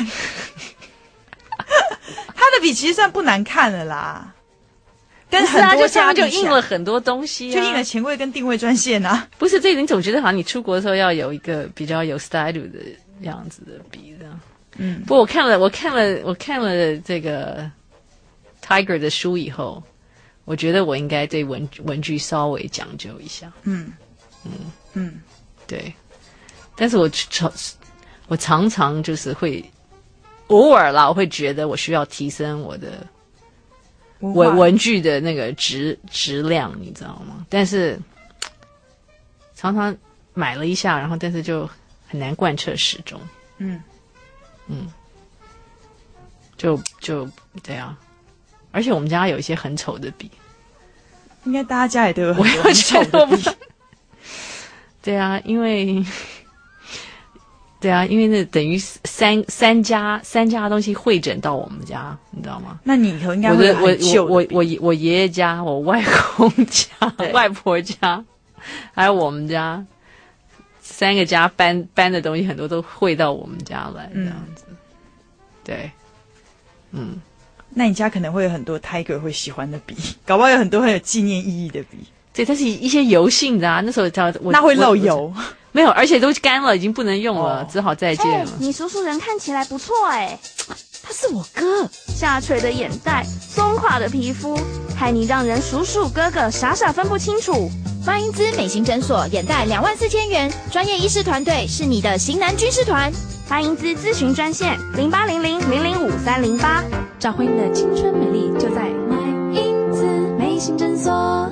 他的笔其实算不难看了啦，跟很多家就印了很多东西、啊， 就印了钱柜跟定位专线啊。 不是，这你总觉得好像你出国的时候要有一个比较有 style 的样子的笔这样。嗯，不过我看了，我看了，我看了这个 Tiger 的书以后，我觉得我应该对文文具稍微讲究一下。嗯嗯嗯，对。但是我常我常常就是会。偶尔啦，我会觉得我需要提升我的文文具的那个质质量，你知道吗？但是常常买了一下，然后但是就很难贯彻始终。嗯嗯，就就这样。而且我们家有一些很丑的笔， 应该大家家里都有很多很丑的笔。 对啊，因为。对啊，因为那等于三三家三家的东西汇整到我们家，你知道吗？ 那你以后应该会很旧的。 我我我我我爷爷家、我外公家、外婆家，还有我们家三个家搬搬的东西，很多都汇到我们家来，这样子。嗯、对，嗯。 那你家可能会有很多 Tiger 会喜欢的笔，搞不好有很多很有纪念意义的笔。 对，但是一些油性的啊，那时候叫我那会漏油。 没有，而且都干了，已经不能用了，哦、只好再见了。 欸、你叔叔人看起来不错哎，他是我哥。下垂的眼袋，松垮的皮肤，害你让人叔叔哥哥傻傻分不清楚。 方英姿美型诊所，眼袋两万四千元，专业医师团队是你的型男军师团。 方英姿咨询专线零八零零零零五三零八， 找回你的青春美丽，就在 My 英姿美心诊所。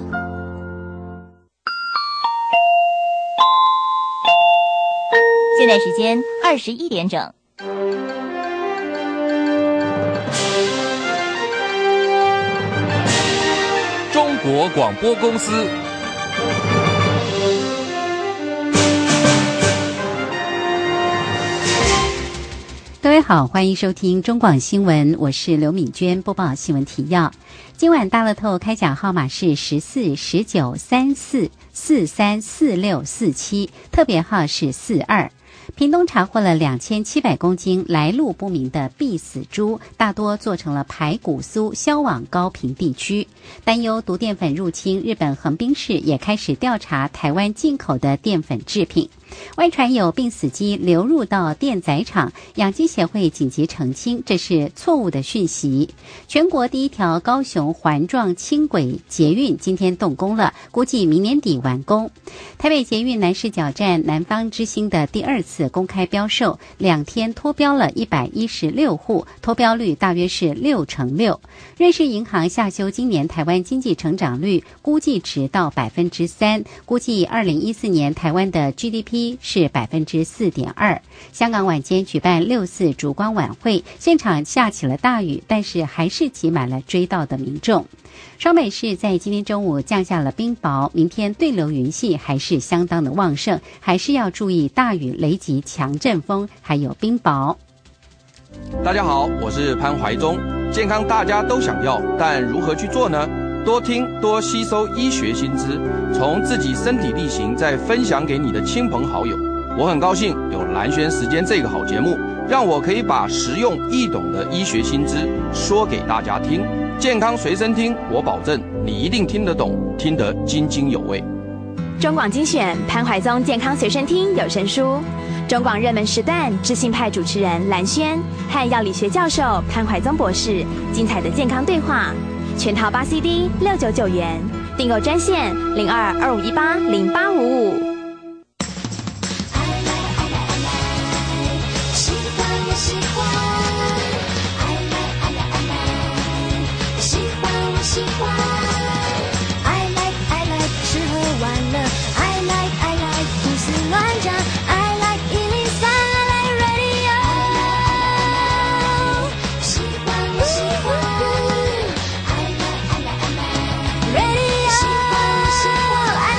现在时间二十一点整。 中国广播公司。 各位好，欢迎收听中广新闻，我是刘敏娟，播报新闻提要。今晚大乐透开奖号码是十四、十九、三四、四三、四六、四七，特别号是四二。屏东查获了两千七百公斤来路不明的必死猪，大多做成了排骨酥，销往高屏地区。担忧毒淀粉入侵，日本横滨市也开始调查台湾进口的淀粉制品。外传有病死鸡流入到电宰场，养鸡协会紧急澄清，这是错误的讯息。全国第一条高雄环状轻轨捷运今天动工了，估计明年底完工。台北捷运南势角站南方之星的第二次公开标售，两天脱标了一百一十六户，脱标率大约是六成六。瑞士银行下修今年台湾经济成长率估计值到百分之三，估计二零一四年台湾的 G D P是百分之四点二。香港晚间举办六四烛光晚会，现场下起了大雨，但是还是挤满了追悼的民众。双北市在今天中午降下了冰雹，明天对流云系还是相当的旺盛，还是要注意大雨、雷击、强阵风，还有冰雹。 大家好，我是潘怀忠。健康大家都想要，但如何去做呢？多听多吸收医学新知，从自己身体力行，再分享给你的亲朋好友。我很高兴有蓝轩时间这个好节目，让我可以把实用易懂的医学新知说给大家听。健康随身听，我保证你一定听得懂，听得津津有味。 中广精选潘怀宗健康随身听有声书，中广热门时段知性派主持人蓝轩和药理学教授潘怀宗博士精彩的健康对话，全套八 C D 六九九元，订购专线零二二五一八零八五五。 喜欢我喜欢，爱来爱来爱来，喜欢我喜欢，爱来爱来吃喝玩乐，爱来爱来胡思乱想，爱来一零三，爱来 radio， 喜欢我喜欢，爱来爱来爱来 radio， 喜欢我喜欢，爱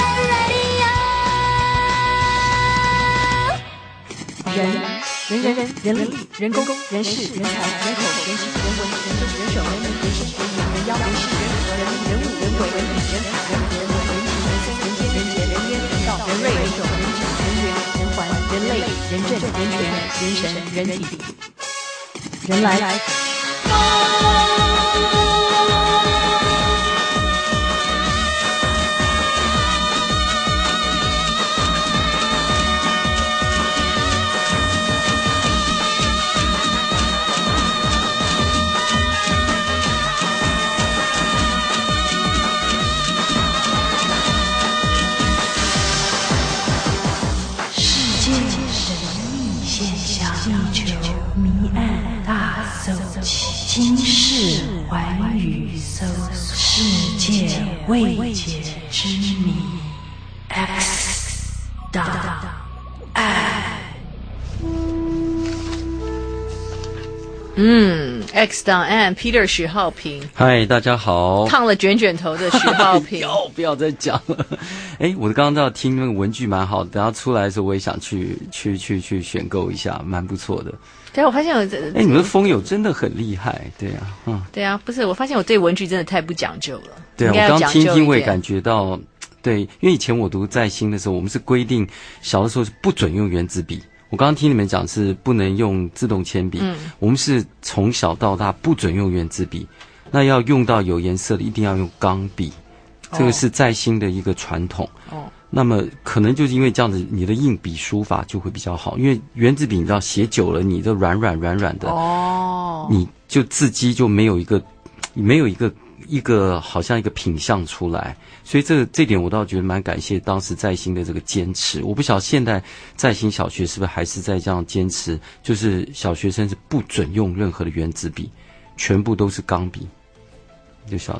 来 radio。 人人人人人力人工人事人才人口人情人文人政人手人民人事人员人妖人事人和人人物人鬼人品人海人和人文人情人生人间人杰人烟人道人瑞人种人质人缘人环人类人政人权人神人体人来来。 今世寰宇搜世界未解之谜 X 档案。 嗯 ，X 档案 ，Peter 许浩平， 嗨，大家好。 烫了卷卷头的许浩平， 要不要再讲了？哎，我刚刚在听那个文具蛮好的，等下出来的时候我也想去去去去选购一下，蛮不错的。 对，我发现我这， 哎，你们的风友真的很厉害，对啊，嗯， 对啊，不是，我发现我对文具真的太不讲究了。 对啊，我刚听听我也感觉到，对，因为以前我读在新的时候，我们是规定小的时候是不准用原子笔。我刚刚听你们讲是不能用自动铅笔，嗯，我们是从小到大不准用原子笔，那要用到有颜色的，一定要用钢笔，这个是在新的一个传统。哦。那么可能就是因为这样子，你的硬笔书法就会比较好，因为原子笔你知道写久了，你的软软软软的，哦，你就字迹就没有一个没有一个一个好像一个品相出来，所以这个这点我倒觉得蛮感谢当时在新的这个坚持。我不晓得现在在新小学是不是还是在这样坚持，就是小学生是不准用任何的原子笔，全部都是钢笔，你就晓得。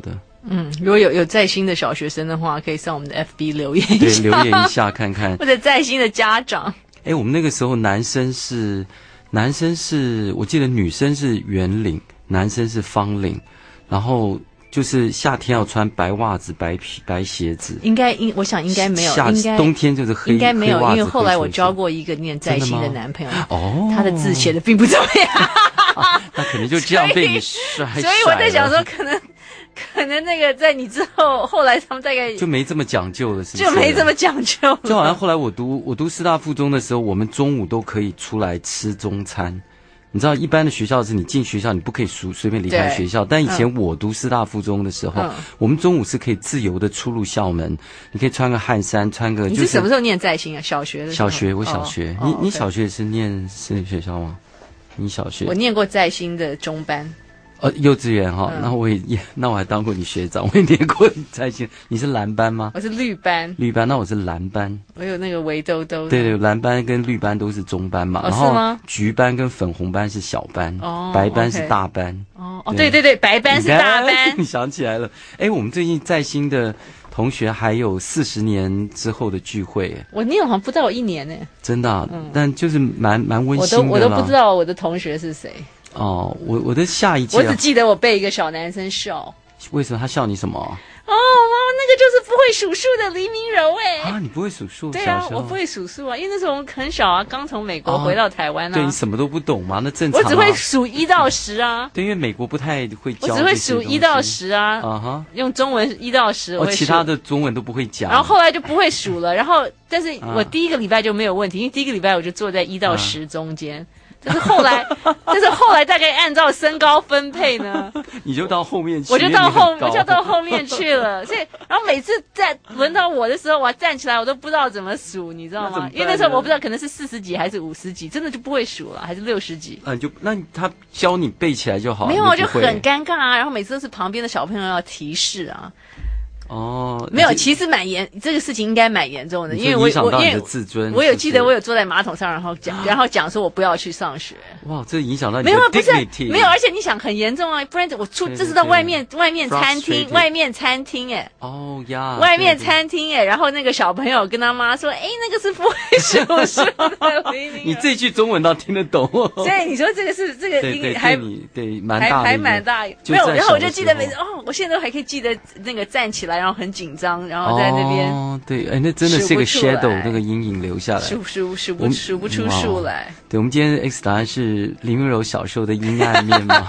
嗯，如果有有在新的小学生的话，可以上我们的 F B 留言一下， 对，留言一下看看， 或者在新的家长。 哎，我们那个时候男生是男生是我记得女生是圆领，男生是方领，然后就是夏天要穿白袜子、白皮、白鞋子。 应该应我想应该没有， 夏应该冬天就是黑， 应该没有， 因为后来我交过一个念在新的男朋友， 哦， 他的字写的并不怎么样， 啊、那可能就这样被你甩。 所以我在想说，可能可能那个在你之后，后来他们大概就没这么讲究了，是不是？ 就没这么讲究了。 就好像后来我读我读师大附中的时候，我们中午都可以出来吃中餐。你知道一般的学校是你进学校你不可以随随便离开学校，但以前我读师大附中的时候、嗯、我们中午是可以自由的出入校门，你可以穿个汗衫，穿个、就是、 你是什么时候念在新啊？小学的时候？ 小学，我小学。 哦、 你、 哦、 你小学是念私立学校吗？你小学？ 我念过在新的中班。 呃，幼稚园哈、哦嗯，那我也也，那我还当过你学长，我也念过在新。你是蓝班吗？ 我是绿班。 绿班，那我是蓝班。 我有那个围兜兜。 对对，蓝班跟绿班都是中班嘛。 哦， 然后是吗？ 橘班跟粉红班是小班， 哦， 白班是大班。 哦哦，对对对，白班是大班。 你想起来了？哎，我们最近在新的同学还有四十年之后的聚会， 我念好像不到一年呢。 真的、啊嗯， 但就是蛮蛮温馨的啦。 我都我都不知道我的同学是谁。 哦，我我的下一届、啊， 我只记得我被一个小男生笑。 为什么他笑你什么？ 哦，妈妈，那个就是不会数数的黎明柔哎。 啊，你不会数数？ 对啊，我不会数数啊，因为那时候很小啊，刚从美国回到台湾啊。 对，你什么都不懂嘛，那正常、啊。 我只会数一到十啊。 对，因为美国不太会教。 我只会数一到十啊。 啊哈。 用中文一到十，我会数。 哦，其他的中文都不会讲。 然后后来就不会数了，然后但是我第一个礼拜就没有问题，因为第一个礼拜我就坐在一到十中间。啊，但是后来，但是后来大概按照身高分配呢， 你就到后面去， 我就到后，我就到后面去了。所以，然后每次在轮到我的时候，我站起来，我都不知道怎么数，你知道吗？因为那时候我不知道可能是四十几还是五十几，真的就不会数了，还是六十几。 嗯，就那他教你背起来就好了。 没有，我就很尴尬啊。然后每次都是旁边的小朋友要提示啊。 哦， 没有，其实蛮严，这个事情应该蛮严重的，因为我我因为自尊， 我有记得我有坐在马桶上，然后讲，然后讲说我不要去上学。 哇，这影响到你的 dignity。 没有，而且你想很严重啊，不然我出这是到外面外面餐厅外面餐厅哎。 哦呀， 外面餐厅哎，然后那个小朋友跟他妈说，哎，那个是不会数数的。 你这句中文倒听得懂。 所以你说这个是这个音还对蛮大的， 还蛮大。没有，然后我就记得每次哦，我现在都还可以记得那个站起来，然后很紧张。然后在那边， 哦，对，哎，那真的是个 shadow， 那个阴影留下来， 数数数不数不出数来。 对，我们今天 X 答案是林明柔小时候的阴暗面吗？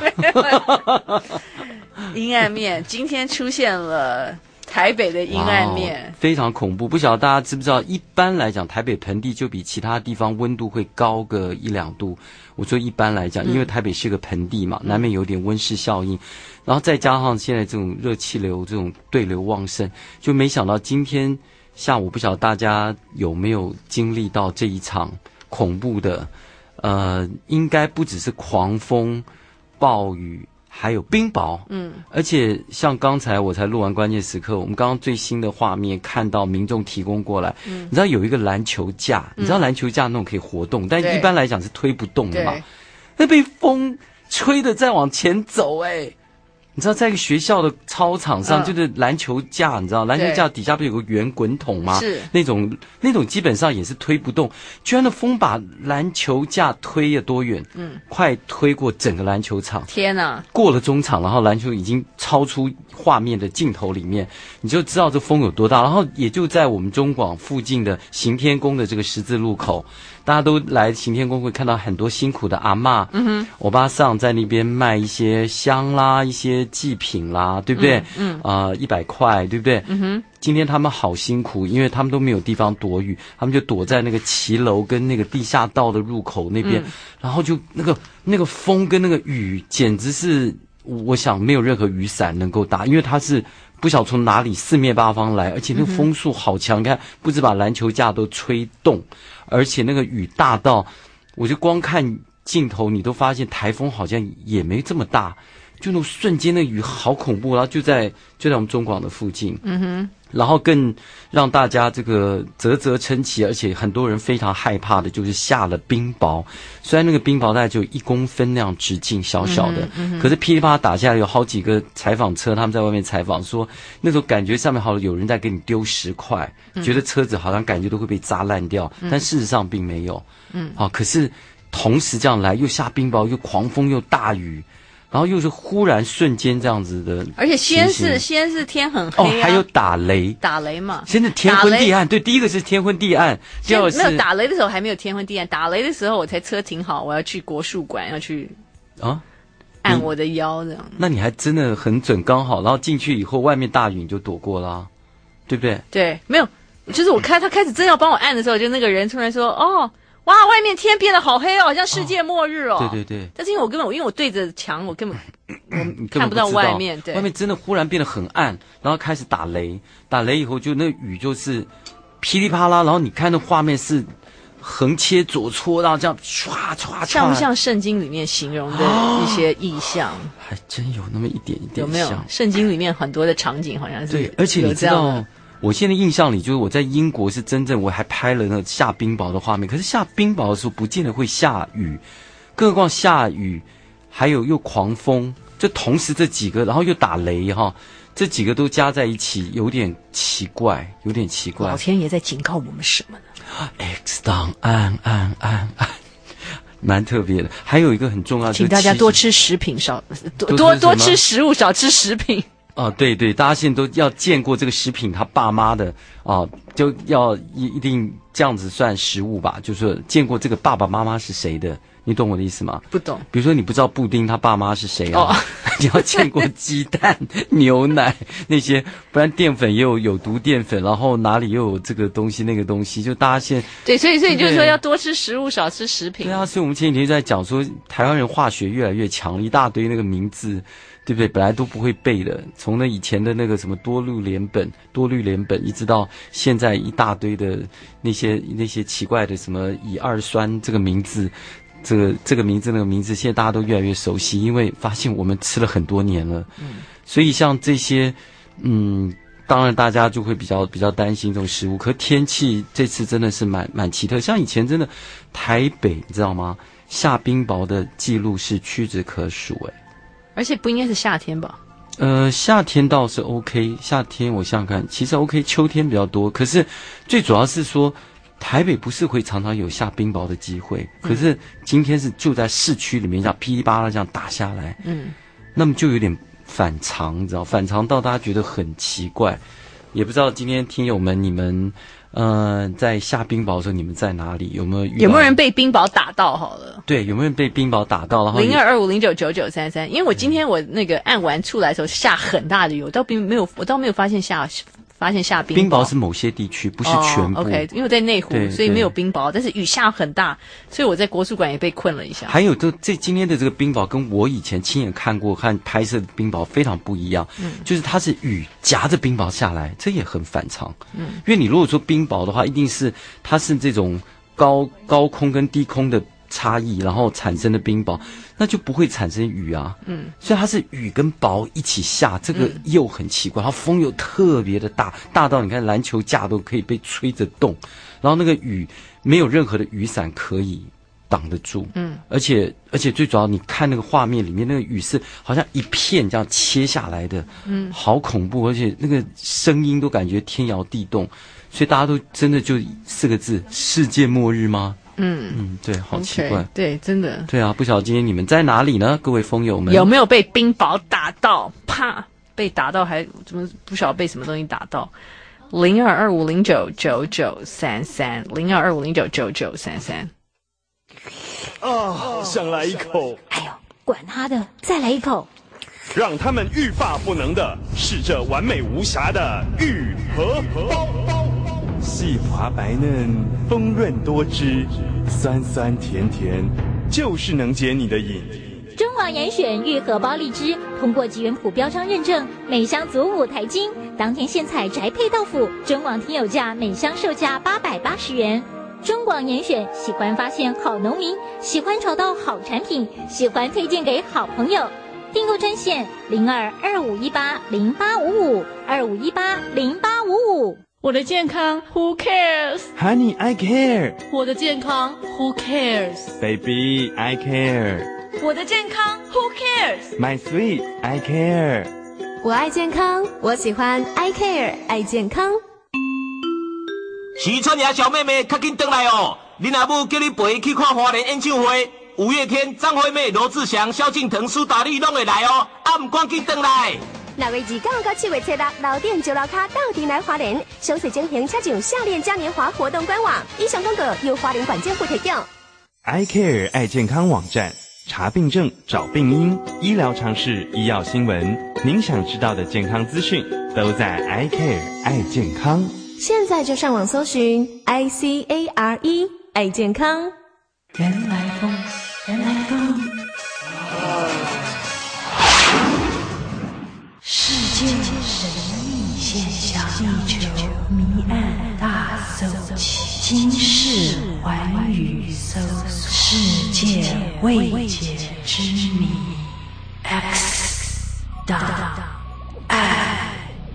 阴暗面，今天出现了台北的阴暗面， 非常恐怖。不晓得大家知不知道？一般来讲，台北盆地就比其他地方温度会高个一两度。我说一般来讲，因为台北是个盆地嘛，嗯、难免有点温室效应。然后再加上现在这种热气流这种对流旺盛，就没想到今天下午不晓得大家有没有经历到这一场恐怖的，呃，应该不只是狂风、暴雨，还有冰雹。嗯，而且像刚才我才录完关键时刻，我们刚刚最新的画面看到民众提供过来，嗯，你知道有一个篮球架，嗯、你知道篮球架那种可以活动，但一般来讲是推不动的嘛，那被风吹得再往前走，哎、欸。你知道在一个学校的操场上，嗯、就是篮球架，你知道篮球架底下不是有个圆滚筒吗？是那种那种基本上也是推不动，居然的风把篮球架推了多远？嗯，快推过整个篮球场。 天哪！过了中场，然后篮球已经超出画面的镜头里面，你就知道这风有多大。然后也就在我们中广附近的行天宫的这个十字路口。大家都来行天宫会看到很多辛苦的阿嬷，嗯哼，欧巴桑在那边卖一些香啦，一些祭品啦，对不对？嗯，啊、嗯，一百块，对不对？嗯哼，今天他们好辛苦，因为他们都没有地方躲雨，他们就躲在那个骑楼跟那个地下道的入口那边，嗯、然后就那个那个风跟那个雨，简直是我想没有任何雨伞能够打，因为它是。不晓得从哪里四面八方来，而且那个风速好强，你看不止把篮球架都吹动，而且那个雨大到，我就光看镜头，你都发现台风好像也没这么大，就那种瞬间的雨好恐怖，然后就在就在我们中广的附近， 嗯哼， 然后更让大家这个啧啧称奇，而且很多人非常害怕的就是下了冰雹，虽然那个冰雹大概就一公分那样直径小小的， 嗯嗯、 可是噼里啪啦打下来，有好几个采访车，他们在外面采访说，那时候感觉上面好像有人在给你丢石块，嗯、觉得车子好像感觉都会被砸烂掉，嗯、但事实上并没有，嗯，好、啊，可是同时这样来，又下冰雹，又狂风，又大雨。然后又是忽然瞬间这样子的， 而且先是先是天很黑、啊、 哦，还有打雷， 打雷嘛， 先是天昏地暗，对，第一个是天昏地暗，第二个是没有打雷的时候还没有天昏地暗，打雷的时候我才车停好，我要去国术馆要去啊按我的腰这样。 那你还真的很准，刚好，然后进去以后外面大雨你就躲过啦，对不对？ 对，没有，就是我开他开始真要帮我按的时候，就那个人突然说哦。哇，外面天变得好黑哦，好像世界末日哦。 哦对对对。 但是因为我根本，因为我对着墙，我根本我看不到外面。对， 外面真的忽然变得很暗，然后开始打雷，打雷以后就那雨就是噼里啪啦，然后你看那画面是横切左戳，然后这样唰唰唰。 像不像圣经里面形容的一些意象？ 哦、还真有那么一点一点像。 有没有？圣经里面很多的场景好像是对，而且你知道。我现在印象里就是我在英国是真正我还拍了那个下冰雹的画面，可是下冰雹的时候不见得会下雨，更何况下雨还有又狂风，就同时这几个，然后又打雷哈，这几个都加在一起，有点奇怪，有点奇怪。 老天爷在警告我们什么呢 ？X 档案案案案，蛮特别的。还有一个很重要的， 请大家多吃食品，少多多多吃食物，少吃食品。 哦，对对，大家现在都要见过这个食品他爸妈的啊，就要一一定这样子算食物吧，就是见过这个爸爸妈妈是谁的，你懂我的意思吗？ 不懂。 比如说你不知道布丁他爸妈是谁啊， 哦、 你要见过鸡蛋、牛奶那些，不然淀粉也有有毒淀粉，然后哪里又有这个东西那个东西，就大家现在对，所以所以就是说要多吃食物，少吃食品。 对啊，所以我们前几天就在讲说，台湾人化学越来越强，一大堆那个名字。对不对？本来都不会背的，从那以前的那个什么多氯联苯、多氯联苯，一直到现在一大堆的那些那些奇怪的什么乙二酸这个名字，这个这个名字那个名字，现在大家都越来越熟悉，因为发现我们吃了很多年了。嗯，所以像这些，嗯，当然大家就会比较比较担心这种食物。可天气这次真的是蛮蛮奇特，像以前真的台北你知道吗？下冰雹的记录是屈指可数哎。 而且不应该是夏天吧？ 呃，夏天倒是 OK， 夏天我想想看，其实 OK， 秋天比较多。可是最主要是说，台北不是会常常有下冰雹的机会，嗯、可是今天是就在市区里面这样噼里啪啦这样打下来，嗯，那么就有点反常，你知道，反常到大家觉得很奇怪，也不知道今天听友们你们。呃，在下冰雹的时候，你们在哪里？有没有遇到有没有人被冰雹打到？好了， 对，有没有人被冰雹打到？然后零二二五零九九九三三，因为我今天我那个按完出来的时候下很大的雨，我倒并没有，我倒没有发现下发现下冰雹。 冰雹是某些地区，不是全部。 哦、OK， 因为我在内湖，所以没有冰雹，但是雨下很大，所以我在国术馆也被困了一下。 还有这这今天的这个冰雹，跟我以前亲眼看过和拍摄的冰雹非常不一样。嗯，就是它是雨夹着冰雹下来，这也很反常。嗯，因为你如果说冰雹的话，一定是它是这种高高空跟低空的差异，然后产生的冰雹，那就不会产生雨啊。嗯，所以它是雨跟雹一起下，这个又很奇怪。然后风又特别的大，大到你看篮球架都可以被吹着动，然后那个雨没有任何的雨伞可以挡得住。嗯，而且而且最主要，你看那个画面里面那个雨是好像一片这样切下来的，嗯，好恐怖，而且那个声音都感觉天摇地动，所以大家都真的就四个字：世界末日吗？嗯嗯，对，好奇怪， okay, 对，真的， 对啊，不晓得今天你们在哪里呢？各位风友们， 有没有被冰雹打到？啪，被打到还怎么不晓得被什么东西打到？零二二五零九九九三三，零二二五零九九九三三。 啊，想来一口！ 哎呦，管他的，再来一口！ 让他们欲罢不能的是这完美无瑕的玉荷包。细滑白嫩，丰润多汁，酸酸甜甜，就是能解你的瘾。 中广严选玉荷包荔枝，通过吉原谱标章认证，每箱足五台斤，当天现采宅配到府，中广听友价每箱售价八百八十元。 中广严选喜欢发现好农民，喜欢找到好产品，喜欢推荐给好朋友。订购专线零二二五一八零八五五二五一八零八五五。 我的健康 Who cares？ Honey, I care。 我的健康 Who cares？ Baby, I care。 我的健康 Who cares？ My sweet, I care。 我爱健康，我喜欢 I care 爱健康。 徐春芽小妹妹，快紧回来哦！恁阿母叫你陪去看花莲演唱会，五月天、张惠妹、罗志祥、萧敬腾、苏打绿拢会来哦，啊唔赶紧回来！ 六月二九到七月七日，老店酒楼卡到底来花莲，详细情形请上夏恋嘉年华活动官网。以上广告由花莲管政府提供。 I care 爱健康网站，查病症、找病因、医疗常识、医药新闻，您想知道的健康资讯都在 I care 爱健康。 现在就上网搜寻 I C A R E 爱健康。 原来风，原来风。世界神秘现象，地球谜案大搜集，今世寰宇搜索，世界未解之谜 X 档案。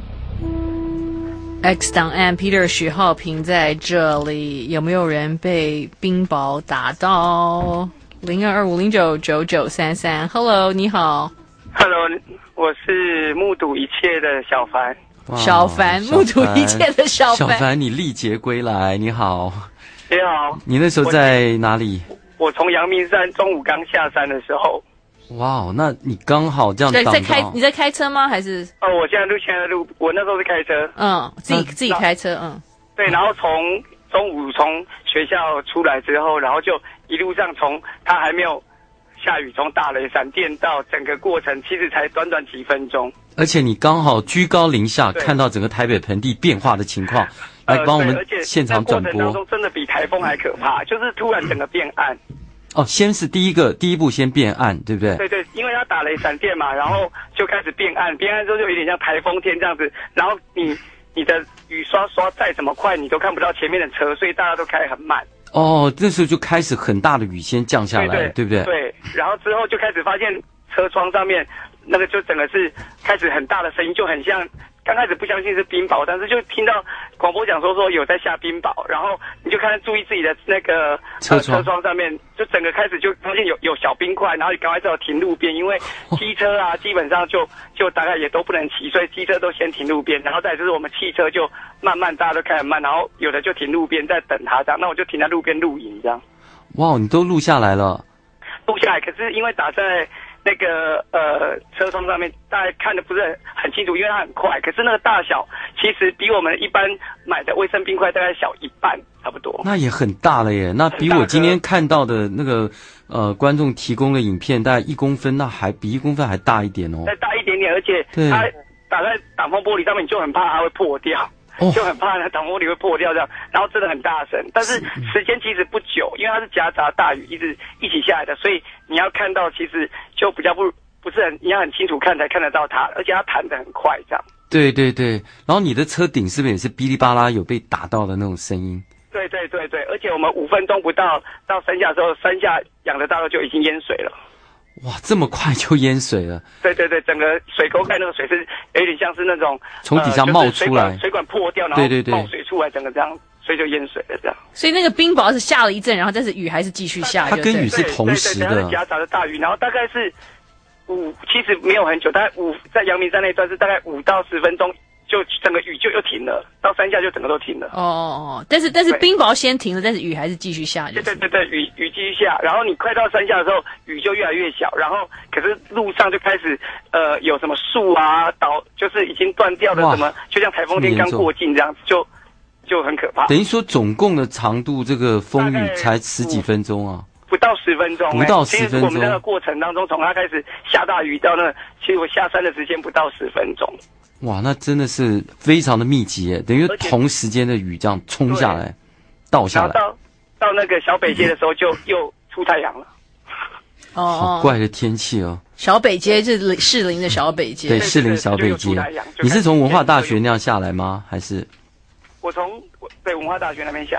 X 档案 Peter 许浩平在这里，有没有人被冰雹打到？零二二五零九九九三三 ，Hello， 你好 ，Hello， 我是目睹一切的小凡。 小凡，目睹一切的小凡。 小凡，你历劫归来，你好。 你好。 你那时候在哪里？ 我从阳明山中午刚下山的时候。 哇，那你刚好这样挡到。 在开你在开车吗？还是？ 哦，我现在路现在路，我那时候是开车。 嗯，自己自己开车，嗯。 对，然后从中午从学校出来之后，然后就一路上从它还没有下雨，从打雷闪电到整个过程，其实才短短几分钟。 而且你刚好居高临下看到整个台北盆地变化的情况，来帮我们现场转播。 呃、过程当中真的比台风还可怕，就是突然整个变暗。 哦，先是第一个第一步先变暗，对不对？ 对对，因为它打雷闪电嘛，然后就开始变暗，变暗之后就有点像台风天这样子，然后你你的雨刷刷再怎么快，你都看不到前面的车，所以大家都开很慢。 哦，这时候就开始很大的雨先降下来， 对, 对, 对不对？ 对，然后之后就开始发现车窗上面那个就整个是开始很大的声音，就很像刚开始不相信是冰雹，但是就听到广播讲说说有在下冰雹，然后你就开始注意自己的那个车窗、 呃、车窗上面，就整个开始就发现有有小冰块，然后你赶快只好停路边，因为机车啊基本上就就大概也都不能骑，所以机车都先停路边，然后再就是我们汽车就慢慢大家都开很慢，然后有的就停路边在等他这样，那我就停在路边录影这样。 哇，你都录下来了？ 录下来，可是因为打在那个呃车窗上面，大家看的不是很很清楚，因为它很快。可是那个大小其实比我们一般买的卫生冰块大概小一半，差不多。 那也很大了耶，那比我今天看到的那个呃观众提供的影片大概一公分，那还比一公分还大一点哦。 再大一点点，而且它打在挡风玻璃上面，你就很怕它会破掉。哦、就很怕那挡风玻璃会破掉这样，然后真的很大声，但是时间其实不久，因为它是夹杂大雨一直一起下来的，所以你要看到其实就比较不不是很，你要很清楚看才看得到它，而且它弹得很快这样。 对对对，然后你的车顶是不是也是哔哩吧啦有被打到的那种声音？ 对对对对，而且我们五分钟不到到山下的时候，山下养的大肉就已经淹水了。 哇，这么快就淹水了？ 对对对，整个水沟盖那个水是有点像是那种从底下冒出来， 呃就是、水管水管破掉，然后冒水出来，整个这样，所以就淹水了这样。 所以那个冰雹是下了一阵，然后但是雨还是继续下， 它跟雨是同时的， 对对对，它是夹杂的大雨，然后大概是五，其实没有很久，大概五在阳明山那一段是大概五到十分钟。就整个雨就又停了，到山下就整个都停了。 哦哦，但是但是冰雹先停了，但是雨还是继续下。 对对对对，雨雨继续下，然后你快到山下的时候，雨就越来越小，然后可是路上就开始呃有什么树啊倒，就是已经断掉的什么，就像台风天刚过境这样子，就就很可怕。 等于说总共的长度这个风雨才十几分钟啊。 不到十分钟， 不到十分钟。 其实我们那个过程当中，从它开始下大雨到那，其实我下山的时间不到十分钟。 哇，那真的是非常的密集耶，等于同时间的雨这样冲下来，倒下来。 到到那个小北街的时候，就又出太阳了。 哦， 好怪的天气哦。 小北街是士林的小北街， 对，士林小北街。你是从文化大学那样下来吗？还是？ 我从对文化大学那边下来。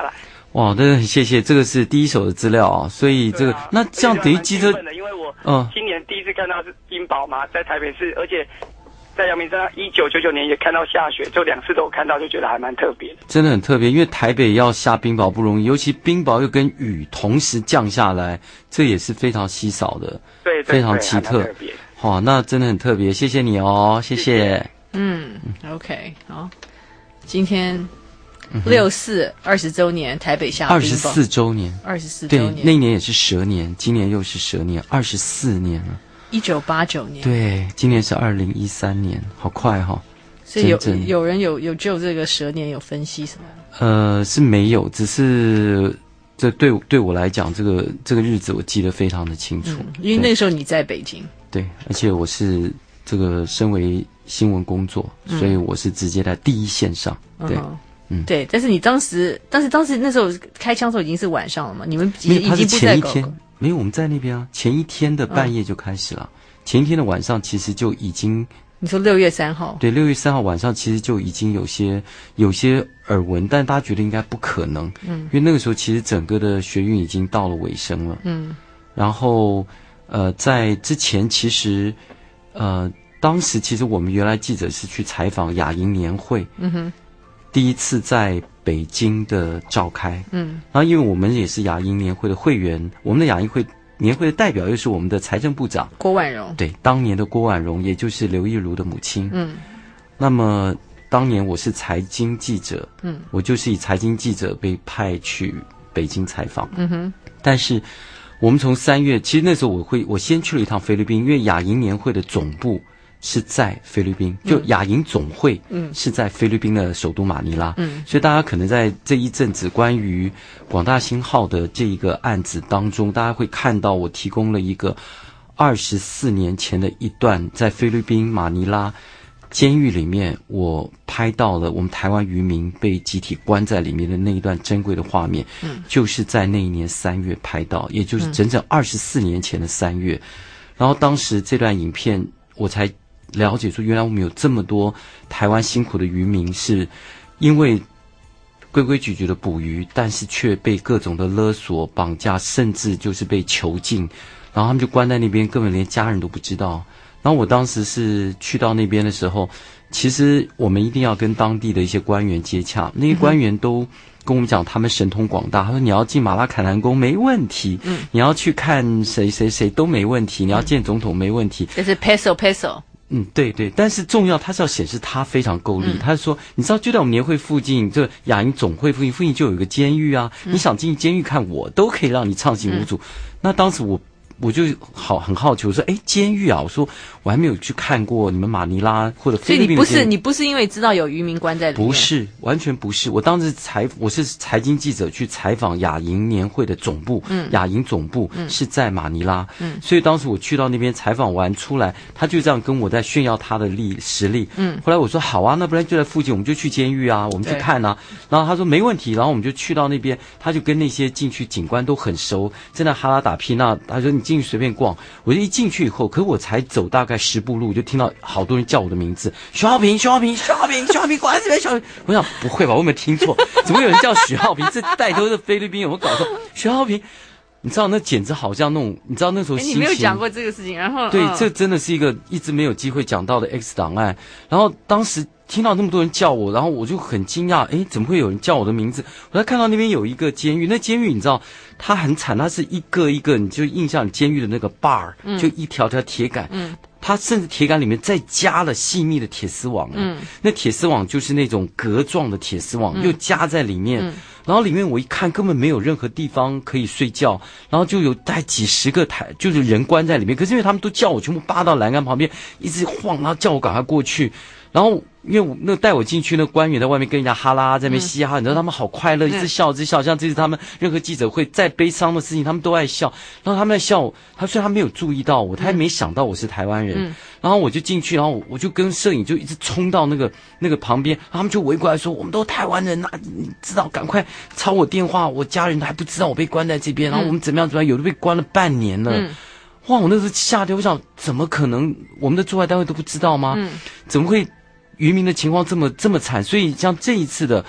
哇，真的很谢谢，这个是第一手的资料啊，所以这个、啊、那这样等于机车， 因为我今年第一次看到是冰雹嘛，在台北市，而且在阳明山一九九九年也看到下雪，就两次都有看到，就觉得还蛮特别的。 真的很特别，因为台北要下冰雹不容易，尤其冰雹又跟雨同时降下来，这也是非常稀少的， 对， 非常奇特。哇、哦，那真的很特别，谢谢你哦，谢谢。谢谢嗯 ，OK， 好，今天六四二十周年，台北下冰雹二十四周年， 二十四周年， 对，那一年也是蛇年，今年又是蛇年，二十四年了。 一九八九年， 对，今年是二零一三年，好快哈、哦。 所以有有人有有就这个蛇年有分析什么？ 呃，是没有，只是这对对我来讲，这个这个日子我记得非常的清楚， 嗯、因为那个时候你在北京。 对，而且我是这个身为新闻工作，嗯、所以我是直接在第一线上。对，嗯， 嗯对。但是你当时，但是当时那时候开枪的时候已经是晚上了嘛？你们已已经不在狗狗。 没有，我们在那边啊。前一天的半夜就开始了，嗯、前一天的晚上其实就已经。 你说六月三号？ 对，六月三号晚上其实就已经有些有些耳闻，但大家觉得应该不可能，嗯，因为那个时候其实整个的学运已经到了尾声了，嗯，然后呃，在之前其实呃，当时其实我们原来记者是去采访亚银年会，嗯哼，第一次在北京的召开，嗯，然后因为我们也是亚银年会的会员，我们的亚银会。年会的代表又是我们的财政部长郭婉容， 对，当年的郭婉容，也就是刘亦儒的母亲。嗯，那么当年我是财经记者，嗯，我就是以财经记者被派去北京采访。嗯哼，但是我们从三月，其实那时候我会，我先去了一趟菲律宾，因为亚银年会的总部是在菲律宾，就亚银总会是在菲律宾的首都马尼拉，嗯，所以大家可能在这一阵子关于广大兴号的这一个案子当中，大家会看到我提供了一个二十四年前的一段在菲律宾马尼拉监狱里面，我拍到了我们台湾渔民被集体关在里面的那一段珍贵的画面，嗯，就是在那一年三月拍到，也就是整整二十四年前的三月，然后当时这段影片我才了解说，原来我们有这么多台湾辛苦的渔民，是因为规规矩矩的捕鱼，但是却被各种的勒索、绑架，甚至就是被囚禁，然后他们就关在那边，根本连家人都不知道。然后我当时是去到那边的时候，其实我们一定要跟当地的一些官员接洽，那些官员都跟我们讲他们神通广大，他说你要进马拉坎南宫没问题，嗯，你要去看谁谁谁都没问题，你要见总统没问题， 这是 peso peso。 嗯，对对，但是重要，他是要显示他非常够力。嗯、他是说，你知道，就在我们年会附近，这亚银总会附近，附近就有一个监狱啊。嗯、你想进监狱看，我都可以让你畅行无阻。嗯、那当时我我就好很好奇，我说，哎，监狱啊，我说我还没有去看过你们马尼拉或者菲律宾的监狱。 所以你不是你不是因为知道有渔民关在里面？ 不是，完全不是。我当时采我是财经记者去采访亚银年会的总部，嗯，亚银总部是在马尼拉，嗯，所以当时我去到那边采访完出来，他就这样跟我在炫耀他的力实力，嗯，后来我说好啊，那不然就在附近，我们就去监狱啊，我们去看啊。然后他说没问题，然后我们就去到那边，他就跟那些进去警官都很熟，在那哈拉打屁，那他说你进去随便逛。我就一进去以后，可我才走大概十步路，就听到好多人叫我的名字，许浩平，许浩平，许浩平，许浩平，过来这边，许浩平。我想不会吧，我有没有听错？怎么有人叫许浩平？这带头的菲律宾有没有搞错？许浩平，你知道那简直好像那种，你知道那时候心情。 你没有讲过这个事情，然后对， 嗯、 这真的是一个一直没有机会讲到的 X 档案。然后当时听到那么多人叫我，然后我就很惊讶，诶，怎么会有人叫我的名字？我才看到那边有一个监狱，那监狱你知道它很惨，它是一个一个，你就印象监狱的那个 bar，、嗯、就一条条铁杆，嗯，它甚至铁杆里面再加了细密的铁丝网，嗯，那铁丝网就是那种格状的铁丝网，嗯、又加在里面。嗯，然后里面我一看，根本没有任何地方可以睡觉，然后就有大概几十个台，就是人关在里面。可是因为他们都叫我全部扒到栏杆旁边，一直晃，然后叫我赶快过去。然后因为我那带我进去那官员在外面跟人家哈拉，在那边嘻哈，嗯、你知道他们好快乐，一直笑，一直笑，像这次他们任何记者会再悲伤的事情，他们都爱笑。然后他们在笑，他虽然他没有注意到我，他也没想到我是台湾人。嗯、然后我就进去，然后我就跟摄影就一直冲到那个那个旁边，然后他们就围过来说：“我们都台湾人，那你知道，赶快抄我电话，我家人还不知道我被关在这边，然后我们怎么样怎么样，有的被关了半年了。嗯”哇！我那时候吓掉，我想怎么可能？我们的驻外单位都不知道吗？嗯、怎么会？渔民的情况这么这么惨，所以像这一次的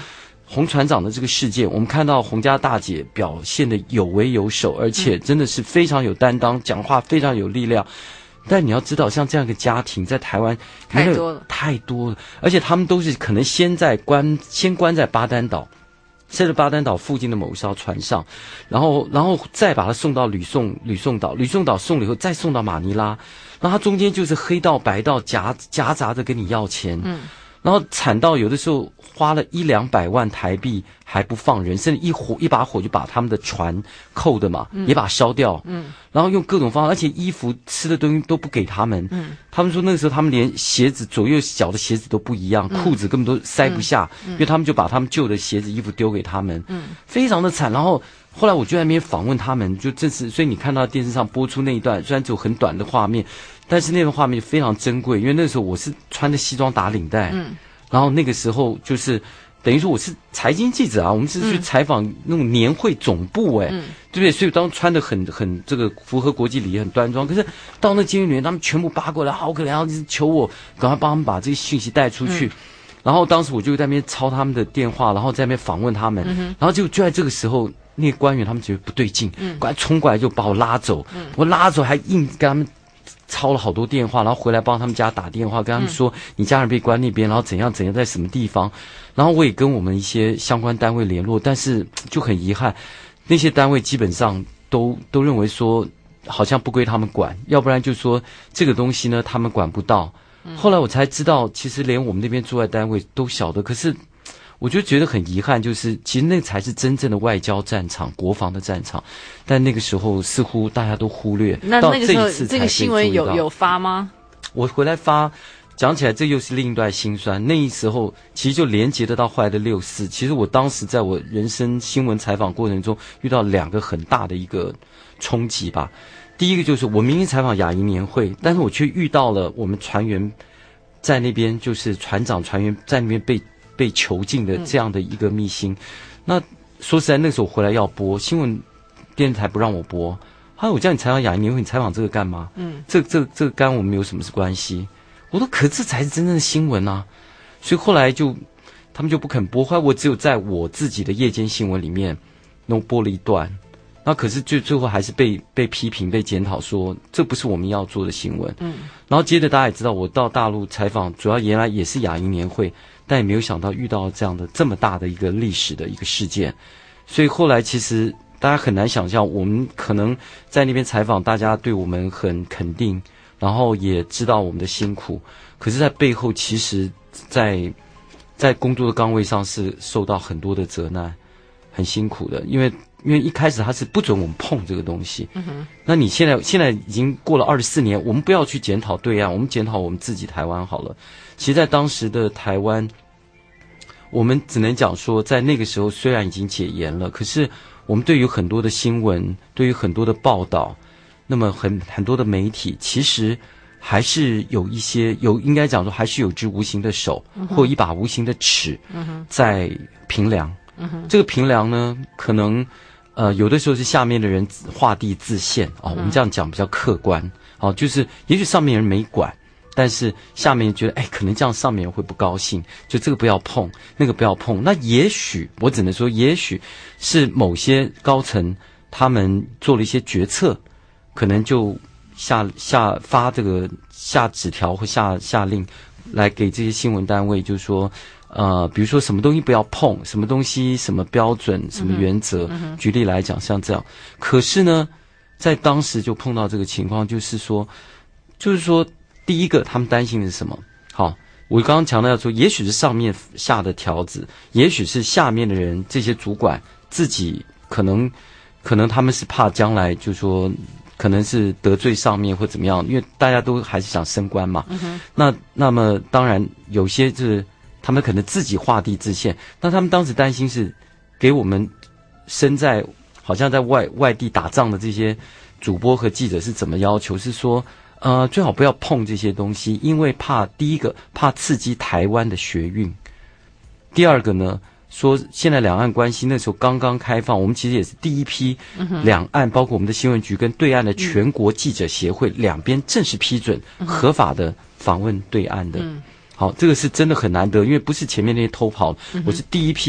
洪船长的这个事件，我们看到洪家大姐表现的有为有守，而且真的是非常有担当，讲话非常有力量。但你要知道，像这样一个家庭在台湾太多了， 太多了，而且他们都是可能先在关，先关在巴丹岛，在这巴丹岛附近的某一艘船上，然后，然后再把他送到吕宋吕宋岛，吕宋岛送了以后，再送到马尼拉，然后他中间就是黑道白道夹夹杂着跟你要钱，嗯。然后惨到有的时候花了一两百万台币还不放人，甚至一火一把火就把他们的船扣的嘛，嗯、也把它烧掉。嗯，然后用各种方法，而且衣服吃的东西都不给他们。嗯，他们说那个时候他们连鞋子左右脚的鞋子都不一样，嗯、裤子根本都塞不下，嗯、因为他们就把他们旧的鞋子衣服丢给他们。嗯，非常的惨。然后后来我就在那边访问他们，就正是所以你看到电视上播出那一段，虽然只有很短的画面。但是那个画面非常珍贵，因为那时候我是穿着西装打领带，嗯，然后那个时候就是等于说我是财经记者啊，我们是去采访那种年会总部，哎、嗯，对不对？所以当穿的很很这个符合国际礼仪，很端庄。可是到那监狱里面，他们全部扒过来，好可怜，然后就是求我赶快帮他们把这个讯息带出去。嗯、然后当时我就在那边抄他们的电话，然后在那边访问他们，嗯、然后就就在这个时候，那个官员他们觉得不对劲，嗯，过来冲过来就把我拉走，嗯，我拉走还硬跟他们。抄了好多电话，然后回来帮他们家打电话，跟他们说、嗯、你家人被关那边，然后怎样怎样，在什么地方。然后我也跟我们一些相关单位联络，但是就很遗憾，那些单位基本上都都认为说好像不归他们管，要不然就说这个东西呢他们管不到。嗯、后来我才知道，其实连我们那边驻外单位都晓得，可是我就觉得很遗憾，就是其实那才是真正的外交战场、国防的战场，但那个时候似乎大家都忽略。 那那个时候这个新闻有有发吗？ 我回来发，讲起来这又是另一段辛酸。那时候其实就连接得到后来的六四。其实我当时在我人生新闻采访过程中遇到两个很大的一个冲击吧。第一个就是我明明采访亚营年会，但是我却遇到了我们船员在那边，就是船长船员在那边被。被囚禁的这样的一个秘辛，嗯、那说实在，那时候回来要播新闻，电视台不让我播。他说：“我叫你采访亚营年会，你采访这个干嘛？嗯，这这这个干我们有什么关系？”我说：“可这才是真正的新闻啊！”所以后来就他们就不肯播，后来我只有在我自己的夜间新闻里面弄播了一段。那可是最最后还是被被批评、被检讨说这不是我们要做的新闻。嗯，然后接着大家也知道，我到大陆采访，主要原来也是亚营年会。但也没有想到遇到这样的这么大的一个历史的一个事件，所以后来其实大家很难想象，我们可能在那边采访，大家对我们很肯定，然后也知道我们的辛苦，可是在背后其实在在工作的岗位上是受到很多的责难，很辛苦的，因为因为一开始他是不准我们碰这个东西。嗯哼，那你现在现在已经过了二十四年，我们不要去检讨对岸，我们检讨我们自己台湾好了。其实在当时的台湾，我们只能讲说，在那个时候虽然已经解严了，可是我们对于很多的新闻，对于很多的报道，那么很很多的媒体，其实还是有一些有应该讲说，还是有只无形的手，嗯、或一把无形的尺，嗯、在评量。嗯、这个评量呢，可能呃有的时候是下面的人画地自限啊、哦，我们这样讲比较客观。哦，就是也许上面人没管。但是下面觉得，哎，可能这样上面人会不高兴，就这个不要碰，那个不要碰。那也许我只能说，也许是某些高层他们做了一些决策，可能就下下发这个下纸条或下下令来给这些新闻单位，就是说，呃，比如说什么东西不要碰，什么东西什么标准、什么原则。嗯、举例来讲，像这样。可是呢，在当时就碰到这个情况，就是说，就是说。第一个，他们担心的是什么？好，我刚刚强调说，也许是上面下的条子，也许是下面的人这些主管自己可能，可能他们是怕将来就说，可能是得罪上面或怎么样，因为大家都还是想升官嘛。嗯、那那么当然有些是他们可能自己画地自限，那他们当时担心是给我们身在好像在外外地打仗的这些主播和记者是怎么要求？是说。呃，最好不要碰这些东西，因为怕第一个怕刺激台湾的学运，第二个呢，说现在两岸关系那时候刚刚开放，我们其实也是第一批两岸，包括我们的新闻局跟对岸的全国记者协会、嗯、两边正式批准合法的访问对岸的。嗯、好，这个是真的很难得，因为不是前面那些偷跑，嗯、我是第一批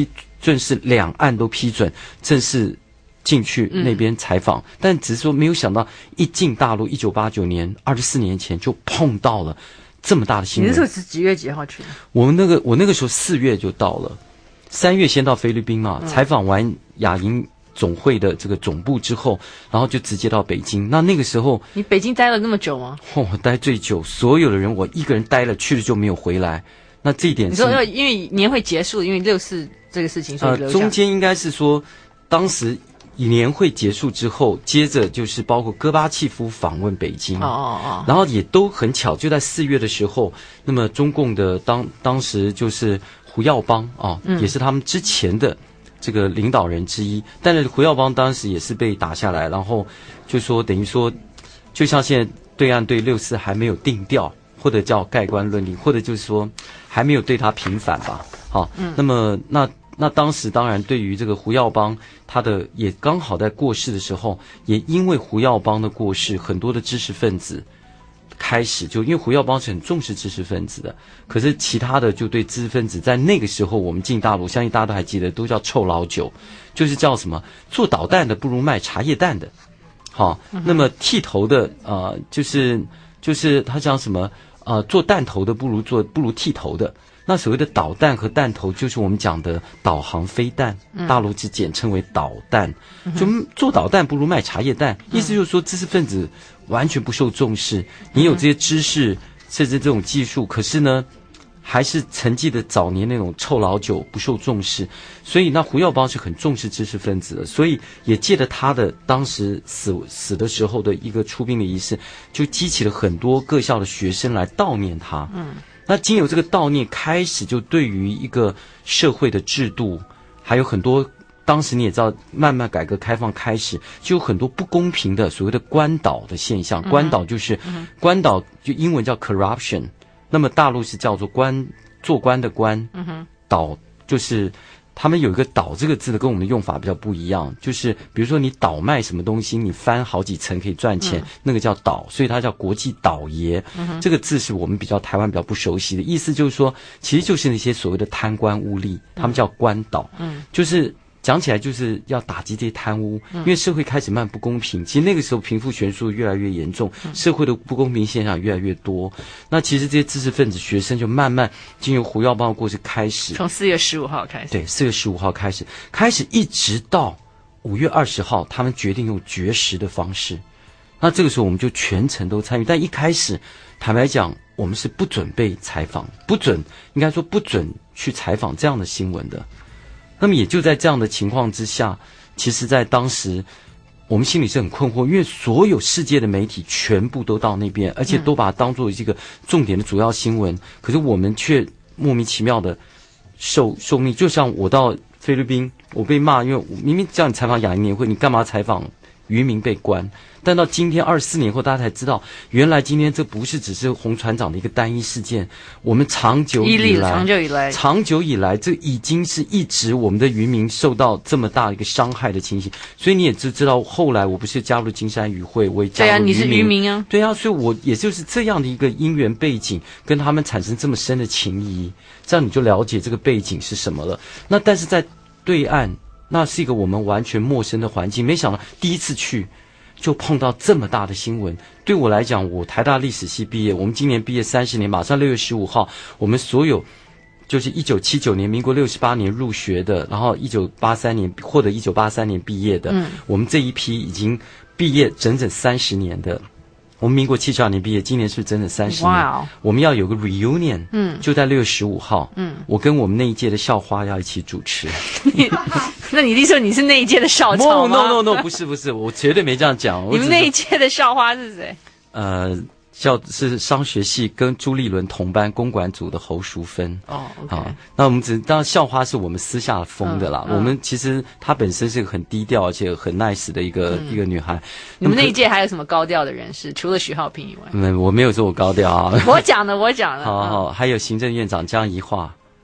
正式两岸都批准正式进去那边采访，嗯、但只是说没有想到一进大陆，一九八九年二十四年前就碰到了这么大的新闻。 你那时候是几月几号去的？ 我们那个我那个时候四月就到了，三月先到菲律宾嘛，嗯、采访完亚银总会的这个总部之后，然后就直接到北京。那那个时候你北京待了那么久吗？ 哦，我待最久，所有的人我一个人待了去了就没有回来。那这一点是你说因为年会结束，因为六四这个事情，所以留下呃中间应该是说当时。年会结束之后，接着就是包括戈巴契夫访问北京， 哦哦哦， 然后也都很巧，就在四月的时候，那么中共的当当时就是胡耀邦啊，嗯、也是他们之前的这个领导人之一，但是胡耀邦当时也是被打下来，然后就说等于说，就像现在对岸对六四还没有定调，或者叫盖棺论定，或者就是说还没有对他平反吧，好，嗯，那么那。那当时当然对于这个胡耀邦，他的也刚好在过世的时候，也因为胡耀邦的过世，很多的知识分子开始就因为胡耀邦是很重视知识分子的，可是其他的就对知识分子在那个时候我们进大陆，相信大家都还记得，都叫臭老九，就是叫什么做导弹的不如卖茶叶蛋的，好，那么剃头的呃就是就是他讲什么呃做弹头的不如做不如剃头的。那所谓的导弹和弹头，就是我们讲的导航飞弹，嗯、大陆只简称为导弹。嗯、就做导弹不如卖茶叶蛋，嗯、意思就是说知识分子完全不受重视。你有这些知识，甚至这种技术，可是呢，还是沉寂的早年那种臭老九不受重视。所以那胡耀邦是很重视知识分子的，所以也借着他的当时死死的时候的一个出殡的仪式，就激起了很多各校的学生来悼念他。嗯。那经由这个悼念开始，就对于一个社会的制度，还有很多当时你也知道，慢慢改革开放开始，就有很多不公平的所谓的官倒的现象。嗯、官倒就是、嗯、官倒，就英文叫 corruption， 那么大陆是叫做官做官的官，嗯、倒就是他们有一个倒这个字的跟我们的用法比较不一样，就是比如说你倒卖什么东西，你翻好几层可以赚钱，嗯、那个叫倒，所以它叫国际倒爷。嗯、这个字是我们比较台湾比较不熟悉的，意思就是说，其实就是那些所谓的贪官污吏，他们叫官倒，嗯，就是讲起来就是要打击这些贪污，嗯、因为社会开始慢不公平，其实那个时候贫富悬殊越来越严重，嗯、社会的不公平现象越来越多。那其实这些知识分子学生就慢慢经由胡耀邦的过程开始， 从四月十五号开始， 对，四月十五号开始，开始一直到五月二十号，他们决定用绝食的方式。那这个时候我们就全程都参与，但一开始坦白讲，我们是不准备采访，不准应该说不准去采访这样的新闻的。那么也就在这样的情况之下，其实在当时我们心里是很困惑，因为所有世界的媒体全部都到那边，而且都把它当作这个重点的主要新闻，嗯、可是我们却莫名其妙的受受命。就像我到菲律宾，我被骂，因为我明明叫你采访亚裔年会，你干嘛采访渔民被关？但到今天二十四年后，大家才知道，原来今天这不是只是洪船长的一个单一事件，我们长久以来， 长久以来， 长久以来，这已经是一直我们的渔民受到这么大一个伤害的情形。所以你也知知道，后来我不是加入金山渔会，我也加入渔民， 对啊，你是渔民啊， 对啊，所以我也就是这样的一个因缘背景，跟他们产生这么深的情谊，这样你就了解这个背景是什么了。那但是在对岸，那是一个我们完全陌生的环境，没想到第一次去就碰到这么大的新闻。对我来讲，我台大历史系毕业，我们今年毕业三十年，马上六月十五号，我们所有就是一九七九年，民国六十八年入学的，然后一九八三年或者一九八三年毕业的，嗯，我们这一批已经毕业整整三十年的。我们民国七十二年毕业，今年是整整三十年。 哇、wow ！ 我们要有个 reunion， 嗯， 就在六月十五号， 嗯， 我跟我们那一届的校花要一起主持。 那你的意思说你是那一届的校草吗 ？No No No， 不是不是，我绝对没这样讲。 你们那一届的校花是谁？ 呃，校是商学系跟朱立伦同班公管组的侯淑芬。 哦、oh, ，OK。 那我们只当然校花是我们私下封的啦。嗯嗯、我们其实她本身是个很低调而且很 nice 的一个、嗯、一个女孩。 你们那一届还有什么高调的人士？除了许浩平以外？ 嗯，我没有说我高调啊。 我讲的，我讲的。 好好，还有行政院长江宜桦。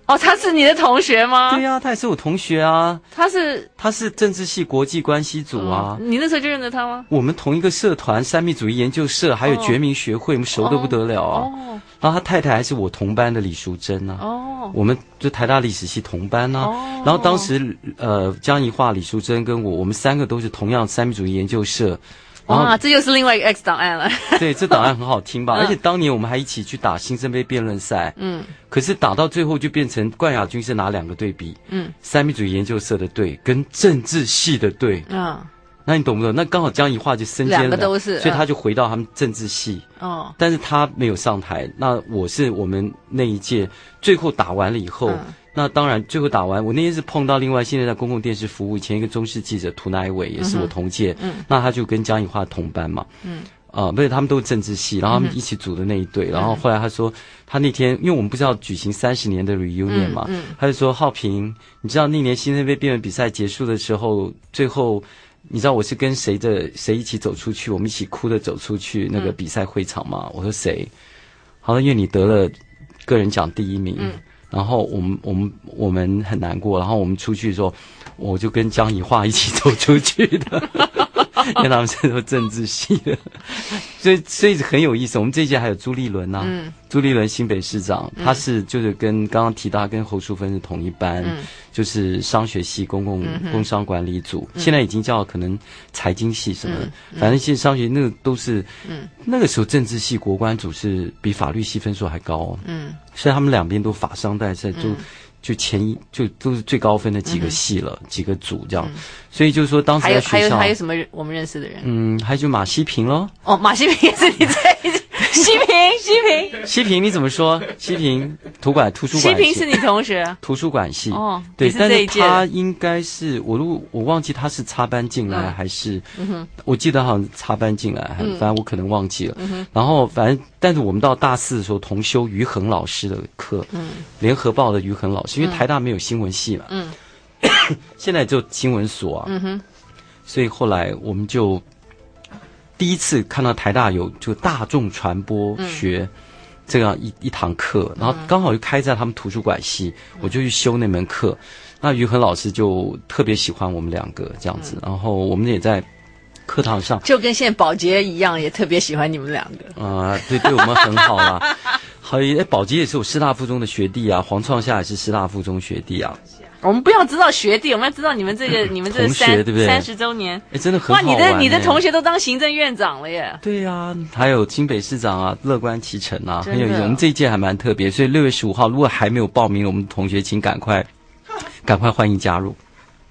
哦，他是你的同学吗？ 对啊，他也是我同学啊。 他是他是政治系国际关系组啊。 嗯、你那时候就认得他吗？ 我们同一个社团，三民主义研究社，还有觉民学会，我们熟得不得了啊。哦。然后他太太还是我同班的李淑珍啊。哦。我们就台大历史系同班啊。哦。然后当时呃，江宜桦、李淑珍跟我，我们三个都是同样三民主义研究社。 哇，这又是另外一个 X 档案了。 对，这档案很好听吧？嗯、而且当年我们还一起去打新生杯辩论赛。嗯。可是打到最后就变成冠亚军是拿两个队比。嗯。三民主义研究社的队跟政治系的队。嗯。那你懂不懂？那刚好江宜桦就身兼两个都是， 所以他就回到他们政治系。哦。但是他没有上台。那我是我们那一届最后打完了以后。嗯。那当然，最后打完，我那天是碰到另外现在在公共电视服务以前一个中视记者涂乃伟，也是我同届，嗯，那他就跟江宜桦同班嘛，嗯，啊、呃，不是他们都是政治系，然后他们一起组的那一队，嗯、然后后来他说他那天，因为我们不是要举行三十年的 reunion 嘛，嗯嗯、他就说浩平，你知道那年新生杯辩论比赛结束的时候，最后你知道我是跟谁的谁一起走出去，我们一起哭的走出去那个比赛会场吗？嗯、我说谁？好像因为你得了个人奖第一名。嗯，然后我们我们我们很难过，然后我们出去的时候，我就跟江宜桦一起走出去的，因为他们是做政治系的，所以所以很有意思。我们这一届还有朱立伦呐、啊，嗯、朱立伦新北市长，嗯、他是就是跟刚刚提到跟侯淑芬是同一班，嗯、就是商学系公共、嗯、工商管理组，嗯、现在已经叫可能财经系什么的，嗯、反正现在商学那个都是，嗯、那个时候政治系国关组是比法律系分数还高哦，嗯。所以他们两边都法商代赛，就、嗯、就前一就都是最高分的几个系了，嗯、几个组这样。嗯、所以就是说，当时在学校还有还有还有什么我们认识的人？ 嗯，还有就马西平咯。 哦，马西平也是你在西平西平西平你怎么说？西平图管图书馆系。 西平是你同学？ 图书馆系哦，对，是但是他应该是我如果我忘记他是插班进来、嗯、还是，嗯、我记得好像插班进来，嗯、反正我可能忘记了。嗯、然后反正。但是我们到大四的时候同修于恒老师的课，嗯，联合报的于恒老师，因为台大没有新闻系嘛，嗯，现在就新闻所啊，嗯哼，所以后来我们就第一次看到台大有就大众传播学这样一一堂课，然后刚好就开在他们图书馆系，我就去修那门课，那于恒老师就特别喜欢我们两个这样子，然后我们也在。课堂上就跟现在宝洁一样，也特别喜欢你们两个啊、呃，对，对我们很好啦。还有，哎，宝洁也是我师大附中的学弟啊，黄创夏也是师大附中学弟啊。 我们不要知道学弟，我们要知道你们这个你们这个三对不对三十周年， 哎，真的很好玩。 哇，你的你的同学都当行政院长了耶！ 对呀、啊，还有新北市长啊，乐观其成啊，很有意思。我们这一届还蛮特别，所以六月十五号如果还没有报名，我们的同学请赶快赶快欢迎加入。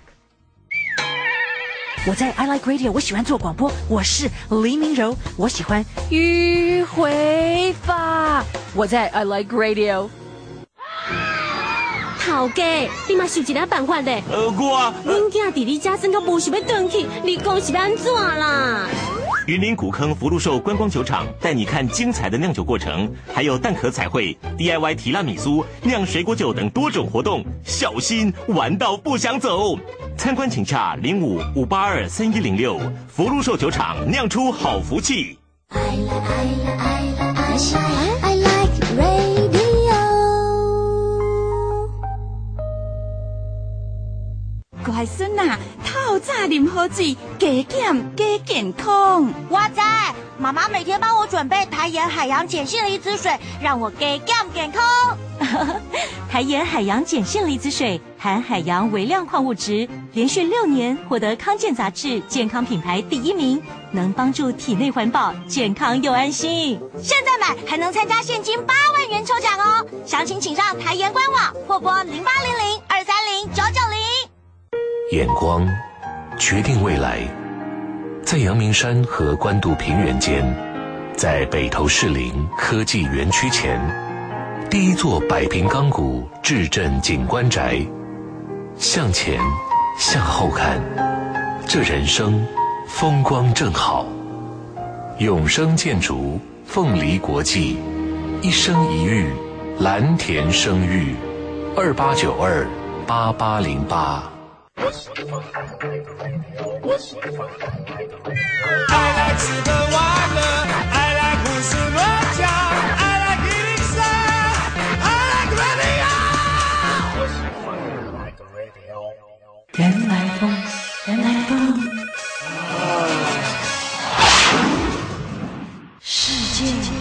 我在 I Like Radio， 我喜欢做广播，我是黎明柔，我喜欢迂回法。 我在 I Like Radio。 头家，你嘛想一个办法嘞？ 呃，我啊， 阮囝伫你家生个无想要转去，你讲是要安怎啦？ 云林古坑福禄寿观光酒厂带你看精彩的酿酒过程，还有蛋壳彩绘、D I Y 提拉米苏、酿水果酒等多种活动，小心玩到不想走。参观请洽零五五八二三一零六，福禄寿酒厂酿出好福气。I like, I like, I like, I like radio。 乖孙呐，透早啉好水，加减加健康。 我知，妈妈每天帮我准备台盐海洋碱性离子水，让我加减健康。 台盐海洋碱性离子水含海洋微量矿物质，连续六年获得康健杂志健康品牌第一名，能帮助体内环保，健康又安心。 现在买还能参加现金八万元抽奖哦！详情请上台盐官网或拨零八零零二三零九九零。 眼光决定未来，在阳明山和关渡平原间，在北投士林科技园区前，第一座百平钢骨至镇景观宅。向前，向后看，这人生风光正好。永生建筑，凤梨国际，一生一育，蓝田生育，二八九二八八零八。 I like 吃喝玩乐 I like 胡思乱想 I like 一零三 I like radio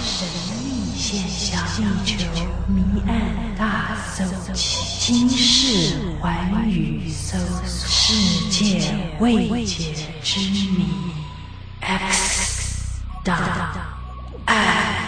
神秘现象，地球谜案大搜集，今世寰宇搜世界未解之谜 X 档案。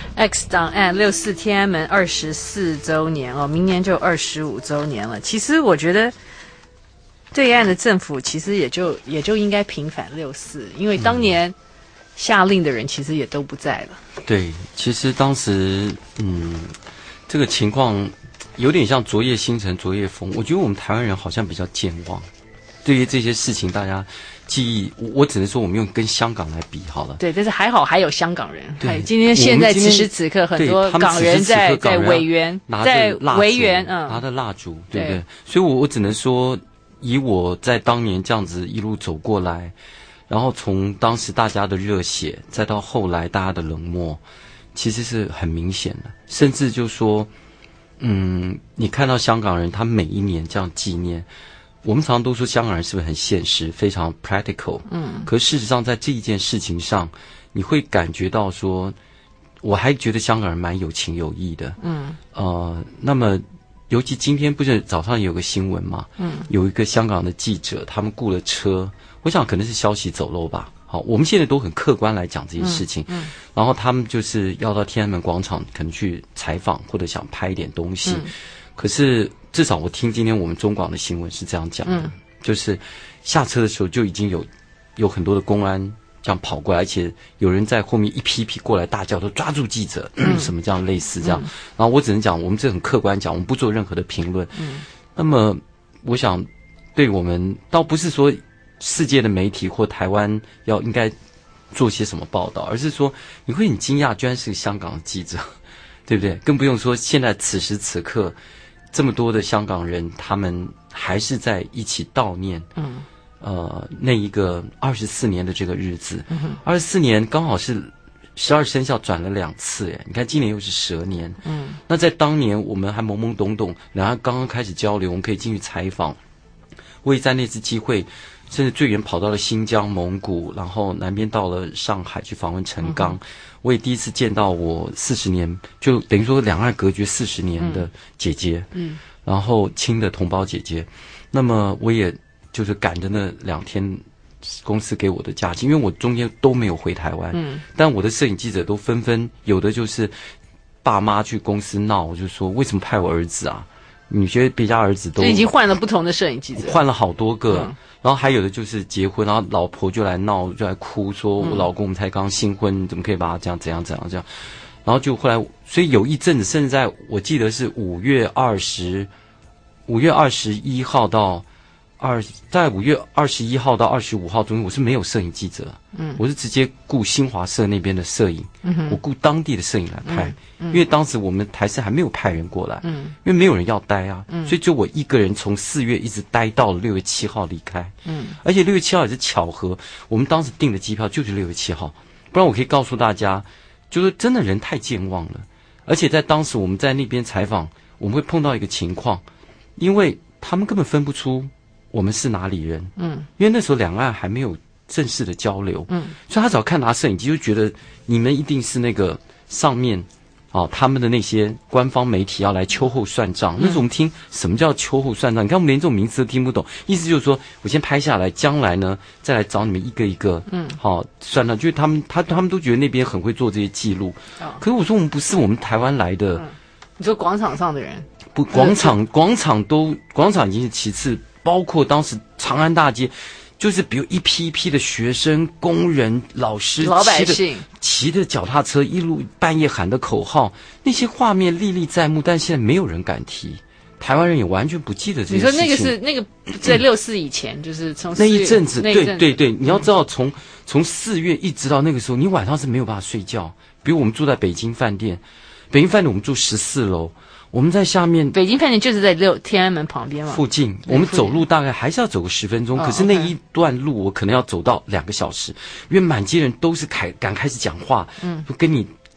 X 档案六四天安门二十四周年哦，明年就二十五周年了。其实我觉得，对岸的政府其实也就也就应该平反六四，因为当年下令的人其实也都不在了。 对，其实当时嗯，这个情况有点像昨夜星辰昨夜风。我觉得我们台湾人好像比较健忘，对于这些事情大家记忆，我我只能说我们用跟香港来比好了。 对，但是还好还有香港人。 对， 今天现在此时此刻很多港人在在维园，在维园，嗯， 拿着蜡烛，对不对？所以我我只能说，以我在当年这样子一路走过来，然后从当时大家的热血，再到后来大家的冷漠，其实是很明显的。甚至就说，嗯，你看到香港人他每一年这样纪念。我们常常都说香港人是不是很现实，非常 practical？ 嗯，可事实上在这一件事情上，你会感觉到说，我还觉得香港人蛮有情有义的。嗯，呃，那么尤其今天不是早上有个新闻嘛？嗯，有一个香港的记者，他们雇了车，我想可能是消息走漏吧。好，我们现在都很客观来讲这些事情。嗯，嗯然后他们就是要到天安门广场，可能去采访或者想拍一点东西。嗯可是至少我听今天我们中广的新闻是这样讲的，嗯、就是下车的时候就已经有有很多的公安这样跑过来，而且有人在后面一批一批过来大叫，都抓住记者，嗯、什么这样类似这样。嗯、然后我只能讲，我们这很客观讲，我们不做任何的评论。嗯、那么我想，对我们倒不是说世界的媒体或台湾要应该做些什么报道，而是说你会很惊讶，居然是个香港的记者，对不对？更不用说现在此时此刻。这么多的香港人，他们还是在一起悼念，嗯，呃，那一个二十四年的这个日子，二十四年刚好是十二生肖转了两次，哎，你看今年又是蛇年，嗯，那在当年我们还懵懵懂懂，两岸刚刚开始交流，我们可以进去采访，我也在那次机会，甚至最远跑到了新疆、蒙古，然后南边到了上海去访问陈刚。嗯我也第一次见到我四十年，就等于说两岸隔绝四十年的姐姐，嗯，然后亲的同胞姐姐。那么我也就是赶着那两天公司给我的假期，因为我中间都没有回台湾，嗯，但我的摄影记者都纷纷有的就是爸妈去公司闹，我就说为什么派我儿子啊？你觉得别家儿子都已经换了不同的摄影记者， 换了好多个。嗯然后还有的就是结婚，然后老婆就来闹，就来哭，说我老公我们才刚新婚，你怎么可以把他这样怎样怎样这样？然后就后来，所以有一阵子，甚至在我记得是五月二十，五月二十一号到二，在五月二十一号到二十五号中间，我是没有摄影记者，嗯，我是直接雇新华社那边的摄影，嗯，我雇当地的摄影来拍，嗯，因为当时我们台视还没有派人过来，嗯，因为没有人要待啊，嗯，所以就我一个人从四月一直待到了六月七号离开，嗯，而且六月七号也是巧合，我们当时订的机票就是六月七号，不然我可以告诉大家，就是真的人太健忘了，而且在当时我们在那边采访，我们会碰到一个情况，因为他们根本分不出。我们是哪里人？嗯，因为那时候两岸还没有正式的交流，嗯，所以他只要看拿摄影机就觉得你们一定是那个上面，哦，他们的那些官方媒体要来秋后算账。嗯、那时候我们听什么叫秋后算账？你看我们连这种名词都听不懂，意思就是说我先拍下来，将来呢再来找你们一个一个，嗯，好、哦、算账。就是他们他他们都觉得那边很会做这些记录，哦、可是我说我们不是我们台湾来的， 嗯、你说广场上的人， 不，广场广场都广场已经是其次。包括当时长安大街，就是比如一批一批的学生、工人、老师、 老百姓骑着脚踏车，一路半夜喊的口号，那些画面历历在目，但现在没有人敢提，台湾人也完全不记得这些事情。 你说那个是那个在六四以前，就是从那一阵子，对对对，你要知道从从四月一直到那个时候，你晚上是没有办法睡觉。比如我们住在北京饭店，北京饭店我们住十四楼。我们在下面， 北京饭店就是在六天安门旁边嘛， 附近。我们走路大概还是要走个十分钟，可是那一段路我可能要走到两个小时，因为满街人都是开敢开始讲话，嗯，就跟你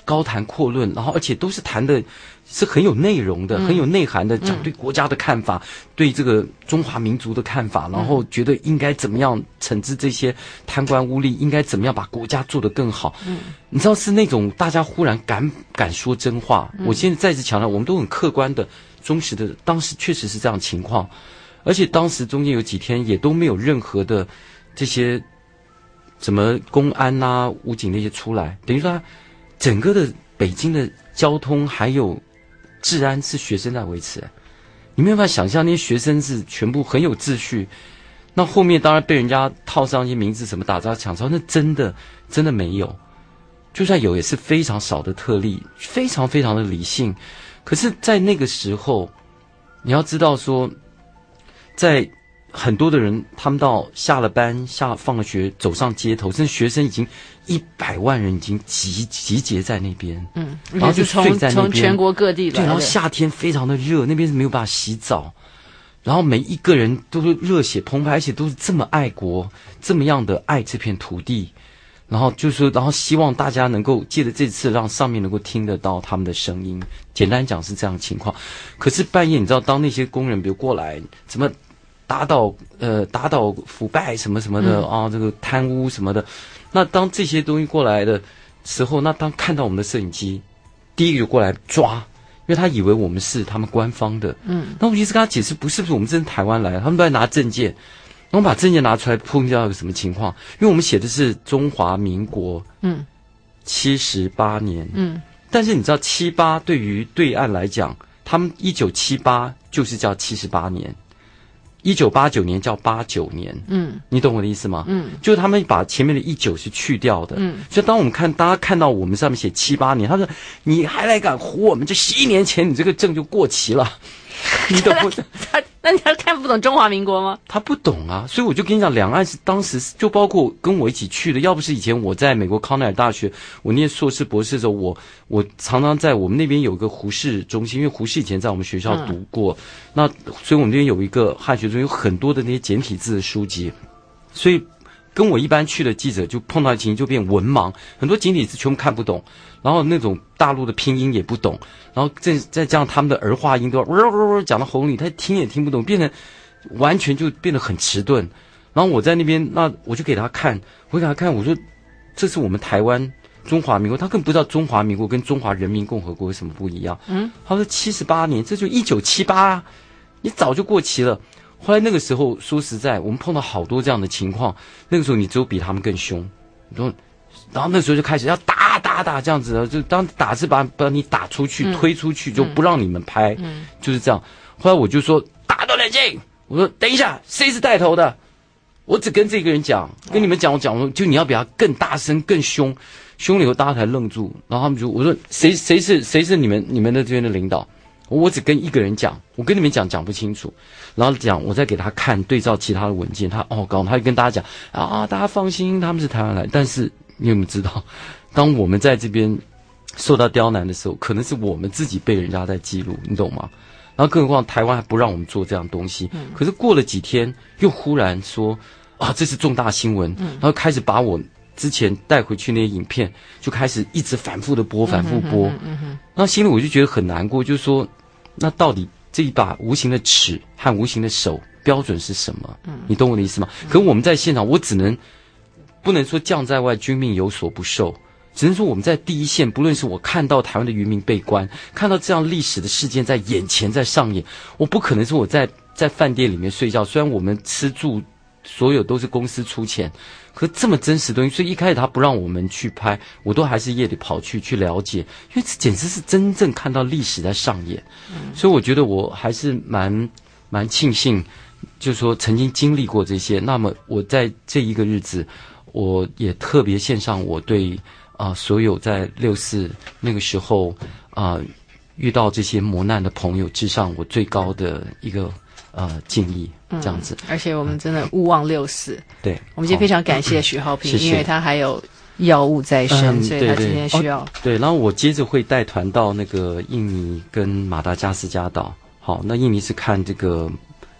高谈阔论，然后而且都是谈的是很有内容的、嗯、很有内涵的，讲对国家的看法、嗯、对这个中华民族的看法，然后觉得应该怎么样惩治这些贪官污吏，应该怎么样把国家做得更好。嗯，你知道是那种大家忽然敢敢说真话、嗯、我现在再次强调，我们都很客观的忠实的，当时确实是这样的情况，而且当时中间有几天也都没有任何的这些什么公安啊武警那些出来，等于说他整个的北京的交通还有治安是学生在维持，你没有办法想象那些学生是全部很有秩序。那后面当然被人家套上一些名字什么打砸抢抄，那真的真的没有，就算有也是非常少的特例，非常非常的理性。可是在那个时候你要知道说，在很多的人他们到下了班下放了学走上街头，甚至学生已经一百万人已经集集结在那边，嗯，然后就睡在那边， 从全国各地来的， 对，然后夏天非常的热，那边是没有办法洗澡，然后每一个人都是热血澎湃，而且都是这么爱国，这么样的爱这片土地，然后就是说，然后希望大家能够借着这次让上面能够听得到他们的声音，简单讲是这样的情况。可是半夜你知道，当那些工人比如过来怎么打倒呃打倒腐败什么什么的、嗯、啊，这个贪污什么的，那当这些东西过来的时候，那当看到我们的摄影机，第一个就过来抓，因为他以为我们是他们官方的，嗯，那我一直跟他解释不是不是，我们真是台湾来的，他们都在拿证件，然后把证件拿出来，碰见到有什么情况，因为我们写的是中华民国嗯七十八年，嗯，但是你知道七八对于对岸来讲，他们一九七八就是叫七十八年。一九八九年叫八九年，嗯，你懂我的意思吗？嗯，就是他们把前面的一九是去掉的，嗯，所以当我们看大家看到我们上面写七八年，他说你还来敢唬我们？这十一年前你这个证就过期了，你懂不懂？ 他那你还看不懂中华民国吗？ 他不懂啊，所以我就跟你讲，两岸是当时就包括跟我一起去的，要不是以前我在美国康奈尔大学，我念硕士博士的时候，我我常常在我们那边有一个胡适中心，因为胡适以前在我们学校读过，嗯、那所以我们那边有一个汉学中心，有很多的那些简体字的书籍，所以跟我一般去的记者就碰到情形就变文盲，很多简体字全部看不懂，然后那种大陆的拼音也不懂，然后再再加上他们的儿化音都呜呜呜讲到喉咙里，他听也听不懂，变成完全就变得很迟钝。然后我在那边，那我就给他看，我给他看，我说这是我们台湾中华民国，他根本不知道中华民国跟中华人民共和国有什么不一样。嗯，他说七十八年，这就一九七八啊，你早就过期了。后来那个时候说实在，我们碰到好多这样的情况，那个时候你只有比他们更凶，然后然后那时候就开始要打打打这样子的，就当打是把把你打出去、嗯、推出去，就不让你们拍、嗯、就是这样。后来我就说打到冷静，我说等一下谁是带头的，我只跟这个人讲，跟你们讲我讲就你要比他更大声更凶，凶了以后大家才愣住，然后他们就我说谁谁是谁是你们你们的这边的领导，我只跟一个人讲，我跟你们讲讲不清楚，然后讲我再给他看对照其他的文件，他哦搞，他就跟大家讲啊，大家放心，他们是台湾来，但是你有没有知道，当我们在这边受到刁难的时候，可能是我们自己被人家在记录，你懂吗？然后更何况台湾还不让我们做这样东西，嗯、可是过了几天又忽然说啊这是重大新闻，嗯、然后开始把我之前带回去那些影片就开始一直反复的播反复播，嗯嗯嗯、然后心里我就觉得很难过，就是说那到底这一把无形的尺和无形的手标准是什么？嗯、你懂我的意思吗？嗯、可我们在现场，我只能不能说将在外，君命有所不受，只能说我们在第一线，不论是我看到台湾的渔民被关，看到这样历史的事件在眼前在上演，我不可能是我在在饭店里面睡觉，虽然我们吃住所有都是公司出钱，可是这么真实的东西，所以一开始他不让我们去拍，我都还是夜里跑去去了解，因为这简直是真正看到历史在上演。嗯、所以我觉得我还是蛮蛮庆幸，就是说曾经经历过这些。那么我在这一个日子，我也特别献上我对啊、呃、所有在六四那个时候啊、呃、遇到这些磨难的朋友致上我最高的一个呃敬意。这样子、嗯， 而且我们真的勿忘六四。 对， 我们今天非常感谢许浩平， 嗯、 因为他还有药物在身， 嗯、 所以他今天需要。 对, 对, 哦、对，然后我接着会带团到那个印尼跟马达加斯加岛。好，那印尼是看这个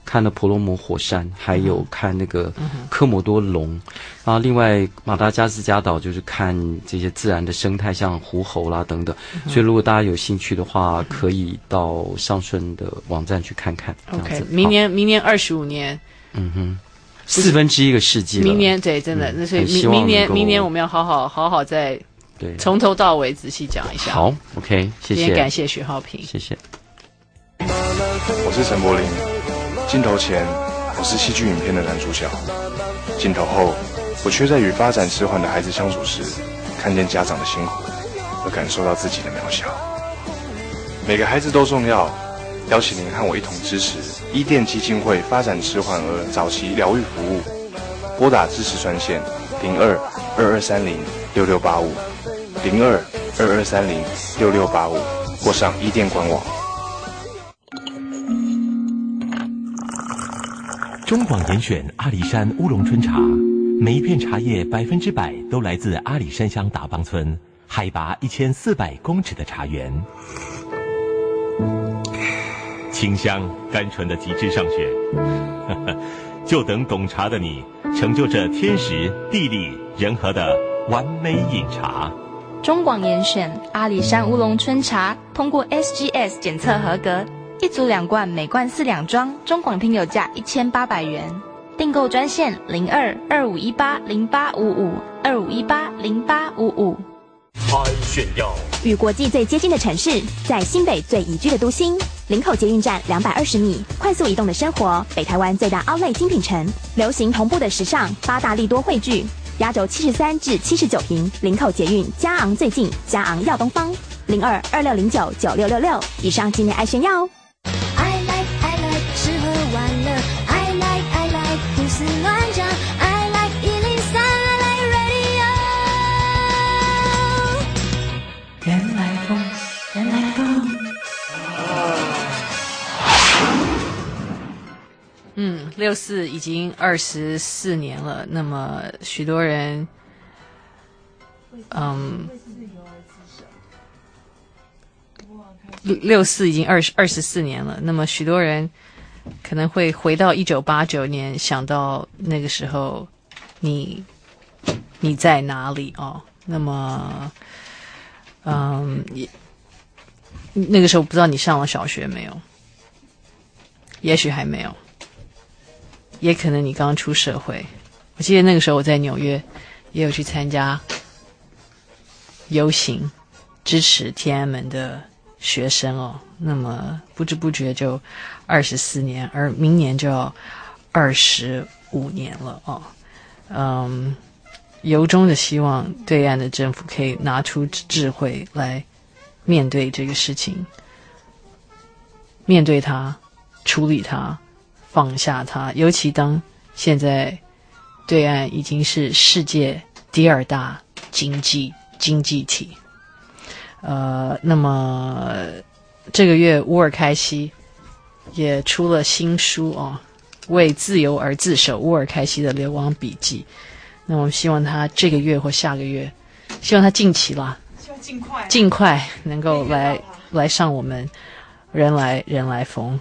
看了婆罗摩火山，还有看那个科摩多龙，然后另外马达加斯加岛就是看这些自然的生态，像狐猴啦等等。所以如果大家有兴趣的话，可以到尚顺的网站去看看。 OK， 明年明年二十五年， 嗯哼，四分之一个世纪了。 明年对，真的，那、嗯、所以明明年明年我们要好好好好再对从头到尾仔细讲一下。 好 ，OK， 谢谢， 今天感谢许浩平， 谢谢。 我是陈柏霖，镜头前我是戏剧影片的男主角，镜头后我却在与发展迟缓的孩子相处时，看见家长的辛苦，而感受到自己的渺小。每个孩子都重要，邀请您和我一同支持伊甸基金会发展迟缓儿早期疗愈服务，拨打支持专线零二二二三零六六八五零二二二三零六六八五，或上伊甸官网。 中广严选阿里山乌龙春茶，每一片茶叶百分之百都来自阿里山乡达邦村海拔一千四百公尺的茶园，清香甘醇的极致上选，就等懂茶的你成就这天时地利人和的完美饮茶。 中广严选阿里山乌龙春茶通过 S G S 检测合格，一组两罐，每罐四两装，中广听友价一千八百元。订购专线零二二五一八零八五五二五一八零八五五。 爱炫耀， 与国际最接近的城市，在新北最宜居的都心，林口捷运站两百二十米，快速移动的生活，北台湾最大 Outlet 精品城，流行同步的时尚，八大利多汇聚，压轴七十三至七十九坪，林口捷运嘉昂最近，嘉昂耀东方，零二二六零九九六六六。以上今年爱炫耀哦。 I like I like 吃喝玩乐 I like I like 胡思乱想 I like 一零三 I like radio 原来风原来风嗯，六四已经二十四年了，那么许多人嗯六四已经二十二十四年了，那么许多人可能会回到一九八九年，想到那个时候你你在哪里哦？那么，嗯，也那个时候不知道你上了小学没有？也许还没有，也可能你刚出社会。我记得那个时候我在纽约也有去参加游行，支持天安门的学生哦，那么不知不觉就二十四年，而明年就要二十五年了哦。嗯，由衷的希望对岸的政府可以拿出智慧来面对这个事情，面对它，处理它，放下它。尤其当现在对岸已经是世界第二大经济经济体。呃，那么这个月乌尔开西也出了新书哦，为自由而自首，乌尔开西的流亡笔记。那我们希望他这个月或下个月，希望他近期啦， 希望尽快尽快能够来来上我们人来人来疯。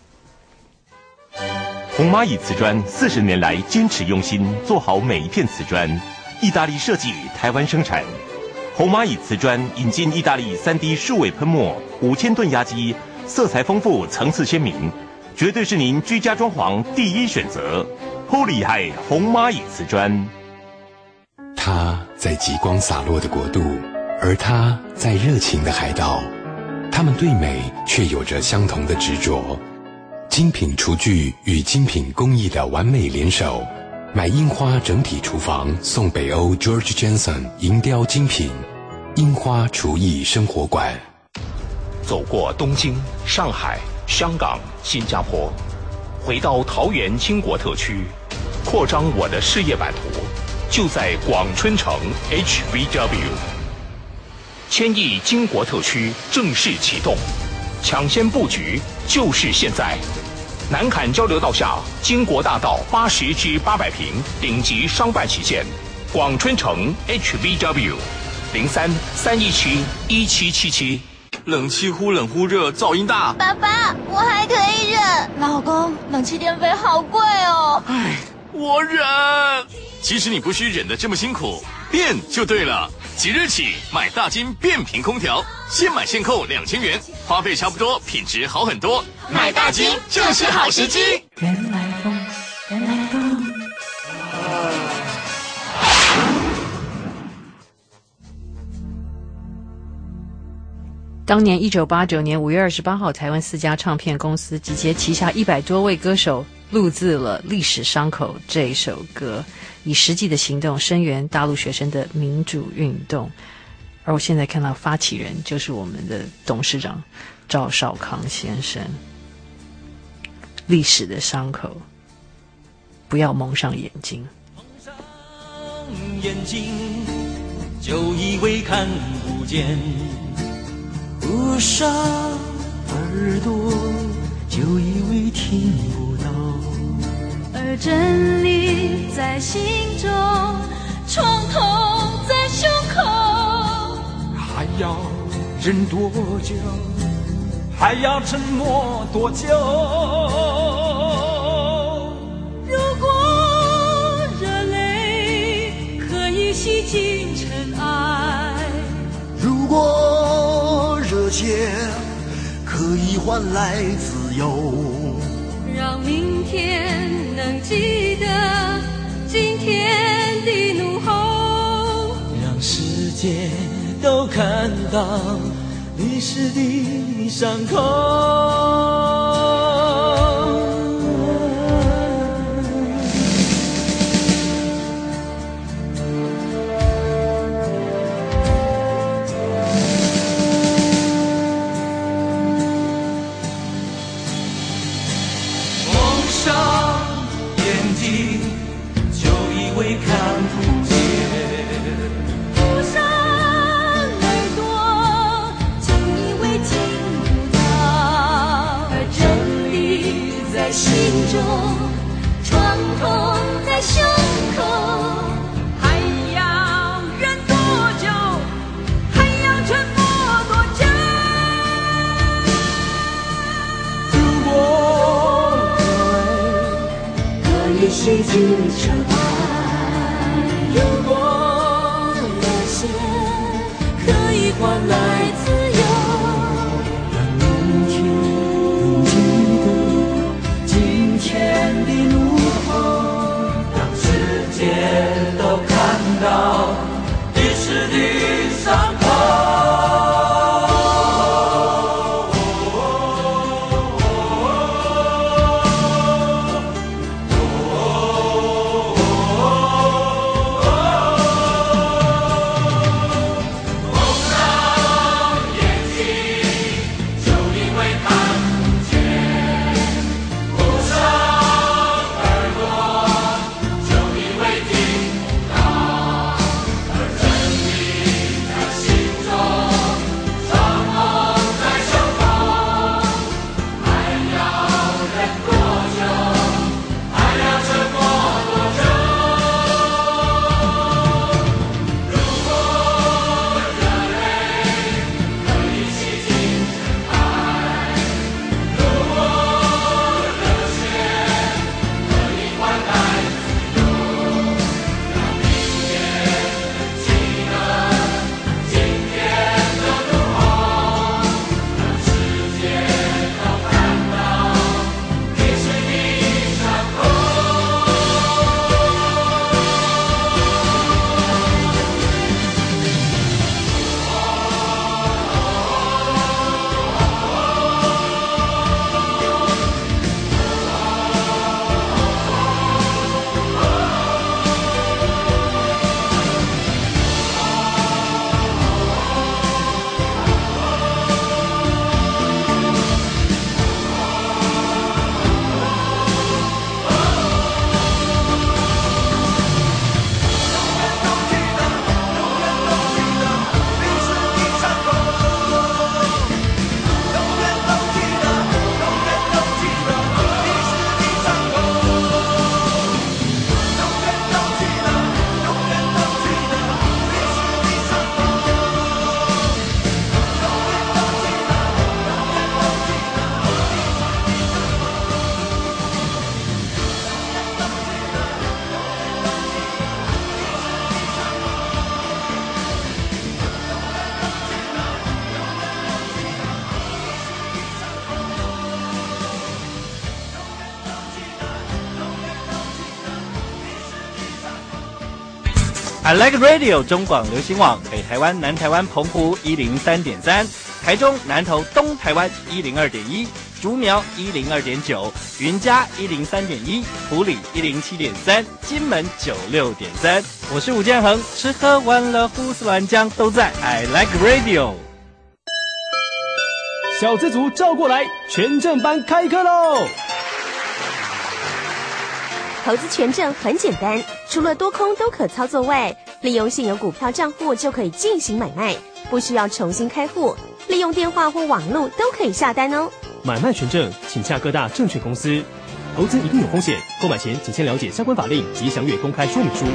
红蚂蚁瓷砖四十年来坚持用心做好每一片瓷砖，意大利设计，台湾生产。红蚂蚁瓷砖引进意大利 三 D 数位喷墨，五千吨压机，色彩丰富，层次鲜明，绝对是您居家装潢第一选择。好厉害，红蚂蚁瓷砖。 它在极光洒落的国度，而它在热情的海岛，他们对美却有着相同的执着。精品厨具与精品工艺的完美联手，买樱花整体厨房送北欧 George Jensen 银雕精品樱花厨艺生活馆。 走过东京、上海、香港、新加坡，回到桃园经国特区，扩张我的事业版图，就在广春城 H V W。千亿经国特区正式启动，抢先布局就是现在。南坎交流道下，经国大道八十至八百平顶级商办旗舰，广春城 H V W 零三三一七一七七七。 冷气忽冷忽热，噪音大。 爸爸，我还可以忍。老公，冷气电费好贵哦。 唉，我忍。其实你不需忍得这么辛苦，变就对了。即日起买大金变频空调，现买现扣两千元，花费差不多，品质好很多。 买大金就是好时机。 原来风，原来风。 当年一九八九年五月二十八号，台湾四家唱片公司集结旗下一百多位歌手，录制了《历史伤口》这一首歌，以实际的行动声援大陆学生的民主运动。而我现在看到发起人就是我们的董事长赵少康先生。历史的伤口，不要蒙上眼睛。 蒙上眼睛，就以为看不见。捂上耳朵，就以为听不到。 而真理在心中，创痛在胸口。 还要忍多久？还要沉默多久？ 如果热泪可以洗净尘埃， 如果热血可以换来自由， 让明天能记得今天的怒吼， 让世界都看到历史的伤口。 心中创痛在胸口，还要忍多久？还要沉默多久？ 如果泪可以洗净尘埃，如果热血可以换来自由，让明天能记得今天的怒吼，让世界都看到历史的伤口。 I Like Radio 中广流行网，北台湾、南台湾、澎湖一零三点三，台中、南投、东台湾一零二点一，竹苗一零二点九，云嘉一零三点一，埔里一零七点三，金门九六点三。我是吴建衡，吃喝玩乐胡思乱想都在 I Like Radio。 小资族照过来，全正班开课喽！ 投资权证很简单，除了多空都可操作外，利用现有股票账户就可以进行买卖，不需要重新开户，利用电话或网络都可以下单哦。 买卖权证，请洽各大证券公司。投资一定有风险，购买前请先了解相关法令及详阅公开说明书。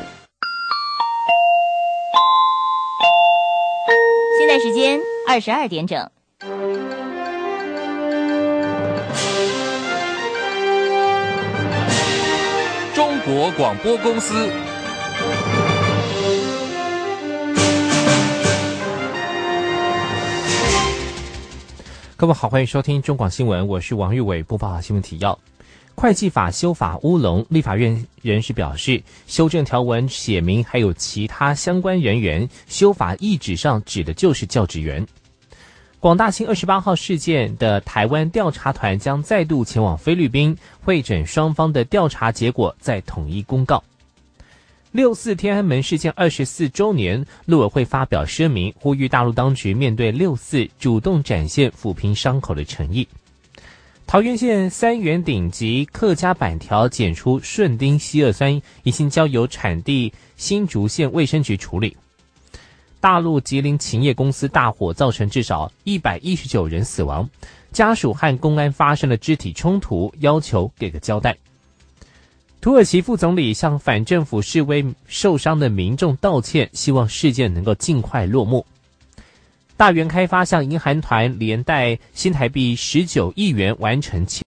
现在时间二十二点整。 中国广播公司。 各位好，欢迎收听中广新闻，我是王玉伟，播报新闻提要。会计法修法乌龙，立法院人士表示，修正条文写明还有其他相关人员，修法意旨上指的就是教职员。广大清二十八号事件的台湾调查团将再度前往菲律宾会诊双方的调查结果，再统一公告。六四天安门事件二十四周年，陆委会发表声明，呼吁大陆当局面对六四主动展现抚平伤口的诚意。桃园县三元顶级客家板条检出顺丁烯二酸，已经交由产地新竹县卫生局处理。大陆吉林勤业公司大火造成至少一百一十九人死亡，家属和公安发生了肢体冲突，要求给个交代。土耳其副总理向反政府示威受伤的民众道歉，希望事件能够尽快落幕。大元开发向银韩团连带新台币十九亿元完成